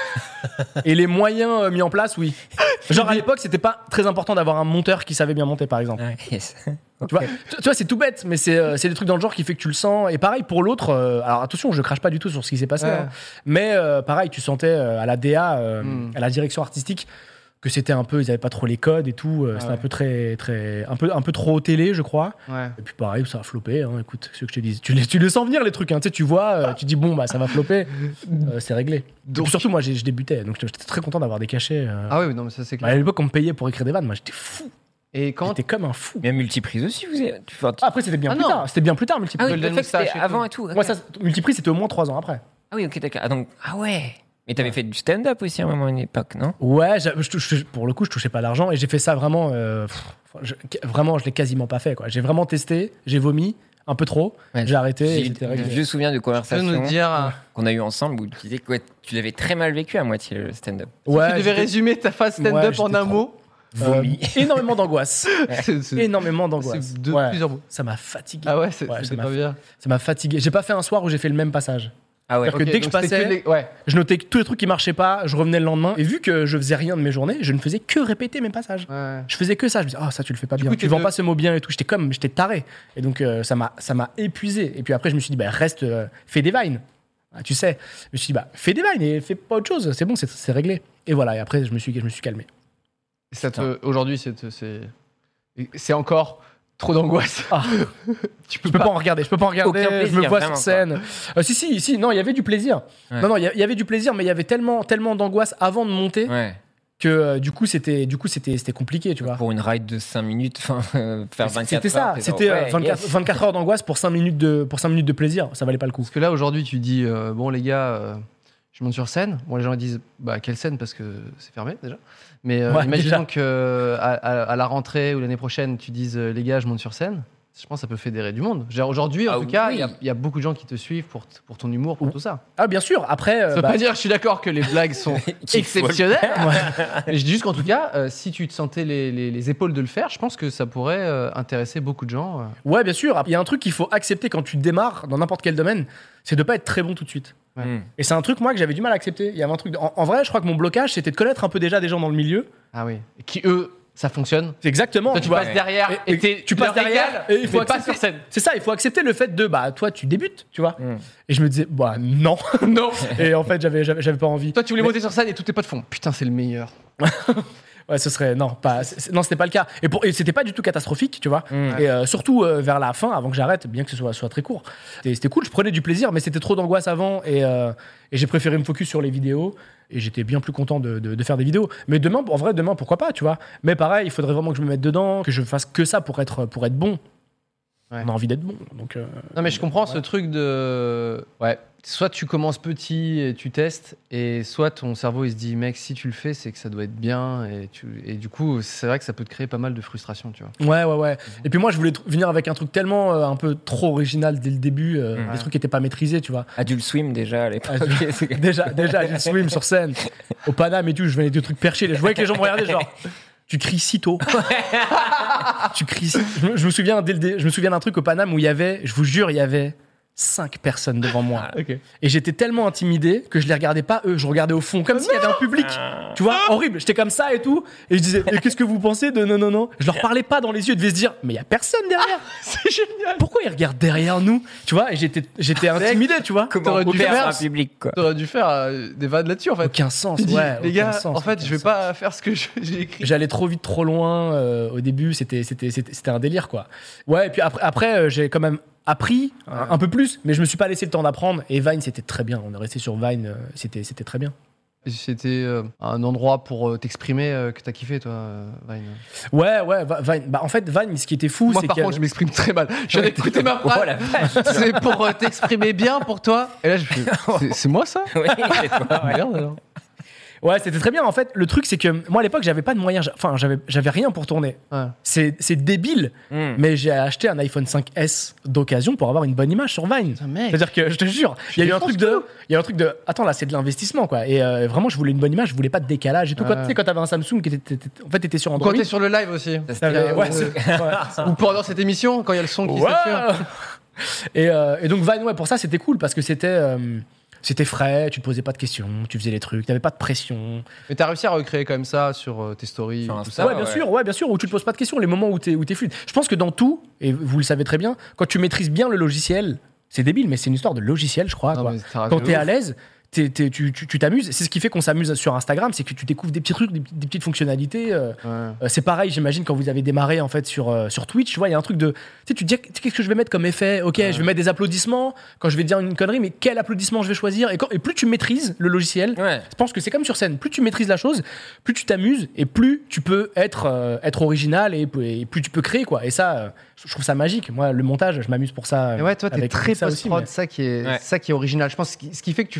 et les moyens euh, mis en place, oui. Genre à l'époque, c'était pas très important d'avoir un monteur qui savait bien monter, par exemple. Ouais, yes. Tu vois, tu, tu vois, c'est tout bête, mais c'est euh, c'est des trucs dans le genre qui fait que tu le sens. Et pareil pour l'autre. euh, alors attention, je crache pas du tout sur ce qui s'est passé, Ouais. hein. Mais euh, pareil, tu sentais euh, à la D A, euh, Mm. à la direction artistique, que c'était un peu, ils avaient pas trop les codes et tout. euh, Ah c'était ouais. un peu très, très, un peu, un peu trop télé, je crois. Ouais. Et puis pareil, ça a floppé. Hein, écoute, ce que je te dis, tu les, tu les sens venir les trucs. Hein, tu sais, tu vois, euh, tu dis bon bah ça va flopper, euh, c'est réglé. Donc- Et puis surtout moi, j'ai- je débutais, donc j'étais très content d'avoir des cachets. euh. Ah oui, non, mais ça c'est Bah, clair. à l'époque, on me payait pour écrire des vannes. Moi, j'étais fou. Et quand J'étais comme un fou. Mais multiprise aussi, vous avez. Tu fais un- Ah, après, c'était bien Ah plus non. tard. C'était bien plus tard, Ah multiprise. oui, Golden le fait que c'était Moustache et avant tout. et tout. ok. Moi, ça, multiprise, c'était au moins trois ans après. Ah oui, ok, d'accord. Ah, donc, ah ouais. Mais t'avais fait du stand-up aussi à un moment, à une époque, non? Ouais, j'a- je touche- pour le coup, je touchais pas l'argent et j'ai fait ça vraiment. euh, pff, je- vraiment, je l'ai quasiment pas fait. Quoi. J'ai vraiment testé, j'ai vomi. un peu trop. Ouais, j'ai arrêté. J'ai et c'était de réglé. vieux souvenirs de Tu peux conversations nous dire. qu'on a eu ensemble où tu disais que ouais, tu l'avais très mal vécu à moitié le stand-up. Ouais, tu devais j'étais- résumer ta phase stand-up Ouais, en j'étais un trop- mot. euh, Vomi. énormément d'angoisse. C'est- c'est- énormément d'angoisse. c'est de Ouais. plusieurs mots. Ça m'a fatigué. Ah ouais, c'est Ouais, c'était ça pas m'a- bien. Ça m'a fatigué. J'ai pas fait un soir où j'ai fait le même passage. Ah ouais. C'est-à-dire que dès que je passais, Les... Ouais. je notais que tous les trucs qui marchaient pas, je revenais le lendemain. Et vu que je faisais rien de mes journées, je ne faisais que répéter mes passages. ouais. Je faisais que ça. Je me disais, ah, ça, tu le fais pas Du bien. coup, tu tu vends te- pas ce mot bien et tout. J'étais comme, j'étais taré. Et donc, euh, ça m'a, ça m'a épuisé. Et puis après, je me suis dit, bah, reste, euh, fais des vines. Ah, tu sais. Je me suis dit, bah, fais des vines et fais pas autre chose. C'est bon, c'est, c'est réglé. Et voilà. Et après, je me suis, je me suis calmé. Ça te... Aujourd'hui, c'est, c'est... c'est encore trop d'angoisse. Ah. tu peux Je peux pas. pas en regarder. Je peux pas en regarder. Aucun plaisir, je me vois vraiment, sur scène. Euh, si, si, si. Non, il y avait du plaisir. Ouais. Non, non, il y a- il y avait du plaisir, mais il y avait tellement, tellement d'angoisse avant de monter Ouais. que euh, du coup, c'était, du coup, c'était, c'était compliqué, tu vois. Pour une ride de cinq minutes, enfin, euh, faire vingt-quatre C'était ça. heures, c'est C'était genre, euh, ouais, vingt-quatre, yes. vingt-quatre heures d'angoisse pour cinq minutes de, pour cinq minutes de plaisir. Ça valait pas le coup. Parce que là, aujourd'hui, tu dis euh, bon, les gars, euh, je monte sur scène. Bon, les gens ils disent bah, quelle scène parce que c'est fermé déjà. Mais euh, Ouais, imaginons déjà. que à, à- à la rentrée ou l'année prochaine, tu dises euh, les gars, je monte sur scène. Je pense que ça peut fédérer du monde. Genre, aujourd'hui, en Ah tout cas, il oui. y a- il y, a beaucoup de gens qui te suivent pour, t- pour ton humour, pour tout ça. Ah, bien sûr. Après, euh, Ça veut bah, pas dire, je suis d'accord que les blagues sont Qu'il faut le exceptionnelles. Mais je dis juste qu'en tout cas, euh, si tu te sentais les, les- les épaules de le faire, je pense que ça pourrait euh, intéresser beaucoup de gens. euh. ouais, bien sûr. Il y a un truc qu'il faut accepter quand tu démarres dans n'importe quel domaine, c'est de pas être très bon tout de suite. Hmm. Et c'est un truc, moi, que j'avais du mal à accepter. Il y avait un truc. de- En, en vrai, je crois que mon blocage, c'était de connaître un peu déjà des gens dans le milieu. Ah oui. Et qui, eux, ça fonctionne. C'est exactement. Toi, tu tu vois. passes derrière Et- et, et t'es- tu passes leur derrière régales, et il faut mais pas accepter- sur scène. C'est ça, il faut accepter le fait de, bah, toi, tu débutes, tu vois. Mm. Et je me disais, bah, non. Non. Et en fait, j'avais, j'avais, j'avais pas envie. Toi, tu voulais Mais- monter sur scène et tous tes potes font putain, c'est le meilleur. Ouais, ce serait. Non, pas, c'est- non, c'était pas le cas. Et, pour, et c'était pas du tout catastrophique, tu vois. Mm. Et euh, surtout euh, vers la fin, avant que j'arrête, bien que ce soit, soit très court. C'était, c'était cool, je prenais du plaisir, mais c'était trop d'angoisse avant. Et, euh, et j'ai préféré me focus sur les vidéos. Et j'étais bien plus content de, de, de faire des vidéos. Mais demain, en vrai, demain, pourquoi pas, tu vois. Mais pareil, il faudrait vraiment que je me mette dedans, que je fasse que ça pour être, pour être bon. Ouais. On a envie d'être bon. Donc, euh, Non, mais je comprends ce truc de. Ouais. Soit tu commences petit et tu testes, et soit ton cerveau il se dit, mec, si tu le fais, c'est que ça doit être bien. Et, tu... et du coup, c'est vrai que ça peut te créer pas mal de frustration, tu vois. Ouais, ouais, ouais. Et puis moi, je voulais tr- venir avec un truc tellement euh, un peu trop original dès le début, euh, Mhm. des trucs qui n'étaient pas maîtrisés, tu vois. Adult Swim déjà à l'époque. Adult- déjà, déjà, j'ai swim sur scène, au Paname et tout, je venais des trucs perchés. Je voyais que les gens me regardaient, genre, tu cries si tôt. tu cries si... je, me, je me souviens dès le dé- je me souviens d'un truc au Paname où il y avait, je vous jure, il y avait cinq personnes devant moi. Ok. Et j'étais tellement intimidé que je les regardais pas eux, je regardais au fond, comme s'il y avait un public. Tu vois, horrible. J'étais comme ça et tout. Et je disais, et qu'est-ce que vous pensez de non, non, non. Je leur parlais pas dans les yeux, ils devaient se dire, mais il y a personne derrière. C'est génial. Pourquoi ils regardent derrière nous? Tu vois, et j'étais, j'étais intimidé, tu vois. Comment T'aurais dû faire faire un public, quoi. T'aurais dû faire euh, des vannes là-dessus, en fait. Aucun sens, Tu dis, ouais. les aucun gars, sens, en fait, aucun je vais sens. pas faire ce que je- j'ai écrit. J'allais trop vite, trop loin euh, au début. C'était, c'était, c'était, c'était un délire, quoi. Ouais, et puis après, après euh, j'ai quand même appris un, un peu plus, mais je me suis pas laissé le temps d'apprendre. Et Vine, c'était très bien. On est resté sur Vine, euh, c'était, c'était très bien. C'était euh, un endroit pour euh, t'exprimer euh, que t'as kiffé, toi, euh, Vine. Ouais, ouais, Va- Vine. Bah, en fait, Vine, ce qui était fou, Moi, c'est par que. contre, je m'exprime très mal. Je viens d'écouter ma phrase. Oh la vache. C'est pour euh, t'exprimer bien pour toi. Et là, je fais, c'est, c'est moi ça Oui, c'est toi, ouais. Merde alors. Ouais, c'était très bien. En fait, le truc, c'est que moi, à l'époque, j'avais pas de moyens. Enfin, j'avais, j'avais rien pour tourner. Ouais. C'est, c'est débile, Mm. mais j'ai acheté un iPhone cinq S d'occasion pour avoir une bonne image sur Vine. Putain, mec. C'est-à-dire que je te jure, il y a eu un truc de, il y a un truc de, attends là, c'est de l'investissement quoi. Et euh, vraiment, je voulais une bonne image, je voulais pas de décalage et tout. Ouais. Quand tu sais, quand t'avais un Samsung qui était, t'étais- en fait, t'étais sur Android. Quand t'es sur le live aussi. Ça, c'était- t'avais- ouais, Euh, c'est- ouais. Ou pendant cette émission, quand il y a le son qui Ouais. sature. Et, euh, et donc Vine, ouais, pour ça, c'était cool parce que c'était, euh, c'était frais, tu te posais pas de questions, tu faisais les trucs, t'avais pas de pression. Mais t'as réussi à recréer quand même ça sur euh, tes stories Sur et tout Insta. ça. ouais, bien sûr, ouais, bien sûr, où tu te poses pas de questions, les moments où t'es, où t'es fluide. Je pense que dans tout, et vous le savez très bien, quand tu maîtrises bien le logiciel, c'est débile, mais c'est une histoire de logiciel, je crois. Non, quoi. mais t'as Quand raison. t'es à l'aise, t'es- t'es- tu tu- tu t'amuses. C'est ce qui fait qu'on s'amuse sur Instagram, c'est que tu découvres des petits trucs, des, des petites fonctionnalités. euh, Ouais. Euh, c'est pareil, j'imagine, quand vous avez démarré en fait sur, euh, sur Twitch, tu vois, il y a un truc de. Tu sais, tu te dis, qu'est-ce que je vais mettre comme effet? Ok, je vais mettre des applaudissements. Quand je vais dire une connerie, mais quel applaudissement je vais choisir? Et, quand, et plus tu maîtrises le logiciel, Ouais. je pense que c'est comme sur scène. Plus tu maîtrises la chose, plus tu t'amuses et plus tu peux être, euh, être original et, et plus tu peux créer, quoi. Et ça, euh, je trouve ça magique. Moi, le montage, je m'amuse pour ça. euh, Et ouais, toi, t'es avec- très avec ça aussi, post-prod, mais- ça qui est, Ouais. ça qui est original. Je pense que ce qui fait que tu fais un contenu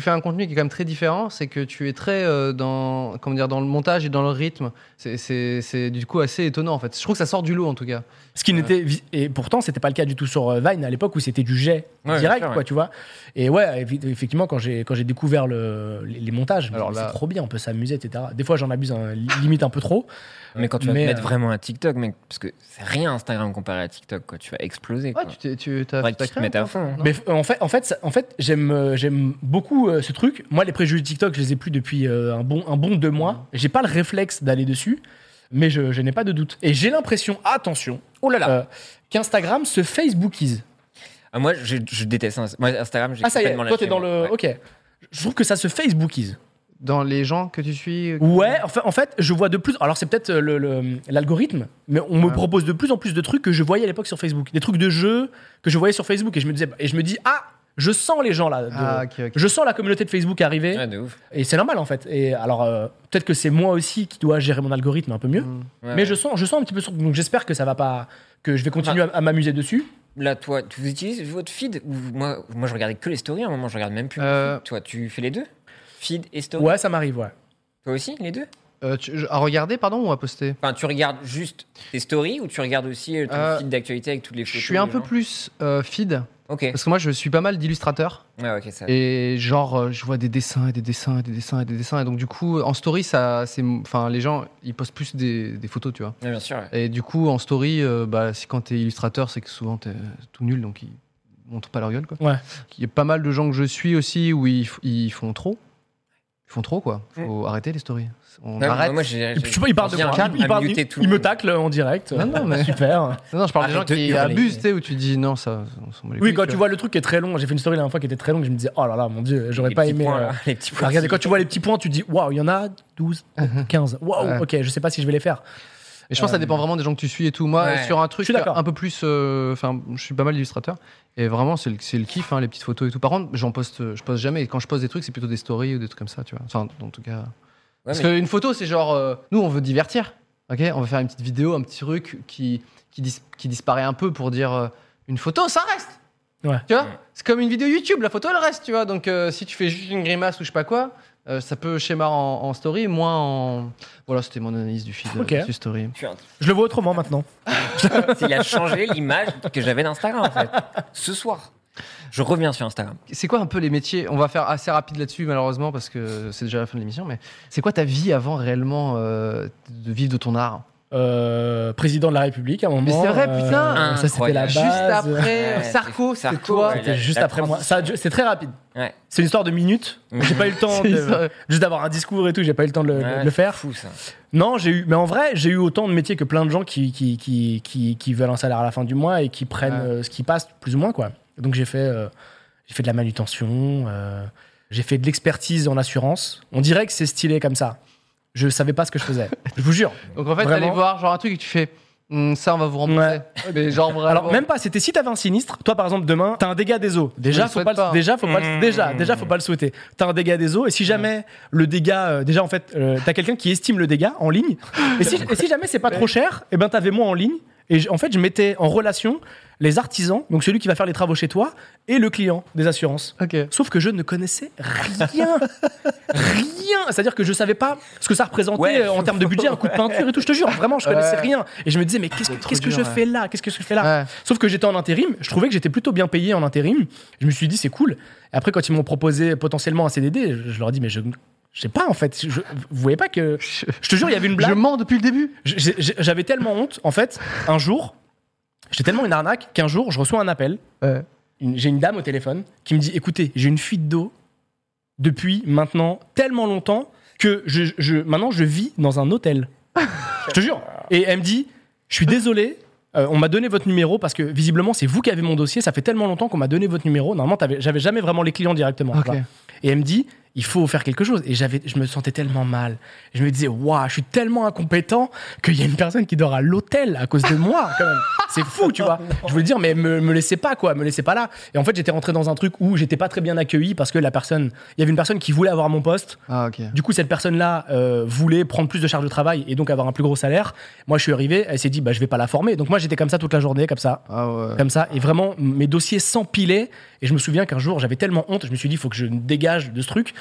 contenu qui est quand même très différent, c'est que tu es très euh, dans, comment dire, dans le montage et dans le rythme. C'est, c'est, c'est du coup assez étonnant en fait. Je trouve que ça sort du lot en tout cas. Ce qui n'était et pourtant c'était pas le cas du tout sur Vine à l'époque où c'était du jet Ouais, direct sûr, quoi, ouais. tu vois. Et ouais, effectivement quand j'ai quand j'ai découvert le, les, les montages, alors là, c'est trop bien, on peut s'amuser, et cetera. Des fois j'en abuse un, limite un peu trop. Mais quand tu vas mais, te mettre euh... vraiment à TikTok, mec, parce que c'est rien Instagram comparé à TikTok, quoi. Tu vas exploser. Quoi. Ouais, tu t'es, tu t'as, Faudrait t'as que tu te créé mettes un à peu, fond. non Mais en fait, en fait, ça- en fait, j'aime, euh, j'aime beaucoup euh, ce truc. Moi, les préjugés TikTok, je les ai plus depuis euh, un bon, un bon deux mois. J'ai pas le réflexe d'aller dessus, mais je, je n'ai pas de doute. Et j'ai l'impression, attention, oh là là, qu'Instagram se Facebookise. Ah, moi, je, je déteste Inst- moi, Instagram. J'ai Ah ça y est, complètement toi t'es lâché, dans moi. le, Ouais. ok. Je trouve que ça se Facebookise. Dans les gens que tu suis. euh, Ouais, en fait, en fait, je vois de plus. Alors, c'est peut-être le, le- l'algorithme, mais on me Ouais. propose de plus en plus de trucs que je voyais à l'époque sur Facebook. Des trucs de jeux que je voyais sur Facebook. Et je me disais, et je me dis, ah, je sens les gens là. de- Ah, ok, ok. Je sens la communauté de Facebook arriver. Ouais, de ouf. Et c'est normal, en fait. Et alors, euh, peut-être que c'est moi aussi qui dois gérer mon algorithme un peu mieux. Mm. Ouais, Mais ouais. je sens, je sens un petit peu. sur- Donc, j'espère que ça va pas. Que je vais continuer à, à m'amuser dessus. Là, toi, tu vous utilisez votre feed ou moi, moi, je regardais que les stories. À un moment, je regarde même plus. Euh, le feed. Toi, tu fais les deux, feed et story. Ouais, ça m'arrive, ouais. Toi aussi, les deux. Euh, tu- à regarder, pardon, ou à poster? Enfin, tu regardes juste tes stories ou tu regardes aussi euh, ton Euh, feed d'actualité avec toutes les Je photos. suis un des peu gens plus euh, feed, Ok. parce que moi je suis pas mal d'illustrateurs. Ouais, ok, ça. Et genre, euh, je vois des dessins et des dessins et des dessins et des dessins. Et donc, du coup, en story, ça, c'est, enfin, les gens, ils postent plus des, des photos, tu vois. Ouais, bien sûr. Ouais. Et du coup, en story, euh, bah, si, quand t'es illustrateur, c'est que souvent t'es tout nul, donc ils montrent pas leur gueule, quoi. Ouais. Il y a pas mal de gens que je suis aussi où ils, f- ils font trop. Ils font trop, quoi. Faut arrêter les stories. On Ouais, arrête. moi, j'ai, Et puis, je sais pas, il parle de j'ai moi. un- Il, à parle, muter il, tout il le me monde. tacle en direct. Non, non, mais- Super. Non, non, je parle des gens Arrête de qui hurler. abusent, tu sais, où tu dis non, ça. on s'en bat les Oui, couilles, quand tu tu vois. vois le truc qui est très long, j'ai fait une story la dernière fois qui était très longue, je me disais, oh là là, mon dieu, j'aurais Les pas petits aimé. points, euh, là, les petits Ah, points. regardez, quand tu vois les petits points, tu dis, waouh, il y en a douze, quinze. Waouh, Ouais. ok, je sais pas si je vais les faire. Et je pense que ça dépend vraiment des gens que tu suis et tout. Moi, Ouais. sur un Je truc suis d'accord. un peu plus. euh, Enfin, je suis pas mal d'illustrateurs. Et vraiment, c'est le, c'est le kiff, hein, les petites photos et tout. Par contre, j'en poste, je poste jamais. Et quand je poste des trucs, c'est plutôt des stories ou des trucs comme ça, tu vois. Enfin, en tout cas. Ouais, Parce mais- qu'une photo, c'est genre. euh, nous, on veut divertir. Ok, on veut faire une petite vidéo, un petit truc qui, qui, dis- qui disparaît un peu pour dire euh, une photo, ça reste. Ouais. Tu vois, Ouais. c'est comme une vidéo YouTube, la photo, elle reste, tu vois. Donc, euh, si tu fais juste une grimace ou je sais pas quoi, euh, ça peut schémar en, en story, moins en. Voilà, c'était mon analyse du feed Ok. euh, du story. Je suis un- Je le vois autrement maintenant. Il a changé l'image que j'avais d'Instagram, en fait. Ce soir. Je reviens sur Instagram. C'est quoi un peu les métiers? On va faire assez rapide là-dessus, malheureusement, parce que c'est déjà la fin de l'émission. Mais c'est quoi ta vie avant réellement euh, de vivre de ton art? Euh, président de la République à un moment. Mais c'est vrai, euh, putain. ça c'était la base. Incroyable. Juste après Ouais, Sarko, c'est- c'est Sarko, toi. ouais. C'était La- juste la après moi. transition. Ça, c'est très rapide. Ouais. C'est une histoire de minutes. J'ai pas eu le temps C'est de, ça. juste d'avoir un discours et tout. J'ai pas eu le temps de le, Ouais, de le faire. Fou, ça. Non, j'ai eu, mais en vrai, j'ai eu autant de métiers que plein de gens qui, qui, qui, qui, qui veulent un salaire à la fin du mois et qui prennent Ouais. euh, ce qui passe, plus ou moins, quoi. Donc j'ai fait, euh, j'ai fait de la manutention, euh, j'ai fait de l'expertise en assurance. On dirait que c'est stylé comme ça. Je savais pas ce que je faisais. Je vous jure. Donc en fait, Vraiment. t'allais voir genre un truc et tu fais Hum, ça, on va vous rembourser. Ouais. Mais genre vraiment. Alors même pas. C'était si t'avais un sinistre. Toi, par exemple, demain, t'as un dégât des eaux. Déjà, le faut souhaite pas, le- pas. déjà, faut pas, le- Mmh. déjà, déjà, faut pas le souhaiter. T'as un dégât des eaux et si jamais le dégât, euh, déjà en fait, euh, t'as quelqu'un qui estime le dégât en ligne. Et si, et si jamais c'est pas trop cher, et ben t'avais moi en ligne. Et j- en fait, je mettais en relation les artisans, donc celui qui va faire les travaux chez toi, et le client des assurances. Ok. Sauf que je ne connaissais rien. Rien. C'est-à-dire que je savais pas ce que ça représentait Ouais. euh, en termes de budget, un coup de peinture et tout. Je te jure, vraiment, je connaissais Ouais. rien. Et je me disais, mais qu'est-ce que, trop qu'est-ce que dur, je ouais. fais là? Qu'est-ce que je fais là? Ouais. Sauf que j'étais en intérim. Je trouvais que j'étais plutôt bien payé en intérim. Je me suis dit, c'est cool. Et après, quand ils m'ont proposé potentiellement un C D D, je, je leur ai dit, mais je. Je sais pas en fait, je, vous voyez pas que. Je te jure, il y avait une Je blague. mens depuis le début. J'ai- j'ai- J'avais tellement honte, en fait, un jour, j'étais tellement une arnaque qu'un jour, je reçois un appel. Ouais. Une- J'ai une dame au téléphone qui me dit écoutez, j'ai une fuite d'eau depuis maintenant tellement longtemps que je, je- maintenant je vis dans un hôtel. Je te jure. Et elle me dit je suis désolé. euh, on m'a donné votre numéro parce que visiblement c'est vous qui avez mon dossier. Ça fait tellement longtemps qu'on m'a donné votre numéro. Normalement, t'avais- j'avais jamais vraiment les clients directement. tu Ok. vois. Et elle me dit il faut faire quelque chose. Et j'avais, je me sentais tellement mal. Je me disais waouh, je suis tellement incompétent qu'il y a une personne qui dort à l'hôtel à cause de moi. Quand même. C'est fou, tu vois. Je voulais dire mais me, me laissez pas quoi, me laissez pas là. Et en fait, j'étais rentré dans un truc où j'étais pas très bien accueilli parce que la personne, il y avait une personne qui voulait avoir mon poste. Ah, ok. Du coup, cette personne-là euh, voulait prendre plus de charge de travail et donc avoir un plus gros salaire. Moi, je suis arrivé, elle s'est dit, bah, je vais pas la former. Donc moi, j'étais comme ça toute la journée, comme ça, Ah, ouais. comme ça. Et vraiment, mes dossiers s'empilaient. Et je me souviens qu'un jour, j'avais tellement honte, je me suis dit, il faut que je me dégage de ce truc.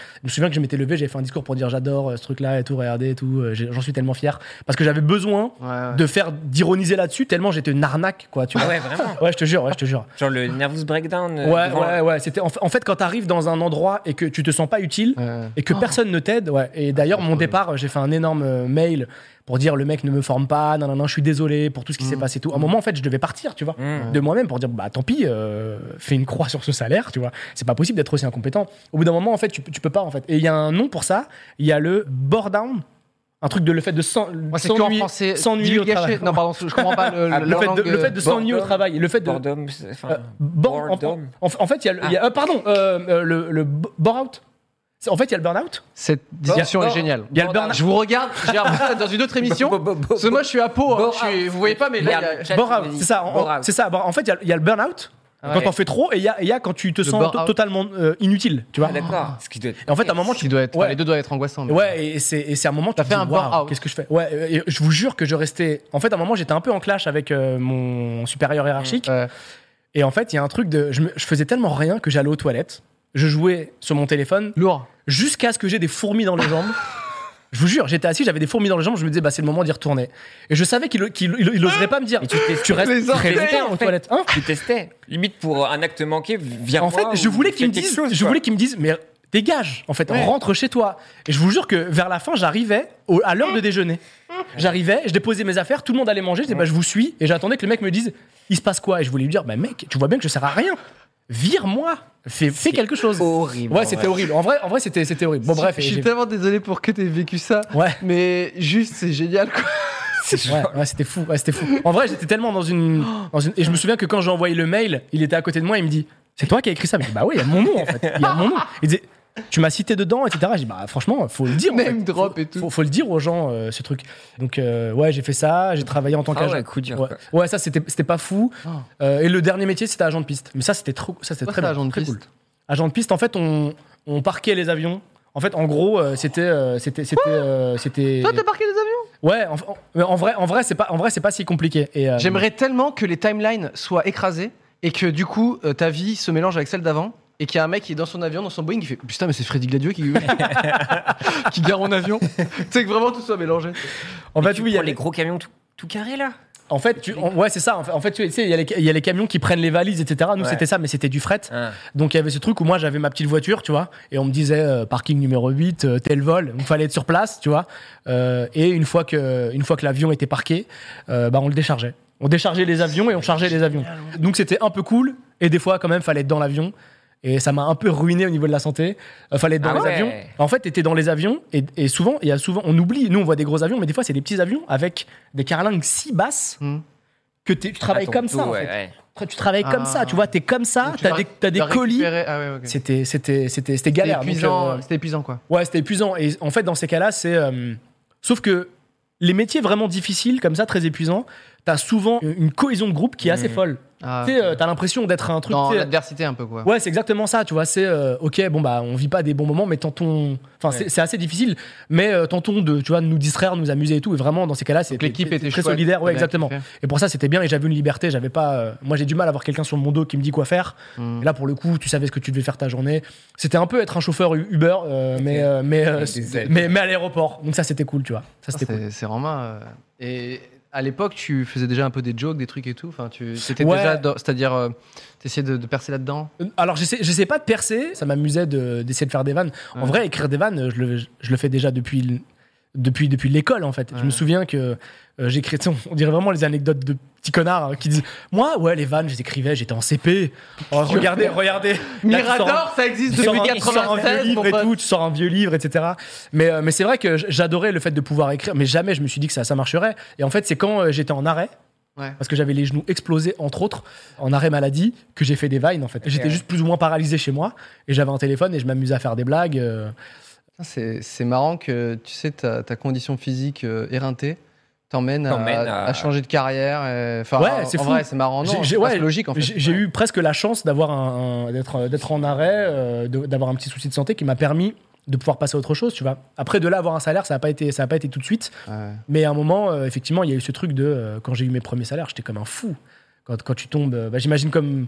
Je me souviens que je m'étais levé, j'avais fait un discours pour dire j'adore euh, ce truc-là et tout, regardez et tout. euh, j'ai- J'en suis tellement fier parce que j'avais besoin Ouais, ouais. de faire d'ironiser là-dessus tellement j'étais une arnaque, quoi. Tu Ah vois. ouais, vraiment. Ouais, je te jure, ouais, je te jure. Genre le nervous breakdown. euh, Ouais, devant- ouais, ouais. C'était en, fa- en fait quand t'arrives dans un endroit et que tu te sens pas utile Ouais. et que personne ne t'aide, ouais. Et d'ailleurs, mon départ, j'ai fait un énorme euh, mail pour dire le mec ne me forme pas, non, non, non, je suis désolé pour tout ce qui s'est passé, tout. À un moment, en fait, je devais partir, tu vois, Mmh. de moi-même pour dire bah tant pis, euh, fais une croix sur ce salaire, tu vois. C'est pas possible d'être aussi incompétent. Au bout d'un moment, en fait, tu, tu peux pas, en fait. Et il y a un nom pour ça. Il y a le bore down. Un truc de le fait de s'en- Moi, c'est que en s'ennuyer français. s'ennuyer au Divulgacher. travail. Non, pardon, je comprends pas le, Ah, le, le fait de, langue, le fait de s'ennuyer au boredom. travail, le fait de Boredom, c'est- enfin, euh, bore- en, boredom. en- en fait, il y a, le- il y a- euh, pardon, euh, euh, le, le b- bore out. C'est- En fait, il y a le burn out. Cette discussion Bon, est bon. géniale. Il y a le burn Je vous regarde, j'ai l'impression d'être dans une autre émission. Bo- bo- bo- Parce que moi, je suis à Pau. hein, Bore je suis- out. Vous voyez pas, mais là, il y a- Regarde, chat, Bore tu out, me dis. c'est ça. en- Bore out. C'est ça. En fait, il y a- il y, a le burn out quand Ouais. t'en fais trop et il y a, il y a quand tu te Le sens bore to- out. totalement euh, inutile, tu vois. Ah, d'accord. Ce qui doit être- Et en fait, à un moment, Qui tu doit être, ouais. enfin, les deux doivent être angoissants. mais- Ouais, et c'est et c'est un moment tu T'as te fait dis, un waouh, bore-out. qu'est-ce que je fais. Ouais, et je vous jure que je restais. En fait, à un moment, j'étais un peu en clash avec euh, mon supérieur hiérarchique. Ouais. Et en fait, il y a un truc de. Je, me- je faisais tellement rien que j'allais aux toilettes. Je jouais sur mon téléphone Lourd. jusqu'à ce que j'ai des fourmis dans les jambes. Je vous jure, j'étais assis, j'avais des fourmis dans les jambes, je me disais, bah, c'est le moment d'y retourner. Et je savais qu'il qu'il- il, il oserait pas me dire, Mais tu testais tu restes les très orteils, longtemps en aux fait. toilettes. Hein Tu testais. Limite pour un acte manqué, viens En fait, je voulais qu'ils me disent, je voulais qu'ils me disent, mais dégage, en fait, Ouais. rentre chez toi. Et je vous jure que vers la fin, j'arrivais au- à l'heure de déjeuner. J'arrivais, je déposais mes affaires, tout le monde allait manger, je disais, bah, je vous suis, et j'attendais que le mec me dise, il se passe quoi? Et je voulais lui dire, bah, mec, tu vois bien que je sers à rien. Vire-moi. Fais, fais quelque chose. horrible. Ouais, c'était horrible. En vrai, en vrai c'était, c'était horrible. Bon, bref. je et suis j'ai- tellement désolé pour que t'aies vécu ça. Ouais. Mais juste, c'est génial, quoi. Ouais, ouais, c'était fou, ouais, c'était fou. En vrai, j'étais tellement dans une, dans une- Et je me souviens que quand j'ai envoyé le mail, il était à côté de moi, il me dit, c'est toi qui as écrit ça? Mais je dis, bah oui, il y a mon nom en fait. Il y a mon nom. Il disait, tu m'as cité dedans, et cetera. Je dis, bah franchement, faut le dire. en Name fait. drop Faut- et tout. Faut, faut le dire aux gens, euh, ce truc. Donc, euh, ouais, j'ai fait ça, j'ai travaillé en tant Ah qu'agent. ouais, coup dur, Ouais. quoi. Ouais, ça, c'était, c'était pas fou. Euh, et le dernier métier, c'était agent de piste. Mais ça, c'était trop, ça, c'était Quoi, très c'est bien, agent de très piste cool. Agent de piste, en fait, on, on parquait les avions. En fait, en gros, euh, c'était, euh, c'était, c'était, euh, c'était. Toi, t'as parqué des avions? Ouais, en, en- mais en vrai, en vrai, c'est pas, en vrai, c'est pas si compliqué. Et, euh, J'aimerais tellement que les timelines soient écrasées et que du coup, euh, ta vie se mélange avec celle d'avant. Et qu'il y a un mec qui est dans son avion, dans son Boeing, qui fait putain, mais c'est Freddy Gladieux qui, qui gare en avion. Tu sais que vraiment tout soit mélangé. En fait, Tu oui, il y a prends les gros camions tout, tout carrés là. En fait, tu, en- ouais, c'est ça. En fait, en fait, tu sais, il y, a les- il y a les camions qui prennent les valises, et cetera. Nous, Ouais. c'était ça, mais c'était du fret. Ah. Donc, il y avait ce truc où moi, j'avais ma petite voiture, tu vois, et on me disait euh, parking numéro huit, euh, tel vol. Donc, il fallait être sur place, tu vois. Euh, et une fois que, une fois que l'avion était parqué, euh, bah, on le déchargeait. On déchargeait les avions et on chargeait les avions. Donc, c'était un peu cool. Et des fois, quand même, fallait être dans l'avion. Et ça m'a un peu ruiné au niveau de la santé. Euh, fallait être dans Ah les ouais. avions. En fait, t'étais dans les avions et, et souvent, il y a souvent, on oublie. Nous, on voit des gros avions, mais des fois, c'est des petits avions avec des carlingues si basses Hmm. que t'es- tu travailles À ton comme dos, ça. En ouais, fait. ouais. Tu travailles comme Ah. ça. Tu vois, t'es comme ça. Donc, tu T'as dois- des, t'as des tu dois colis. récupérer- Ah ouais, ok. C'était, c'était, c'était, c'était C'était galère. Donc, épuisant, euh, c'était épuisant, quoi. ouais, c'était épuisant. Et en fait, dans ces cas-là, c'est. euh, sauf que les métiers vraiment difficiles, comme ça, très épuisants, t'as souvent une cohésion de groupe qui est assez Mhm. folle. Ah, Tu sais, euh, t'as l'impression d'être un truc. dans tu sais, l'adversité, un peu, quoi. Ouais, c'est exactement ça, tu vois. C'est euh, ok, bon bah, on vit pas des bons moments, mais tentons. Enfin, c'est- Ouais. c'est assez difficile, mais euh, tentons de, tu vois, de nous distraire, nous amuser et tout. Et vraiment, dans ces cas-là, c'est Donc, l'équipe était très chouette, solidaire, ouais, t'as bien exactement. kiffé. Et pour ça, c'était bien. Et j'avais une liberté. J'avais pas. euh, moi, j'ai du mal à avoir quelqu'un sur mon dos qui me dit quoi faire. Hmm. Et là, pour le coup, tu savais ce que tu devais faire ta journée. C'était un peu être un chauffeur U- Uber, euh, mais, euh, mais, euh, Avec des ailes. mais mais à l'aéroport. Donc ça, c'était cool, tu vois. Ça, Ah, c'était cool. C'est c'est vraiment. euh, Et à l'époque, tu faisais déjà un peu des jokes, des trucs et tout. Enfin, tu. C'était Ouais. déjà. dans- C'est-à-dire, euh, t'essayais de, de percer là-dedans. Alors, j'essaie, j'essaie pas de percer. Ça m'amusait de- d'essayer de faire des vannes. En Ouais. vrai, écrire des vannes, je le, je le fais déjà depuis, l- depuis, depuis l'école, en fait. Je Ouais. me souviens que euh, j'écris, tu sais, on dirait vraiment les anecdotes de petits connards hein, qui disent moi, ouais, les vannes, je les écrivais, j'étais en C P. Oh, regardez, regardez. Là, tu sors un- Mirador, ça existe tu sors depuis un- tu sors un vieux quatre-vingt-seize, livre mon et pote. tout, tu sors un vieux livre, et cetera. Mais, euh, mais c'est vrai que j- j'adorais le fait de pouvoir écrire, mais jamais je me suis dit que ça, ça marcherait. Et en fait, c'est quand euh, j'étais en arrêt, Ouais. parce que j'avais les genoux explosés, entre autres, en arrêt maladie, que j'ai fait des vines, en fait. J'étais ouais. juste plus ou moins paralysé chez moi, et j'avais un téléphone, et je m'amusais à faire des blagues. euh. C'est c'est marrant que, tu sais, ta, ta condition phyque euh, éreintée t'emmène à, T'emmène à- à changer de carrière. et- Enfin, Ouais, en- c'est en fou. vrai, c'est marrant. Non, J'ai- j'ai- c'est pas ouais, logique, en fait. J'ai j'ai eu presque la chance d'avoir un, un- d'être, d'être en arrêt, euh, de- d'avoir un petit souci de santé qui m'a permis de pouvoir passer à autre chose, tu vois. Après, de là, avoir un salaire, ça n'a pas été, ça a pas été tout de suite. Ouais. Mais à un moment, euh, effectivement, il y a eu ce truc de, euh, quand j'ai eu mes premiers salaires, j'étais comme un fou. Quand, quand tu tombes, euh, bah, j'imagine comme,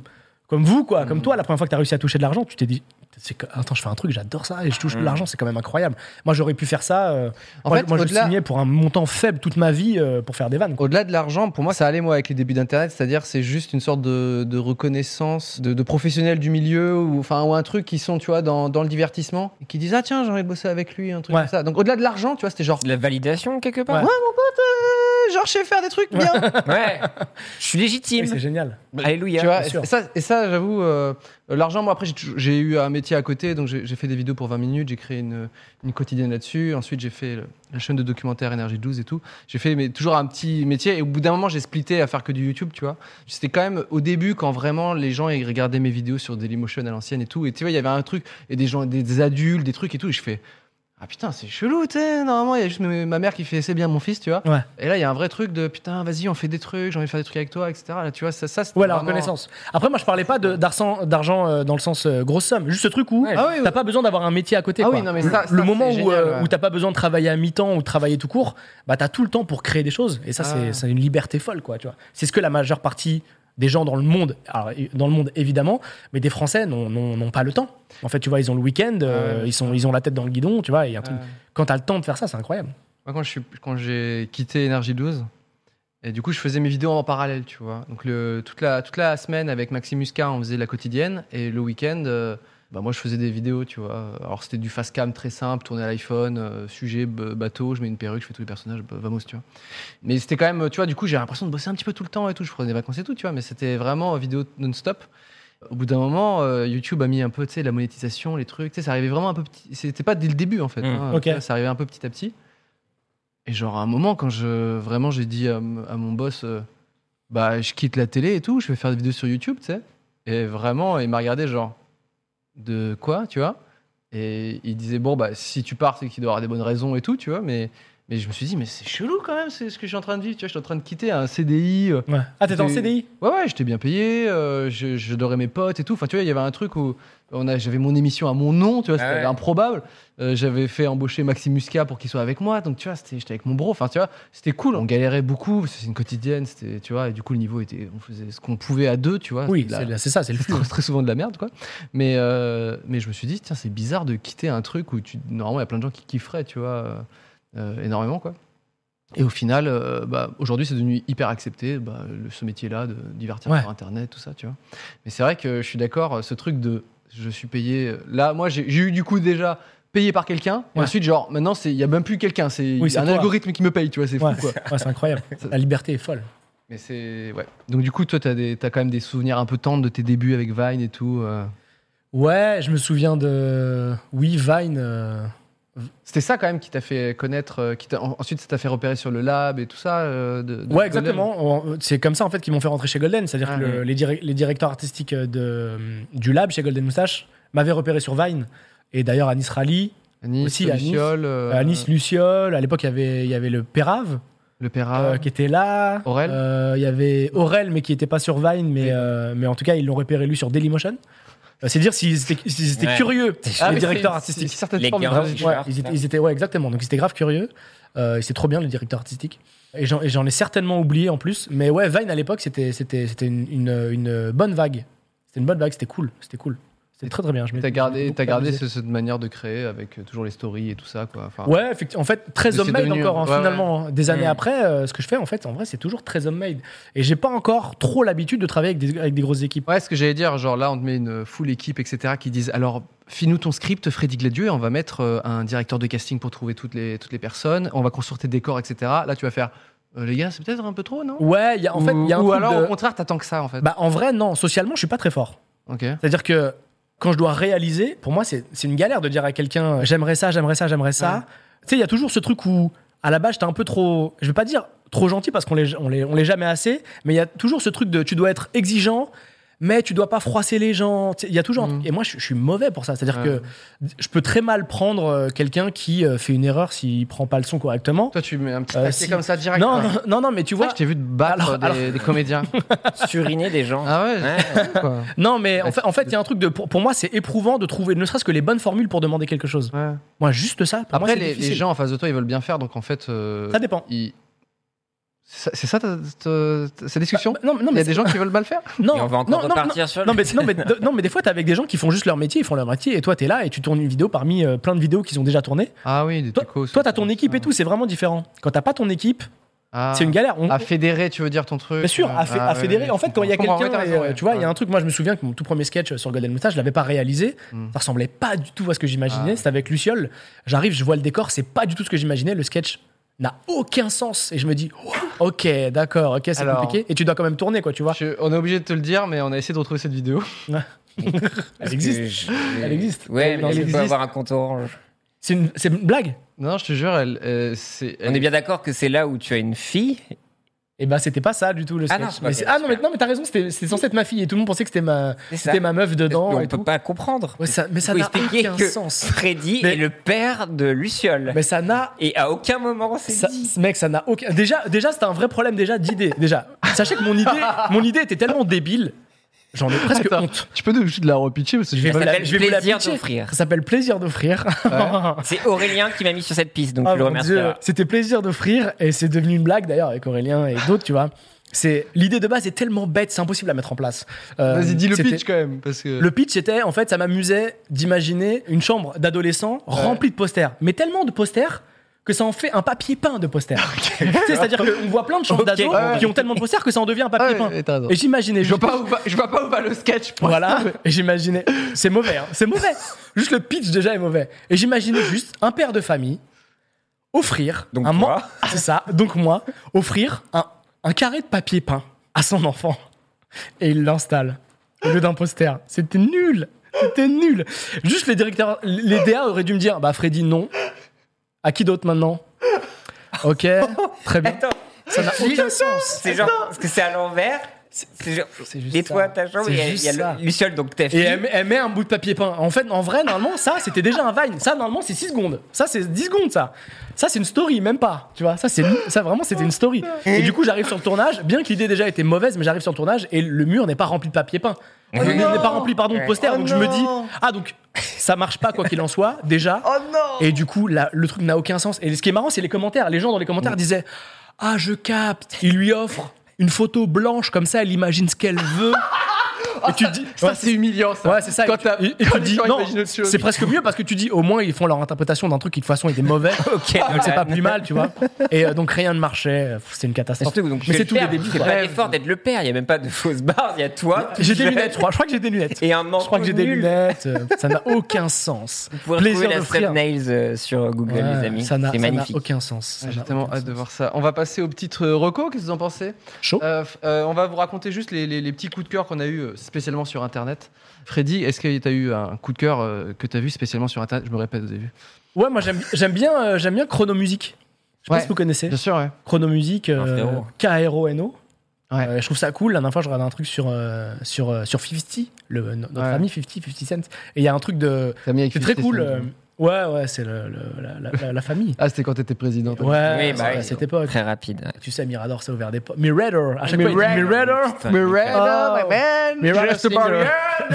comme vous, quoi, Mm. comme toi, la première fois que tu as réussi à toucher de l'argent, tu t'es dit, c'est que- attends, je fais un truc, j'adore ça et je touche de Mm. l'argent, c'est quand même incroyable. Moi, j'aurais pu faire ça. euh, En moi, fait, moi je au-delà- signais pour un montant faible toute ma vie euh, pour faire des vannes. quoi. Au-delà de l'argent, pour moi, ça allait, moi, avec les débuts d'Internet. C'est-à-dire, c'est juste une sorte de, de reconnaissance de, de professionnels du milieu ou, enfin, ou un truc qui sont, tu vois, dans, dans le divertissement et qui disent, ah tiens, j'ai envie de bosser avec lui, un truc Ouais. comme ça. Donc, au-delà de l'argent, tu vois, c'était genre, De la validation, quelque part. Ouais. euh, genre, je sais faire des trucs bien. Ouais. Je suis légitime. Oui, c'est génial. Alléluia. Tu vois, bien sûr. et ça, et ça j'avoue, euh, l'argent, moi, après, j'ai, toujours- j'ai eu un métier à côté, donc j'ai, j'ai fait des vidéos pour vingt minutes, j'ai créé une, une quotidienne là-dessus. Ensuite, j'ai fait le- la chaîne de documentaire Énergie douze et tout. J'ai fait mais, toujours un petit métier, et au bout d'un moment, j'ai splitté à faire que du YouTube, tu vois. C'était quand même au début, quand vraiment les gens ils regardaient mes vidéos sur Dailymotion à l'ancienne et tout, et tu vois, il y avait un truc, et des gens, des, des adultes, des trucs et tout, et je fais. Ah putain, c'est chelou, tu sais. Normalement, il y a juste ma ma mère qui fait c'est bien mon fils, tu vois. Ouais. Et là, il y a un vrai truc de putain, vas-y, on fait des trucs, j'ai envie de faire des trucs avec toi, et cetera. Là, tu vois, ça, ça c'était Ouais, la vraiment- reconnaissance. Après, moi, je parlais pas de- d'argent, d'argent euh, dans le sens euh, grosse somme. Juste ce truc où Ouais. Ah oui, oui. t'as pas besoin d'avoir un métier à côté. Ah quoi. oui, non, mais ça- le ça, moment c'est où, génial, euh, ouais. où t'as pas besoin de travailler à mi-temps ou de travailler tout court, bah t'as tout le temps pour créer des choses. Et ça, Ah. c'est, c'est une liberté folle, quoi. Tu vois. C'est ce que la majeure partie des gens dans le monde, alors, dans le monde évidemment, mais des Français n'ont, n'ont, n'ont pas le temps. En fait, tu vois, ils ont le week-end, euh, Ouais. ils sont, ils ont la tête dans le guidon, tu vois. Et y a un truc- Ouais. Quand t'as le temps de faire ça, c'est incroyable. Moi, quand, je suis, quand j'ai quitté Énergie douze, et du coup, je faisais mes vidéos en parallèle, tu vois. Donc, le, toute, la, toute la semaine, avec Maxime Muscat, on faisait la quotidienne. Et le week-end, euh, bah, moi, je faisais des vidéos, tu vois. Alors, c'était du fast cam très simple, tourné à l'iPhone, euh, sujet, b- bateau, je mets une perruque, je fais tous les personnages, bah, vamos, tu vois. Mais c'était quand même, tu vois, du coup, j'ai l'impression de bosser un petit peu tout le temps et tout. Je prenais des vacances et tout, tu vois. Mais c'était vraiment vidéo non-stop. Au bout d'un moment, euh, YouTube a mis un peu, tu sais, la monétisation, les trucs. Tu sais, ça arrivait vraiment un peu petit. C'était pas dès le début, en fait. Mmh. hein. Ok. Tu vois, ça arrivait un peu petit à petit. Et genre, à un moment, quand je vraiment j'ai dit à, m- à mon boss, euh, bah, je quitte la télé et tout, je vais faire des vidéos sur YouTube, tu sais. Et vraiment, il m'a regardé, genre, de quoi, tu vois. Et il disait, bon, bah, si tu pars, c'est qu'il doit avoir des bonnes raisons et tout, tu vois. Mais, mais je me suis dit, mais c'est chelou quand même, c'est ce que je suis en train de vivre, tu vois. Je suis en train de quitter un C D I. euh, Ouais. Ah, t'étais en C'était- C D I? Ouais, ouais, j'étais bien payé, euh, je- j'adorais mes potes et tout. Enfin, tu vois, il y avait un truc où on a, j'avais mon émission à mon nom, tu vois, c'était Ah ouais. improbable. Euh, j'avais fait embaucher Maxime Muscat pour qu'il soit avec moi, donc tu vois, c'était, j'étais avec mon bro. Enfin, tu vois, c'était cool. On galérait beaucoup, parce que c'est une quotidienne, c'était, tu vois, et du coup, le niveau était, on faisait ce qu'on pouvait à deux, tu vois. Oui, C'était de la- c'est, c'est ça, c'est le c'est flux. très, très souvent de la merde, quoi. Mais, euh, mais je me suis dit, tiens, c'est bizarre de quitter un truc où tu, normalement, il y a plein de gens qui kifferaient, tu vois, euh, euh, énormément, quoi. Et au final, euh, bah, aujourd'hui, c'est devenu hyper accepté, bah, le- ce métier-là, de divertir Ouais. sur Internet, tout ça, tu vois. Mais c'est vrai que je suis d'accord, ce truc de je suis payé. Là, moi, j'ai j'ai eu du coup déjà payé par quelqu'un, et Ouais. ensuite, genre, maintenant, il n'y a même plus quelqu'un, c'est Oui, c'est un toi. algorithme qui me paye, tu vois, c'est fou, Ouais, quoi. ouais, c'est incroyable. La liberté est folle. Mais c'est. Ouais. Donc, du coup, toi, tu as quand même des souvenirs un peu tendres de tes débuts avec Vine et tout. euh. Ouais, je me souviens de. Oui, Vine. euh, C'était ça quand même qui t'a fait connaître, euh, qui t'a- en- ensuite ça t'a fait repérer sur le lab et tout ça. euh, de, de Ouais, Golden. exactement. On- C'est comme ça en fait qu'ils m'ont fait rentrer chez Golden. C'est-à-dire Ah, que le- ouais. les, direc- les directeurs artistiques de, du lab chez Golden Moustache m'avaient repéré sur Vine. Et d'ailleurs, Anis Rally, Anis, aussi, Anis, Luciole, euh, Anis Luciole. À l'époque, il y avait, il y avait le Pérave le Pera. euh, qui était là. Aurel. Euh, Il y avait Aurel, mais qui n'était pas sur Vine. Mais, Oui. euh, mais en tout cas, ils l'ont repéré lui sur Dailymotion. Euh, C'est dire s'ils étaient, s'ils étaient Ouais. curieux, Ah, les mais directeurs c'est- artistiques. c'est certaines Les formes de gars, gravité. ouais. Ouais, ils étaient, ils étaient- ouais, exactement. Donc ils étaient grave curieux. Euh, et c'est trop bien le directeur artistique. Et j'en, et j'en ai certainement oublié en plus. Mais ouais, Vine à l'époque, c'était, c'était, c'était une, une, une bonne vague. C'était une bonne vague, c'était cool. C'était cool. C'était très très bien. Je m'étais- T'as gardé, beaucoup t'as gardé amusé. ce- cette manière de créer avec euh, toujours les stories et tout ça, quoi. Enfin, Ouais, effectivement. En fait, très Mais c'est homemade devenu- encore, hein, ouais, finalement. hein. Des années Mm. après, euh, ce que je fais, en fait, en vrai, c'est toujours très homemade. Et j'ai pas encore trop l'habitude de travailler avec des, avec des grosses équipes. Ouais, ce que j'allais dire, genre là, on te met une full équipe, et cetera, qui disent alors, file-nous ton script, Freddy Gladieux, et on va mettre euh, un directeur de casting pour trouver toutes les, toutes les personnes, on va construire tes décors, et cetera. Là, tu vas faire, euh, les gars, c'est peut-être un peu trop, non Ouais, il y a, en fait, il y a un Ou truc alors, de- au contraire, t'attends que ça, en fait. Bah, en vrai, non. Socialement, je suis pas très fort. Ok. C'est-à-dire que quand je dois réaliser, pour moi, c'est c'est une galère de dire à quelqu'un j'aimerais ça, j'aimerais ça, j'aimerais ça. Ouais. Tu sais, il y a toujours ce truc où, à la base, j'étais un peu trop. Je vais pas dire trop gentil parce qu'on l'est on l'est- on l'est jamais assez, mais il y a toujours ce truc de tu dois être exigeant, mais tu dois pas froisser les gens. Tu sais, il y a toujours un Mhm. truc- Et moi, je, je suis mauvais pour ça. C'est-à-dire Ouais. que je peux très mal prendre euh, quelqu'un qui euh, fait une erreur s'il prend pas le son correctement. Toi, tu mets un petit Euh, paquet si- comme ça direct. Non, quoi. non, non, non, mais tu Tu vois, vois. je t'ai vu te battre Alors- des, alors- des comédiens. Suriner des gens. Ah ouais, Ouais. quoi. Non, mais en Ouais, fait, en fait, il y a un truc de. Pour, pour moi, c'est éprouvant de trouver ne serait-ce que les bonnes formules pour demander quelque chose. Ouais. Moi, juste ça. Pour moi, Après, c'est les, les difficile. gens en face de toi, ils veulent bien faire, donc en fait. euh, Ça dépend. ils- C'est ça, c'est ça ta, ta, ta, cette discussion Bah, non, non, Il y mais a des gens qui veulent mal faire Non, Et on va encore non, non, repartir non, sur le- non, mais, non, mais, de- non, mais des fois, t'es avec des gens qui font juste leur métier, ils font leur métier, et toi, t'es là et tu tournes une vidéo parmi euh, plein de vidéos qu'ils ont déjà tournées. Ah oui, des Toi, trucs. toi, t'as ton équipe et tout, c'est vraiment différent. Quand t'as pas ton équipe, Ah. c'est une galère. On- À fédérer, tu veux dire ton truc Bien sûr, à, fé- Ah, à ouais, fédérer. ouais, En fait, quand il y a je comprends. quelqu'un, Ouais, t'as et, raison, euh, ouais. tu vois, il y a Ouais. un truc, moi je me souviens que mon tout premier sketch sur Golden Moustache, je l'avais pas réalisé. Mm. Ça ressemblait pas du tout à ce que j'imaginais. Ah. C'était avec Luciole. J'arrive, je vois le décor, c'est pas du tout ce que j'imaginais. Le sketch n'a aucun sens. Et je me dis, oh, ok, d'accord, ok, c'est Alors- compliqué. Et tu dois quand même tourner, quoi, tu vois. Je- on est obligé de te le dire, mais on a essayé de retrouver cette vidéo. Elle existe. Que je- Elle existe. Ouais, Elle mais elle existe. peut avoir un compte orange. C'est une, c'est une blague. Non, je te jure, elle, euh, c'est. On est bien d'accord que c'est là où tu as une fille. Et ben, c'était pas ça du tout, le Ah sketch. non, Mais ok, c'est- ah non, mais, super. non, mais t'as raison, c'était c'était censé être ma fille. Et tout le monde pensait que c'était ma, C'est ça. c'était ma meuf dedans. Mais on et peut tout. pas comprendre. Ouais, ça- mais ça Il n'a faut expliquer aucun que sens. Freddy Mais- est le père de Luciole. Mais ça n'a Et à aucun moment on s'est Ça- dit. mec, ça n'a aucun. Déjà, déjà, c'était un vrai problème déjà d'idée. Déjà, sachez que mon idée, mon idée était tellement débile, j'en ai presque Attends, honte. Tu peux nous juste la repitcher parce que je Je vais vais vous la- s'appelle je vais vous la Plaisir pitcher. d'offrir. Ça s'appelle Plaisir d'offrir. C'est Aurélien qui m'a mis sur cette piste, donc Ah, je le mon remercie. Dieu. C'était Plaisir d'offrir et c'est devenu une blague d'ailleurs avec Aurélien et d'autres, tu vois. C'est l'idée de base est tellement bête, c'est impossible à mettre en place. Euh, Vas-y, dis le c'était- pitch quand même. Parce que... Le pitch était, en fait, ça m'amusait d'imaginer une chambre d'adolescents remplie de posters, mais tellement de posters que ça en fait un papier peint de posters. Tu sais, c'est-à-dire qu'on voit plein de chambres Ok. d'ados Ouais. qui ont tellement de posters que ça en devient un papier Ouais, peint. ouais, t'as raison. Et j'imaginais Je vois, juste- pas où va, je vois pas où va le sketch. pour Voilà, l'instant, mais- et j'imaginais. C'est mauvais, hein, c'est mauvais. Juste le pitch déjà est mauvais. Et j'imaginais juste un père de famille offrir. Donc un toi. man- C'est ça, donc moi, offrir un, un carré de papier peint à son enfant. Et il l'installe au lieu d'un poster. C'était nul. C'était nul. Juste les directeurs, les D A auraient dû me dire bah Freddy, non. À qui d'autre maintenant? Ok, très bien. Attends, Ça n'a aucun sens. c'est genre parce que c'est à l'envers. C'est genre. C'est juste Et toi, ça. ta chambre, C'est il y a, juste il y a ça. le- Luciole, donc ta Et fille. elle, met- elle met un bout de papier peint. En fait, en vrai, normalement, ça, c'était déjà un Vine. Ça, normalement, c'est six secondes. Ça, c'est dix secondes, ça. Ça, c'est une story, même pas. Tu vois, ça, c'est, ça vraiment, c'était une story. Et du coup, j'arrive sur le tournage, bien que l'idée déjà était mauvaise, mais j'arrive sur le tournage et le mur n'est pas rempli de papier peint. Oh Il n'est non. pas rempli, pardon, de posters. Oh donc je me dis, non. ah, donc, ça marche pas, quoi qu'il en soit, déjà. Oh non. Et du coup, la- le truc n'a aucun sens. Et ce qui est marrant, c'est les commentaires. Les gens dans les commentaires disaient, ah, je capte. Il lui offre une photo blanche, comme ça, elle imagine ce qu'elle veut. Et tu te dis, Ça, ouais, c'est humiliant, ça. Ouais, c'est ça. Quand et tu, t'as- et- et quand tu les dis, gens non, imaginent autre chose. c'est presque mieux parce que tu dis, au moins, ils font leur interprétation d'un truc qui, de toute façon, était mauvais. Ok, Donc, c'est pas plus mal, tu vois. Et euh, donc, rien ne marchait. Pff, C'était une Mais catastrophe. surtout, donc, Mais tu c'est es tous le les père, débuts. c'est quoi. pas l'effort d'être le père, il y a même pas de fausse barre, il y a toi. tout J'ai des jeune, lunettes, je crois. Je crois que j'ai des lunettes. Et un Je manteau crois que j'ai des nul. lunettes. euh, Ça n'a aucun sens. Vous pouvez Plaisir retrouver la d'offrir. thumbnails euh, sur Google, Ouais, les amis. ça n'a C'est ça n'a magnifique. aucun sens. Ça Ah, J'ai n'a tellement aucun hâte de sens. voir ça. On va passer aux petites euh, recos. Qu'est-ce que vous en pensez? Chaud. Euh, f- euh, On va vous raconter juste les, les- les petits coups de cœur qu'on a eu euh, spécialement sur Internet. Freddy, est-ce que tu as eu un coup de cœur euh, que tu as vu spécialement sur Internet? Je me répète au début. Ouais, moi, j'aime j'aime bien, euh, j'aime bien Chronomusique. Je sais Ouais. pas si vous connaissez. Bien sûr, ouais. Chronomusique, Un euh, frérot. K R O N O. Ouais. Euh, je trouve ça cool. La dernière fois, je regardais un truc sur, euh, sur, euh, sur cinquante, le, no- notre Ouais. ami cinquante, cinquante Cent. Et il y a un truc de. T'as mis avec C'est très fifty cool. Cent. euh, Ouais, ouais, c'est le, le- la, la- la- la famille. Ah, c'était quand t'étais président. toi. Ouais, Oui, bah c'est oui, à cette époque. Très rapide. ouais. Tu sais, Mirador, c'est ouvert des portes. Mirador, à chaque fois, il dit Mirador. Mirador. Putain, Miranda, Oh. my man. Miranda just a Singer. barrier.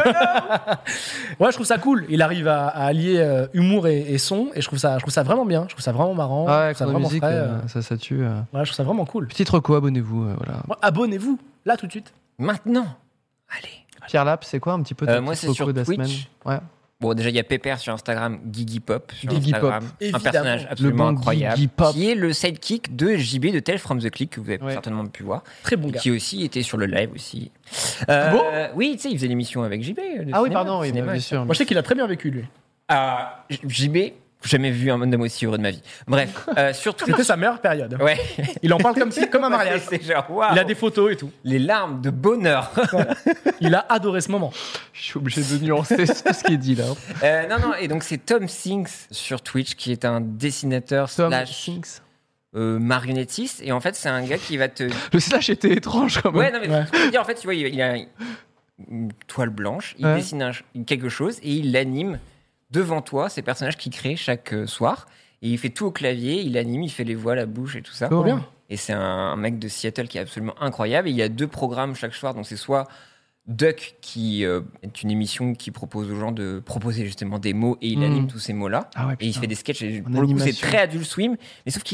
Ouais, je trouve ça cool. Il arrive à, à allier euh, humour et, et son, et je trouve ça, je trouve ça vraiment bien. Je trouve ça vraiment marrant. Ah je ouais, trouve ça la vraiment musique, frais. euh, euh. ça, ça tue. euh. Ouais, je trouve ça vraiment cool. Petite reco, abonnez-vous. euh, voilà. Ouais, abonnez-vous là tout de suite. Maintenant, allez. Pierre Lap, c'est quoi un petit peu Euh, ta moi, petite c'est reco sur de la Twitch. semaine? Ouais. Bon, déjà, il y a Pépère sur Instagram, Gigi Pop sur Gigi Instagram. Pop, Un évidemment. personnage Le absolument bon incroyable. Gigi Pop. Qui est le sidekick de J B de Tales from the Click, que vous avez Ouais. certainement pu voir. Très bon gars. Qui aussi était sur le live aussi. Euh, bon oui, tu sais, il faisait l'émission avec J B. le Ah oui, cinéma, pardon, oui, cinéma, bien et sûr. Moi, je sais qu'il a très bien vécu lui. Ah, J B, jamais vu un homme aussi heureux de ma vie. Bref, euh, sur Twitch. C'était sa meilleure période. Ouais. Il en parle comme si, comme un mariage. C'est genre, waouh. Il a des photos et tout. Les larmes de bonheur. Il a adoré ce moment. Je suis obligé de nuancer tout ce qui est dit là. Euh, non, non, et donc c'est Tom Sinks sur Twitch qui est un dessinateur Tom slash Sinks. euh, marionnettiste. Et en fait, c'est un gars qui va te. Le slash était étrange quand même. Ouais, non, mais Ouais. ce que je veux dire, en fait, tu vois, il, il a une toile blanche, il Ouais. dessine un- quelque chose et il l'anime devant toi, ces personnages qu'il crée chaque euh, soir. Et il fait tout au clavier, il anime, il fait les voix, la bouche et tout ça. Trop bien. Et c'est un, un mec de Seattle qui est absolument incroyable. Et il y a deux programmes chaque soir. Donc c'est soit Duck, qui euh, est une émission qui propose aux gens de proposer justement des mots et il Mm. anime tous ces mots-là. Ah ouais, Et il putain. fait des sketchs. Et En pour le coup, c'est animation. très Adult Swim. Mais sauf qu'il gère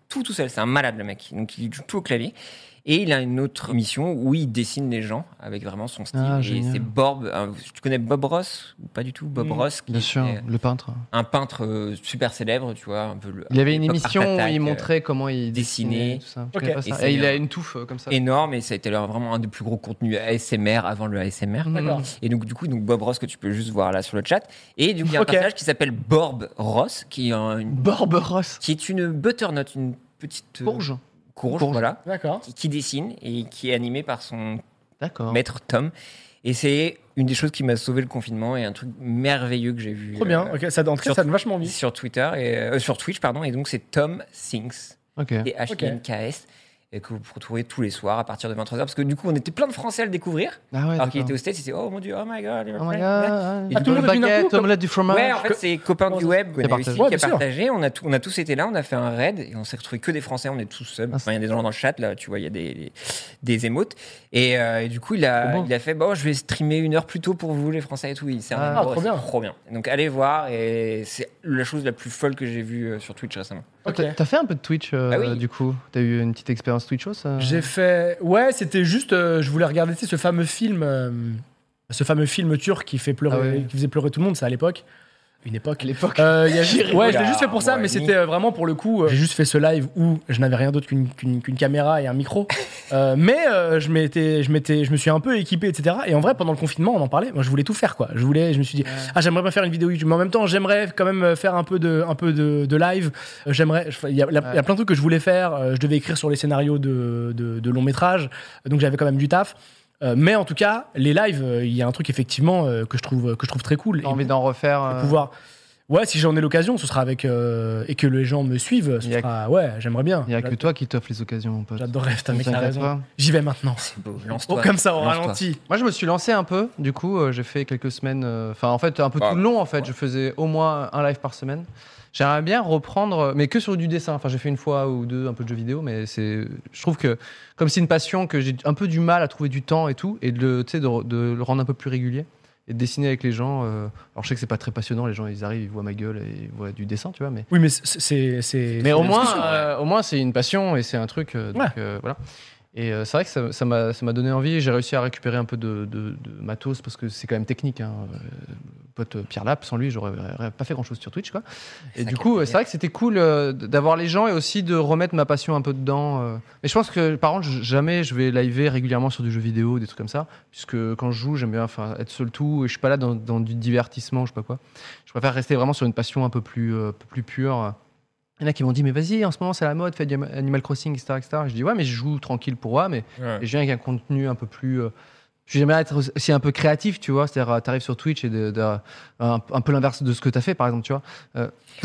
tout tout seul. C'est un malade le mec. Donc il joue tout au clavier. Et il a une autre mission où il dessine les gens avec vraiment son style. Ah, et génial. c'est Bob. euh, Tu connais Bob Ross ou pas du tout? Bob Mm. Ross, qui Bien sûr, est le peintre. un peintre euh, super célèbre, tu vois, un peu. Le, Il avait une l'époque émission Art où Attack, il euh, montrait comment il dessiner. dessinait, tout ça. Je Ok. connais pas Et ça. c'est Et il bien. a une touffe euh, comme ça. énorme et ça a été leur- vraiment un des plus gros contenus A S M R avant le A S M R. D'accord. Et donc du coup, donc Bob Ross que tu peux juste voir là sur le chat. Et donc il y a un Ok. personnage qui s'appelle Borb Ross, qui est, un- une- Borb Ross. qui est une butternut, une petite euh, Courge. courge, Courge. voilà, D'accord. qui, qui dessine et qui est animé par son D'accord. maître Tom. Et c'est une des choses qui m'a sauvé le confinement et un truc merveilleux que j'ai vu. Trop bien. euh, Ok, ça, en tout cas, sur- ça donne vachement envie. sur Twitter et euh, sur Twitch pardon. Et donc c'est Tom Thinks. Ok. T H I N K S. Et que vous retrouvez tous les soirs à partir de vingt-trois heures. Parce que du coup, on était plein de Français à le découvrir. Ah ouais. alors qu'il d'accord. était au States, il disait oh mon dieu, oh my god. Oh my god. Et Ah, du tout coup, le monde depuis d'un baguette, coup, omelette du fromage. Ouais, en fait, c'est copains Comment du ça- web C'est qu'on a partagé. aussi, Ouais, qui a bien sûr. partagé. On a, tout- on a tous été là, on a fait un raid et on s'est retrouvés que des Français, on est tous seuls. Ah, Enfin, il y a des gens dans le chat, là, tu vois, il y a des, des, des émotes. Et, euh, et du coup, il a, Trop bon. il a fait bon, je vais streamer une heure plus tôt pour vous, les Français et tout. Il s'est Ah, un- trop c'est bien. trop bien. Donc, allez voir et c'est la chose la plus folle que j'ai vue euh, sur Twitch récemment. Ok. T'as t'as fait un peu de Twitch euh, Ah oui. du coup. T'as eu une petite expérience Twitchos ça J'ai fait. Ouais, c'était juste. euh, je voulais regarder tu sais, ce fameux film. euh, ce fameux film turc qui, fait pleurer, Ah ouais. qui faisait pleurer tout le monde, c'est à l'époque. Une époque. À l'époque. Euh, il y a juste- J'irai ouais, je voir, l'ai juste fait pour ça, moi, mais ni. c'était euh, vraiment pour le coup. euh, j'ai juste fait ce live où je n'avais rien d'autre qu'une qu'une- qu'une caméra et un micro. Euh, mais euh, je, m'étais, je, m'étais, je me suis un peu équipé, et cetera. Et en vrai, pendant le confinement, on en parlait. Moi, je voulais tout faire, quoi. Je, voulais, je me suis dit, ah, j'aimerais bien faire une vidéo YouTube, mais en même temps, j'aimerais quand même faire un peu de, un peu de, de live. Euh, J'aimerais. Il y, a- il y a plein de trucs que je voulais faire. Euh, Je devais écrire sur les scénarios de, de, de long métrage. Donc, j'avais quand même du taf. Euh, mais en tout cas, les lives, euh, il y a un truc effectivement euh, que je trouve que je trouve très cool. T'as Et envie d'en refaire de euh, pouvoir. Ouais, si j'en ai l'occasion, ce sera avec euh, et que les gens me suivent, ce Il y a- sera ouais, j'aimerais bien. Il y a que toi qui t'offres les occasions, mon pote. J'adorerais, putain, Ne mec, t'as t'inquiète raison. pas. J'y vais maintenant. C'est beau, Oh, lance-toi. comme ça, au Lance-toi. ralenti. Moi, je me suis lancé un peu. Du coup, euh, j'ai fait quelques semaines. euh, Enfin, en fait, un peu Ah. tout le long. En fait, je faisais au moins un live par semaine. J'aimerais bien reprendre, mais que sur du dessin. Enfin, j'ai fait une fois ou deux un peu de jeux vidéo, mais c'est. Je trouve que comme c'est une passion que j'ai un peu du mal à trouver du temps et tout, et de, le- tu sais, de, de le rendre un peu plus régulier et de dessiner avec les gens. euh, Alors, je sais que c'est pas très passionnant. Les gens, ils arrivent, ils voient ma gueule et ils voient du dessin, tu vois. Mais Oui, mais c'est c'est c'est- mais c'est au la moins, discussion. euh, au moins, c'est une passion et c'est un truc. euh, donc, Ouais. euh, voilà. Et euh, c'est vrai que ça ça m'a ça m'a donné envie. J'ai réussi à récupérer un peu de, de- de matos parce que c'est quand même technique. Hein. Euh, pote Pierre Lap, sans lui, j'aurais pas fait grand chose sur Twitch, quoi. Et Sacré du coup, euh, plaisir. c'est vrai que c'était cool euh, d'avoir les gens et aussi de remettre ma passion un peu dedans. euh. Mais je pense que, par contre, je- jamais je vais liver régulièrement sur du jeu vidéo, des trucs comme ça, puisque quand je joue, j'aime bien enfin, être seul tout et je suis pas là dans, dans du divertissement, je sais pas quoi. Je préfère rester vraiment sur une passion un peu plus, euh, un peu plus pure. Il y en a qui m'ont dit, mais vas-y, en ce moment c'est la mode, fais du Animal Crossing, et cetera, et cetera. Et je dis, ouais, mais je joue tranquille pour moi, mais Ouais. et je viens avec un contenu un peu plus. euh, J'aimerais être aussi un peu créatif, tu vois. C'est-à-dire, tu arrives sur Twitch et de, de- un, un peu l'inverse de ce que tu as fait, par exemple, tu vois. Euh,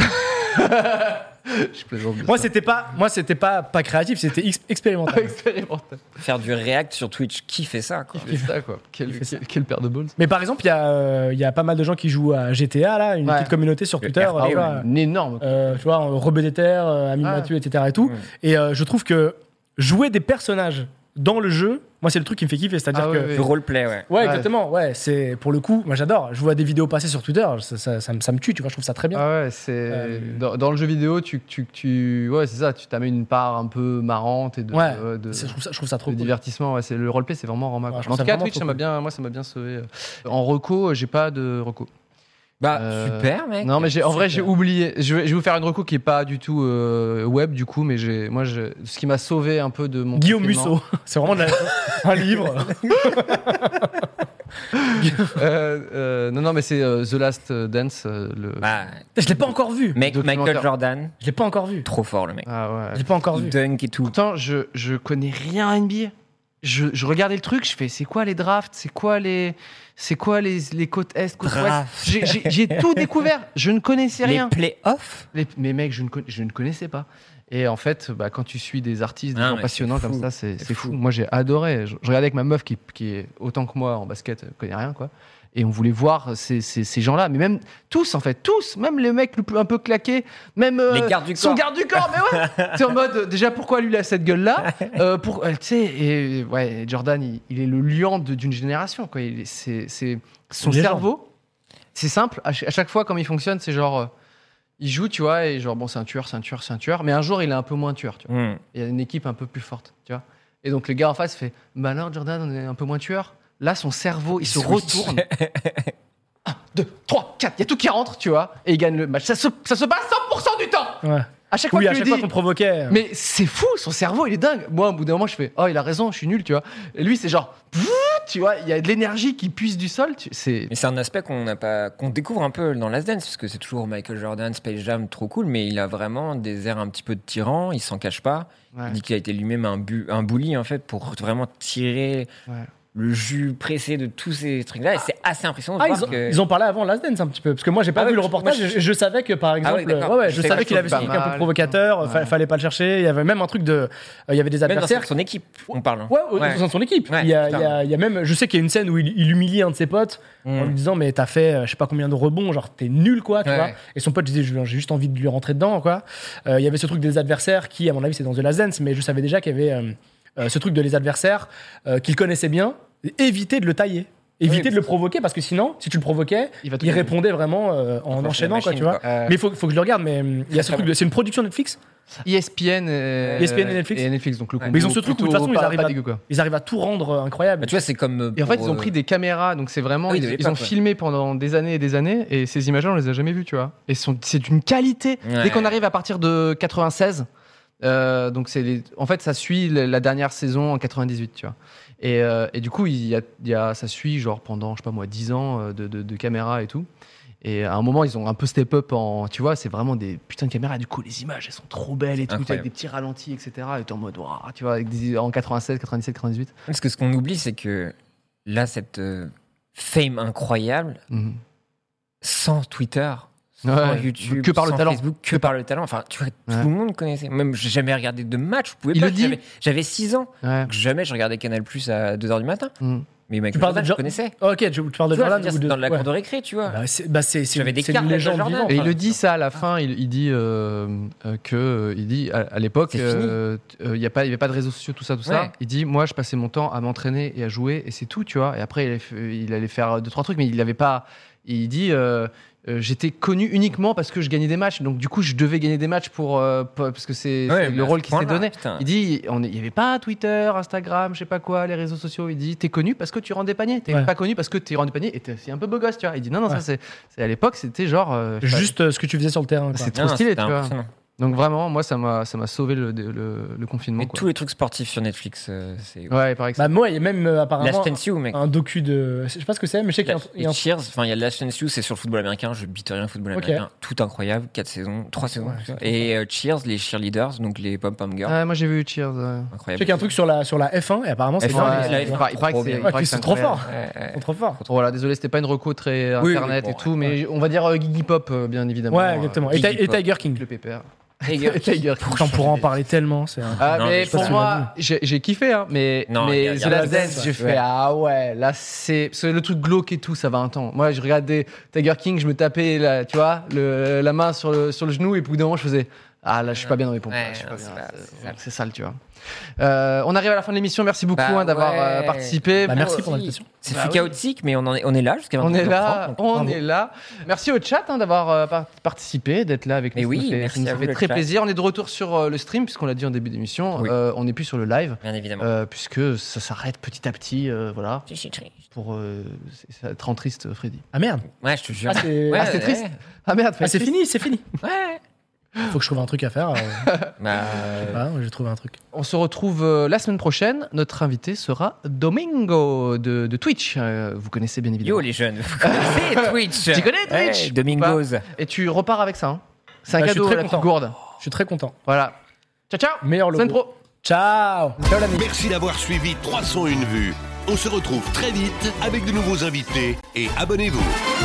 je plaisante. bien Moi, ça. c'était pas, moi, c'était pas pas créatif, c'était ex- expérimental. expérimental. Faire du React sur Twitch, qui fait ça quoi. Il fait ça, quoi. Quel, Il fait ça. quel, quel paire de balls. Mais par exemple, il y a euh, il y a pas mal de gens qui jouent à G T A là, une Ouais. petite communauté sur Le Twitter. R P, euh, tu vois, Une énorme. euh, tu vois, Rebeu des Terres, euh, Ami Ouais. Mathieu, et cetera et tout. Ouais. Et euh, je trouve que jouer des personnages dans le jeu, moi, c'est le truc qui me fait kiffer. C'est-à-dire Ah que. ouais, ouais. Le roleplay, ouais. Ouais, Ouais. exactement. Ouais, c'est pour le coup, moi j'adore. Je vois des vidéos passer sur Twitter, ça, ça, ça me, ça me tue, tu vois, je trouve ça très bien. Ah ouais, c'est Euh, dans, dans le jeu vidéo, tu, tu, tu ouais, c'est ça, tu t'amènes une part un peu marrante et de, Ouais, euh, de, C'est- je, trouve ça, je trouve ça trop de cool. divertissement. Ouais, c'est le roleplay, c'est vraiment rama. Ouais, quoi. je Mais en trouve tout ça cas, Twitch, vraiment ça m'a trop bien, moi, ça m'a bien sauvé. En reco, j'ai pas de reco. Bah, Euh, super, mec. Non, mais j'ai, en vrai, j'ai Super. oublié. Je vais, je vais vous faire une reco qui est pas du tout euh, web, du coup, mais j'ai, moi, je, ce qui m'a sauvé un peu de mon. Guillaume confinement- Musso, c'est vraiment de la- un livre. Euh, euh, non, non, mais c'est euh, The Last Dance. euh, le... Bah, Je l'ai pas encore vu. mec, Documentaire. Michael Jordan, Je l'ai pas encore vu. trop fort le mec. Ah ouais. Je l'ai pas encore Il vu. dunk et tout. Pourtant, je, je connais rien à N B A. Je, je regardais le truc, je fais, c'est quoi les drafts, c'est quoi les, c'est quoi les, les côtes est, côtes ouest. Draft. J'ai, j'ai, j'ai tout découvert. Je ne connaissais rien. Les playoffs Les, mais mec, je ne, conna- je ne connaissais pas. Et en fait, bah, quand tu suis des artistes, des Ah, gens mais passionnants c'est comme fou. ça, c'est, C'est c'est fou. fou. Moi, j'ai adoré. Je, je regardais avec ma meuf qui, qui est autant que moi en basket, elle connaît rien, quoi. Et on voulait voir ces, ces, ces gens-là, mais même tous, en fait, tous, même les mecs le plus- un peu claqués, même euh, Les gardes du son corps. garde du corps, mais ouais. C'est en mode, euh, déjà, pourquoi lui il a cette gueule-là euh, pour, euh, tu sais, et ouais, Jordan, il, il est le lion de- d'une génération, quoi. Il est- c'est, c'est son Une légende. cerveau. C'est simple. À, ch- à chaque fois, comme il fonctionne, c'est genre. euh, il joue, tu vois, et genre, bon, c'est un tueur, c'est un tueur, c'est un tueur. Mais un jour, il est un peu moins tueur, tu vois. Mm. Il y a une équipe un peu plus forte, tu vois. Et donc, le gars en face fait, bah alors, Jordan, on est un peu moins tueur. Là, son cerveau, il se retourne. un, deux, trois, quatre, il y a tout qui rentre, tu vois, et il gagne le match. Ça se, ça se passe cent pour cent du temps. Ouais. À chaque fois Oui, que à tu chaque lui fois dis, qu'on provoquait. mais c'est fou, son cerveau, il est dingue. Moi, au bout d'un moment, je fais, oh, il a raison, je suis nul, tu vois. Et lui, c'est genre, tu vois, il y a de l'énergie qui puise du sol. Tu, c'est... Mais c'est un aspect qu'on n'a pas, qu'on découvre un peu dans Last Dance, parce que c'est toujours Michael Jordan, Space Jam, trop cool, mais il a vraiment des airs un petit peu de tyran, il s'en cache pas. Ouais. Il dit qu'il a été lui-même un, bu, un bully, en fait, pour vraiment tirer Ouais. le jus pressé de tous ces trucs-là, et c'est assez impressionnant de Ah, voir ils ont, que... ils ont parlé avant Last Dance un petit peu, parce que moi j'ai pas Ah vu ouais, le moi, reportage. je- Je, je savais que par exemple, Ah ouais, d'accord. ouais, ouais, Je je savais savais pas qu'il avait ce pas truc un peu mal. provocateur. Ouais. fa- Fallait pas le chercher. Il y avait même un truc de, euh, il y avait des Même dans adversaires. son équipe, on parle. hein. Ouais, au Ouais. sein de son équipe. Ouais, il, y a, putain. il, y a, il y a même, je sais qu'il y a une scène où il, il humilie un de ses potes Mm. en lui disant mais t'as fait euh, je sais pas combien de rebonds, genre t'es nul quoi, tu Ouais. vois. Et son pote disait j'ai juste envie de lui rentrer dedans quoi. Euh, Il y avait ce truc des adversaires qui, à mon avis, c'est dans The Last Dance, mais je savais déjà qu'il y avait euh, euh, ce truc de les adversaires euh, qu'il connaissait bien, éviter de le tailler. Éviter Oui, de le provoquer parce que sinon, si tu le provoquais, Il va te il gagner. répondait vraiment euh, en Enfin, enchaînant, c'est quoi, la tu machine, vois. quoi. Euh, Mais il faut, faut que je le regarde, mais euh, il y a ce Très truc bon. de. C'est une production Netflix. E S P N, euh, E S P N et Netflix. et Netflix, donc le Ouais. combo Mais ils ont ce truc où, de toute plutôt façon, ils pas- arrivent pas à- dégueu, quoi. Ils arrivent à tout rendre euh, incroyable. Bah, tu vois, c'est comme. euh, Et en fait, pour, ils ont euh, pris des caméras, donc c'est vraiment. Ah oui, ils, de ils l'époque, ont ouais. filmé pendant des années et des années, et ces images-là, on les a jamais vues, tu vois. Et sont- c'est d'une qualité. Ouais. Dès qu'on arrive à partir de quatre-vingt-seize, euh, donc c'est les- en fait, ça suit la la dernière saison en quatre-vingt-dix-huit, tu vois. Et, euh, et du coup, il y a, il y a- ça suit genre pendant, je sais pas moi, dix ans euh, de, de, de caméras et tout. Et à un moment, ils ont un peu step up en. Tu vois, c'est vraiment des putains de caméras. Du coup, les images, elles sont trop belles et tout, Incroyable. avec des petits ralentis, et cetera. Et t'es en mode, waouh, tu vois, avec des, en quatre-vingt-seize, quatre-vingt-dix-sept, quatre-vingt-dix-huit. Parce que ce qu'on oublie, c'est que là, cette euh, fame incroyable, Mhm. sans Twitter, sans Ouais, YouTube, que par le sans talent. Facebook, que par le talent. Enfin, tu vois, tout Ouais. le monde connaissait. Même, j'ai jamais regardé de match. Je pouvais Il pas. le dit. J'avais, j'avais six ans. Ouais. Donc jamais je regardais Canal Plus à deux heures du matin. Mhm. Mais Michael Tu parles Jordan, de je Jo- connaissais. Ok, tu, tu parles de Tu vois, je Jordan veux dire, ou c'est de. dans la ouais. cour de récré, tu vois. Bah, c'est bah, c'est- c'est J'avais une, des c'est cartes une de légende Jordan. vivante. Et il Enfin, le dit ça à la fin, il, il dit euh, euh, que euh, il dit à, à l'époque C'est fini. euh, euh, il y a pas il y avait pas de réseaux sociaux tout ça tout ça. Ouais. Il dit moi je passais mon temps à m'entraîner et à jouer et c'est tout tu vois. Et après il allait, f- il allait faire deux trois trucs mais il avait pas. Il dit euh, euh, j'étais connu uniquement parce que je gagnais des matchs donc du coup je devais gagner des matchs pour, euh, pour- parce que c'est Ouais, c'est mais le à rôle ce qui s'est point-là, donné. putain. Il dit on est- il y avait pas Twitter, Instagram, je sais pas quoi, les réseaux sociaux. Il dit t'es connu parce que tu rends des paniers. T'es Ouais. pas connu parce que tu rends des paniers et t'es aussi un peu beau gosse tu vois. Il dit non non Ouais. ça c'est c'est à l'époque c'était genre euh, Juste euh, ce que tu faisais sur le terrain. quoi. c'est Non, trop stylé c'était tu vois. impressionnant. Donc vraiment, moi, ça m'a, ça m'a sauvé le, le, le confinement. Mais quoi. tous les trucs sportifs sur Netflix, euh, c'est. Ouais, il paraît que Bah, moi, il y a même euh, apparemment Last Dance You, mec. un docu de. Je sais pas ce que c'est, mais je sais qu'il y a un- il y a Et un. Cheers, enfin il y a Last Dance You, c'est sur le football américain, je bite rien au football Ok. américain, tout incroyable, quatre saisons, trois saisons. Ouais, c'est et euh, Cheers, les cheerleaders, donc les pom pom girls, Ouais, moi j'ai vu Cheers. ouais. Je incroyable. sais qu'il y a un truc sur la, sur la F un, et apparemment, c'est F un, dingue. mais Ouais, la il F un, paraît- il paraît que trop c'est- bien. il Ouais, paraît qu'ils que c'est sont trop incroyable. forts. Ouais, ouais. Ils sont trop forts. Bon, voilà, désolé, c'était pas une reco très Oui, oui, internet bon, et tout, ouais. mais on va dire euh, Gigi Pop, euh, bien évidemment. Ouais, euh, exactement. Et, Iggy Ti- et Pop. Tiger King. Le pépère. Tiger King. Tiger King. Putain, on pourra en parler tellement. C'est un- Ah, Non, mais mais je pour pense moi, j'ai j'ai kiffé, hein, mais, Non, mais y a- y a The la Last dance, Dance, j'ai ouais. fait ah ouais, là c'est parce que le truc glauque et tout, ça va un temps. Moi, je regardais Tiger King, je me tapais, la, tu vois, le, la main sur le, sur le genou et puis au bout d'un moment, je faisais ah là, je suis pas bien dans mes pompes. Ouais, là, je suis pas non, bien, c'est pas- c'est- c'est sale. c'est sale, tu vois. Euh, on arrive à la fin de l'émission. Merci beaucoup Bah hein, d'avoir ouais. euh, participé. Bah, merci Pour- pour l'invitation. C'est Bah fait oui. chaotique, mais on, en est, on est là jusqu'à On est là, vingt-trois, donc on bravo. est là. Merci au chat hein, d'avoir euh, par- participé, d'être là avec Mais nous. oui, ça nous fait, merci ça nous à fait vous, le très chat. plaisir. On est de retour sur euh, le stream, puisqu'on l'a dit en début d'émission. Oui. Euh, on n'est plus sur le live, bien évidemment. euh, puisque ça s'arrête petit à petit. euh, voilà. Je suis triste. Pour, euh, c'est- ça te rend triste, Freddy. Ah merde. Ouais, je te jure. Ah, c'est Ouais, Ah, c'est ouais. triste. Ah merde, Ah, c'est triste. fini, c'est fini. Ouais. Faut que je trouve un truc à faire. euh, Bah, Voilà, j'ai trouvé un truc. On se retrouve euh, la semaine prochaine. Notre invité sera Domingo de, de Twitch. Euh, vous connaissez bien évidemment. yo les jeunes, vous connaissez Twitch. Tu connais Twitch Ouais, Domingos. Et tu repars avec ça. hein. C'est un Bah, je suis cadeau très à la content. petite gourde. Je suis très content. Voilà. Ciao, ciao. Meilleur logo. Semaine pro. Ciao. Ciao l'ami. Merci d'avoir suivi trois cent un vues. On se retrouve très vite avec de nouveaux invités et abonnez-vous.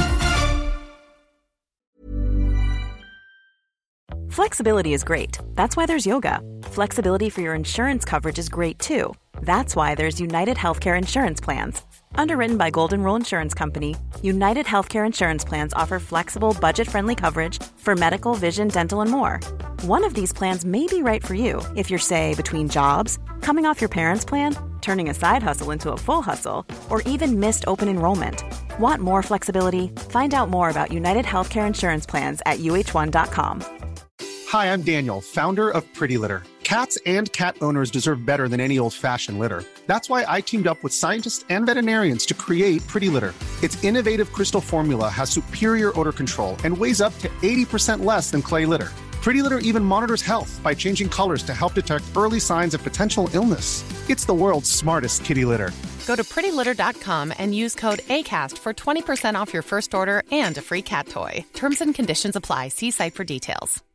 Flexibility is great. That's why there's yoga. Flexibility for your insurance coverage is great too. That's why there's United Healthcare Insurance Plans. Underwritten by Golden Rule Insurance Company, United Healthcare Insurance Plans offer flexible, budget-friendly coverage for medical, vision, dental, and more. One of these plans may be right for you if you're, say, between jobs, coming off your parents' plan, turning a side hustle into a full hustle, or even missed open enrollment. Want more flexibility? Find out more about United Healthcare Insurance Plans at U H one dot com. Hi, I'm Daniel, founder of Pretty Litter. Cats and cat owners deserve better than any old-fashioned litter. That's why I teamed up with scientists and veterinarians to create Pretty Litter. Its innovative crystal formula has superior odor control and weighs up to eighty percent less than clay litter. Pretty Litter even monitors health by changing colors to help detect early signs of potential illness. It's the world's smartest kitty litter. Go to pretty litter dot com and use code ACAST for twenty percent off your first order and a free cat toy. Terms and conditions apply. See site for details.